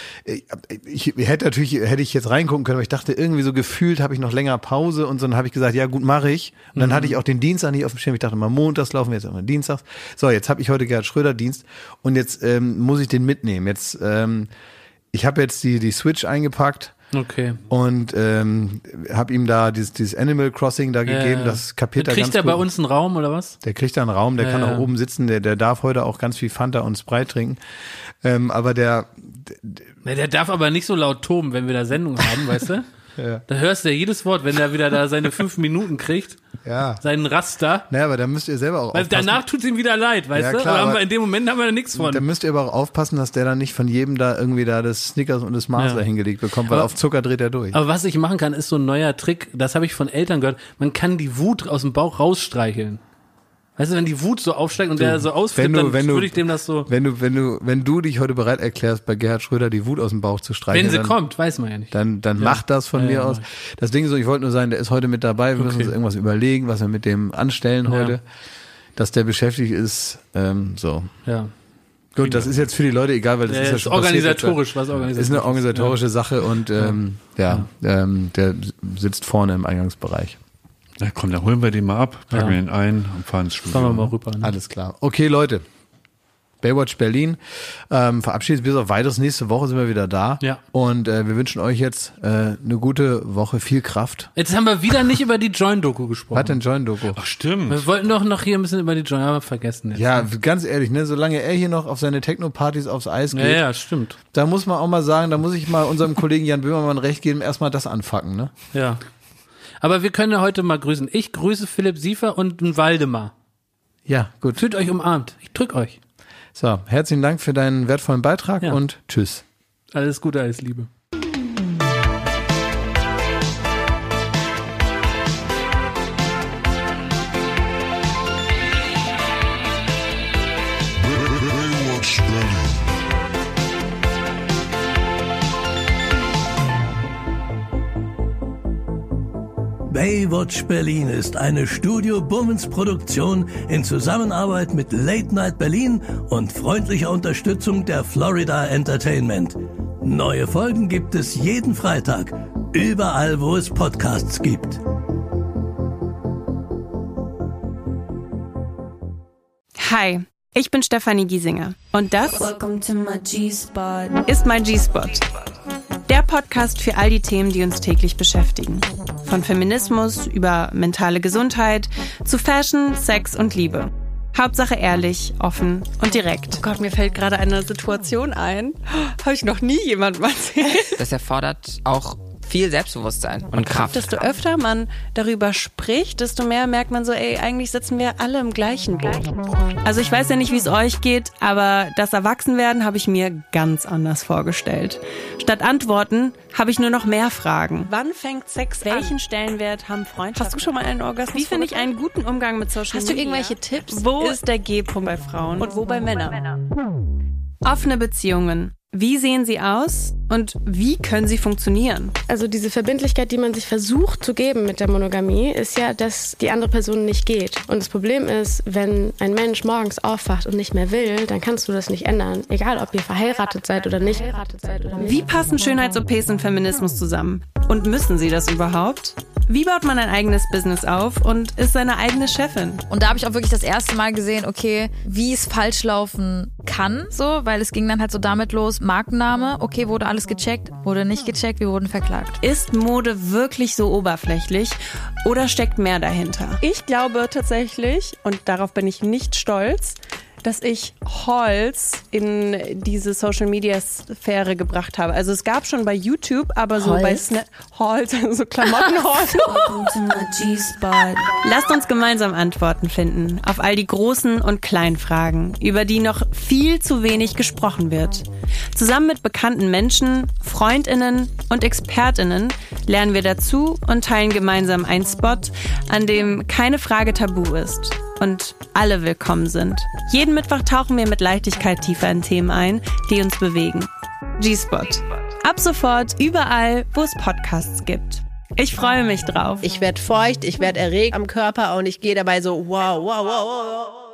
S1: Hätte ich jetzt reingucken können, aber ich dachte irgendwie so gefühlt habe ich noch länger Pause und so, dann habe ich gesagt, ja gut, mache ich. Und dann hatte ich auch den Dienstag nicht auf dem Schirm. Ich dachte mal montags laufen wir jetzt immer Dienstags. So, jetzt habe ich heute Gerhard Schröder Dienst und jetzt muss ich den mitnehmen. Jetzt ich habe jetzt die Switch eingepackt.
S2: Okay.
S1: Und habe ihm da dieses Animal Crossing da gegeben, das kapiert er ganz
S2: Kriegt er
S1: gut.
S2: bei uns einen Raum oder was?
S1: Der kriegt da einen Raum, der kann
S2: Ja.
S1: auch oben sitzen, der darf heute auch ganz viel Fanta und Sprite trinken. Aber der
S2: Der darf aber nicht so laut toben, wenn wir da Sendung haben, weißt du?
S1: Ja.
S2: Da hörst du ja jedes Wort, wenn er wieder da seine 5 Minuten kriegt,
S1: ja.
S2: seinen Raster.
S1: Naja, aber da müsst ihr selber auch
S2: Weil
S1: aufpassen.
S2: danach tut's ihm wieder leid, weißt
S1: Ja,
S2: du?
S1: klar,
S2: aber,
S1: aber
S2: in dem Moment haben wir da nichts von.
S1: Da müsst ihr aber auch aufpassen, dass der dann nicht von jedem da irgendwie da das Snickers und das Mars
S2: Ja.
S1: da hingelegt bekommt, weil
S2: Aber-
S1: auf Zucker dreht er durch.
S2: Aber was ich machen kann, ist so ein neuer Trick, das habe ich von Eltern gehört, man kann die Wut aus dem Bauch rausstreicheln. Weißt du, wenn die Wut so aufsteigt und der so ausflippt, dann würde ich dem das so,
S1: Wenn du dich heute bereit erklärst, bei Gerhard Schröder die Wut aus dem Bauch zu streicheln,
S2: wenn sie
S1: dann,
S2: kommt, weiß man ja nicht.
S1: dann mach das von
S2: Ja,
S1: mir
S2: ja,
S1: aus.
S2: mach
S1: Das Ding ist so, ich wollte nur sagen, der ist heute mit dabei, wir müssen uns irgendwas überlegen, was wir mit dem anstellen heute, dass der beschäftigt ist, so.
S2: Ja.
S1: Gut, das ist jetzt für die Leute egal, weil das ist ja
S2: ist
S1: schon passiert.
S2: organisatorisch, was
S1: Ist
S2: organisatorisch.
S1: eine organisatorische Sache und der sitzt vorne im Eingangsbereich.
S3: Na komm, dann holen wir den mal ab, packen wir ihn ein und fahren ins Studio.
S2: Fahren wir mal rüber. Ne?
S1: Alles klar. Okay, Leute. Baywatch Berlin verabschiedet bis auf weiteres. Nächste Woche sind wir wieder da.
S2: Ja.
S1: Und wir wünschen euch jetzt eine gute Woche, viel Kraft.
S2: Jetzt haben wir wieder nicht über die Join-Doku gesprochen.
S1: Was denn Join-Doku?
S3: Ach stimmt.
S2: Wir wollten doch noch hier ein bisschen über die Join, aber vergessen jetzt.
S1: Ja, ganz ehrlich, ne, solange er hier noch auf seine Techno-Partys aufs Eis geht,
S2: Ja, stimmt.
S1: da muss man auch mal sagen, da muss ich mal unserem Kollegen Jan Böhmermann recht geben, erstmal das anfacken, ne?
S2: Ja. Aber wir können ja heute mal grüßen. Ich grüße Philipp Siefer und einen Waldemar.
S1: Ja, gut.
S2: Fühlt euch umarmt. Ich drück euch.
S1: So, herzlichen Dank für deinen wertvollen Beitrag
S2: Ja.
S1: und tschüss.
S2: Alles Gute, alles Liebe.
S5: Baywatch Berlin ist eine Studio Bummens Produktion in Zusammenarbeit mit Late Night Berlin und freundlicher Unterstützung der Florida Entertainment. Neue Folgen gibt es jeden Freitag, überall wo es Podcasts gibt.
S6: Hi, ich bin Stefanie Giesinger und das
S7: Welcome to my G-Spot.
S6: ist mein G-Spot. Der Podcast für all die Themen, die uns täglich beschäftigen. Von Feminismus über mentale Gesundheit zu Fashion, Sex und Liebe. Hauptsache ehrlich, offen und direkt. Oh Gott, mir fällt gerade eine Situation ein. Habe ich noch nie jemandem erzählt.
S8: Das erfordert auch viel Selbstbewusstsein und Kraft.
S6: Desto öfter man darüber spricht, desto mehr merkt man so, ey, eigentlich sitzen wir alle im gleichen Boot. Also ich weiß ja nicht, wie es euch geht, aber das Erwachsenwerden habe ich mir ganz anders vorgestellt. Statt Antworten habe ich nur noch mehr Fragen. Wann fängt Sex an? Welchen Stellenwert haben Freundschaften? Hast du schon mal einen Orgasmus? Wie finde ich einen guten Umgang mit Social Media?
S7: Hast du irgendwelche Tipps?
S6: Wo ist der G-Punkt bei Frauen und wo bei Männern? Offene Beziehungen. Wie sehen sie aus und wie können sie funktionieren?
S9: Also diese Verbindlichkeit, die man sich versucht zu geben mit der Monogamie, ist ja, dass die andere Person nicht geht. Und das Problem ist, wenn ein Mensch morgens aufwacht und nicht mehr will, dann kannst du das nicht ändern. Egal, ob ihr verheiratet seid oder nicht.
S6: Wie passen Schönheits-OPs und Feminismus zusammen? Und müssen sie das überhaupt? Wie baut man ein eigenes Business auf und ist seine eigene Chefin?
S10: Und da habe ich auch wirklich das erste Mal gesehen, okay, wie es falsch laufen kann, so, weil es ging dann halt so damit los, Markenname, okay, wurde alles gecheckt, wurde nicht gecheckt, wir wurden verklagt.
S6: Ist Mode wirklich so oberflächlich oder steckt mehr dahinter? Ich glaube tatsächlich, und darauf bin ich nicht stolz, dass ich Hauls in diese Social-Media-Sphäre gebracht habe. Also es gab schon bei YouTube, aber so bei Hauls, so Klamotten-Hauls.
S7: Welcome to my G-Spot.
S6: Lasst uns gemeinsam Antworten finden auf all die großen und kleinen Fragen, über die noch viel zu wenig gesprochen wird. Zusammen mit bekannten Menschen, FreundInnen und ExpertInnen lernen wir dazu und teilen gemeinsam einen Spot, an dem keine Frage tabu ist und alle willkommen sind. Jeden Mittwoch tauchen wir mit Leichtigkeit tiefer in Themen ein, die uns bewegen. G-Spot. Ab sofort überall, wo es Podcasts gibt. Ich freue mich drauf.
S11: Ich werde feucht, ich werde erregt am Körper und ich gehe dabei so wow, wow, wow, wow.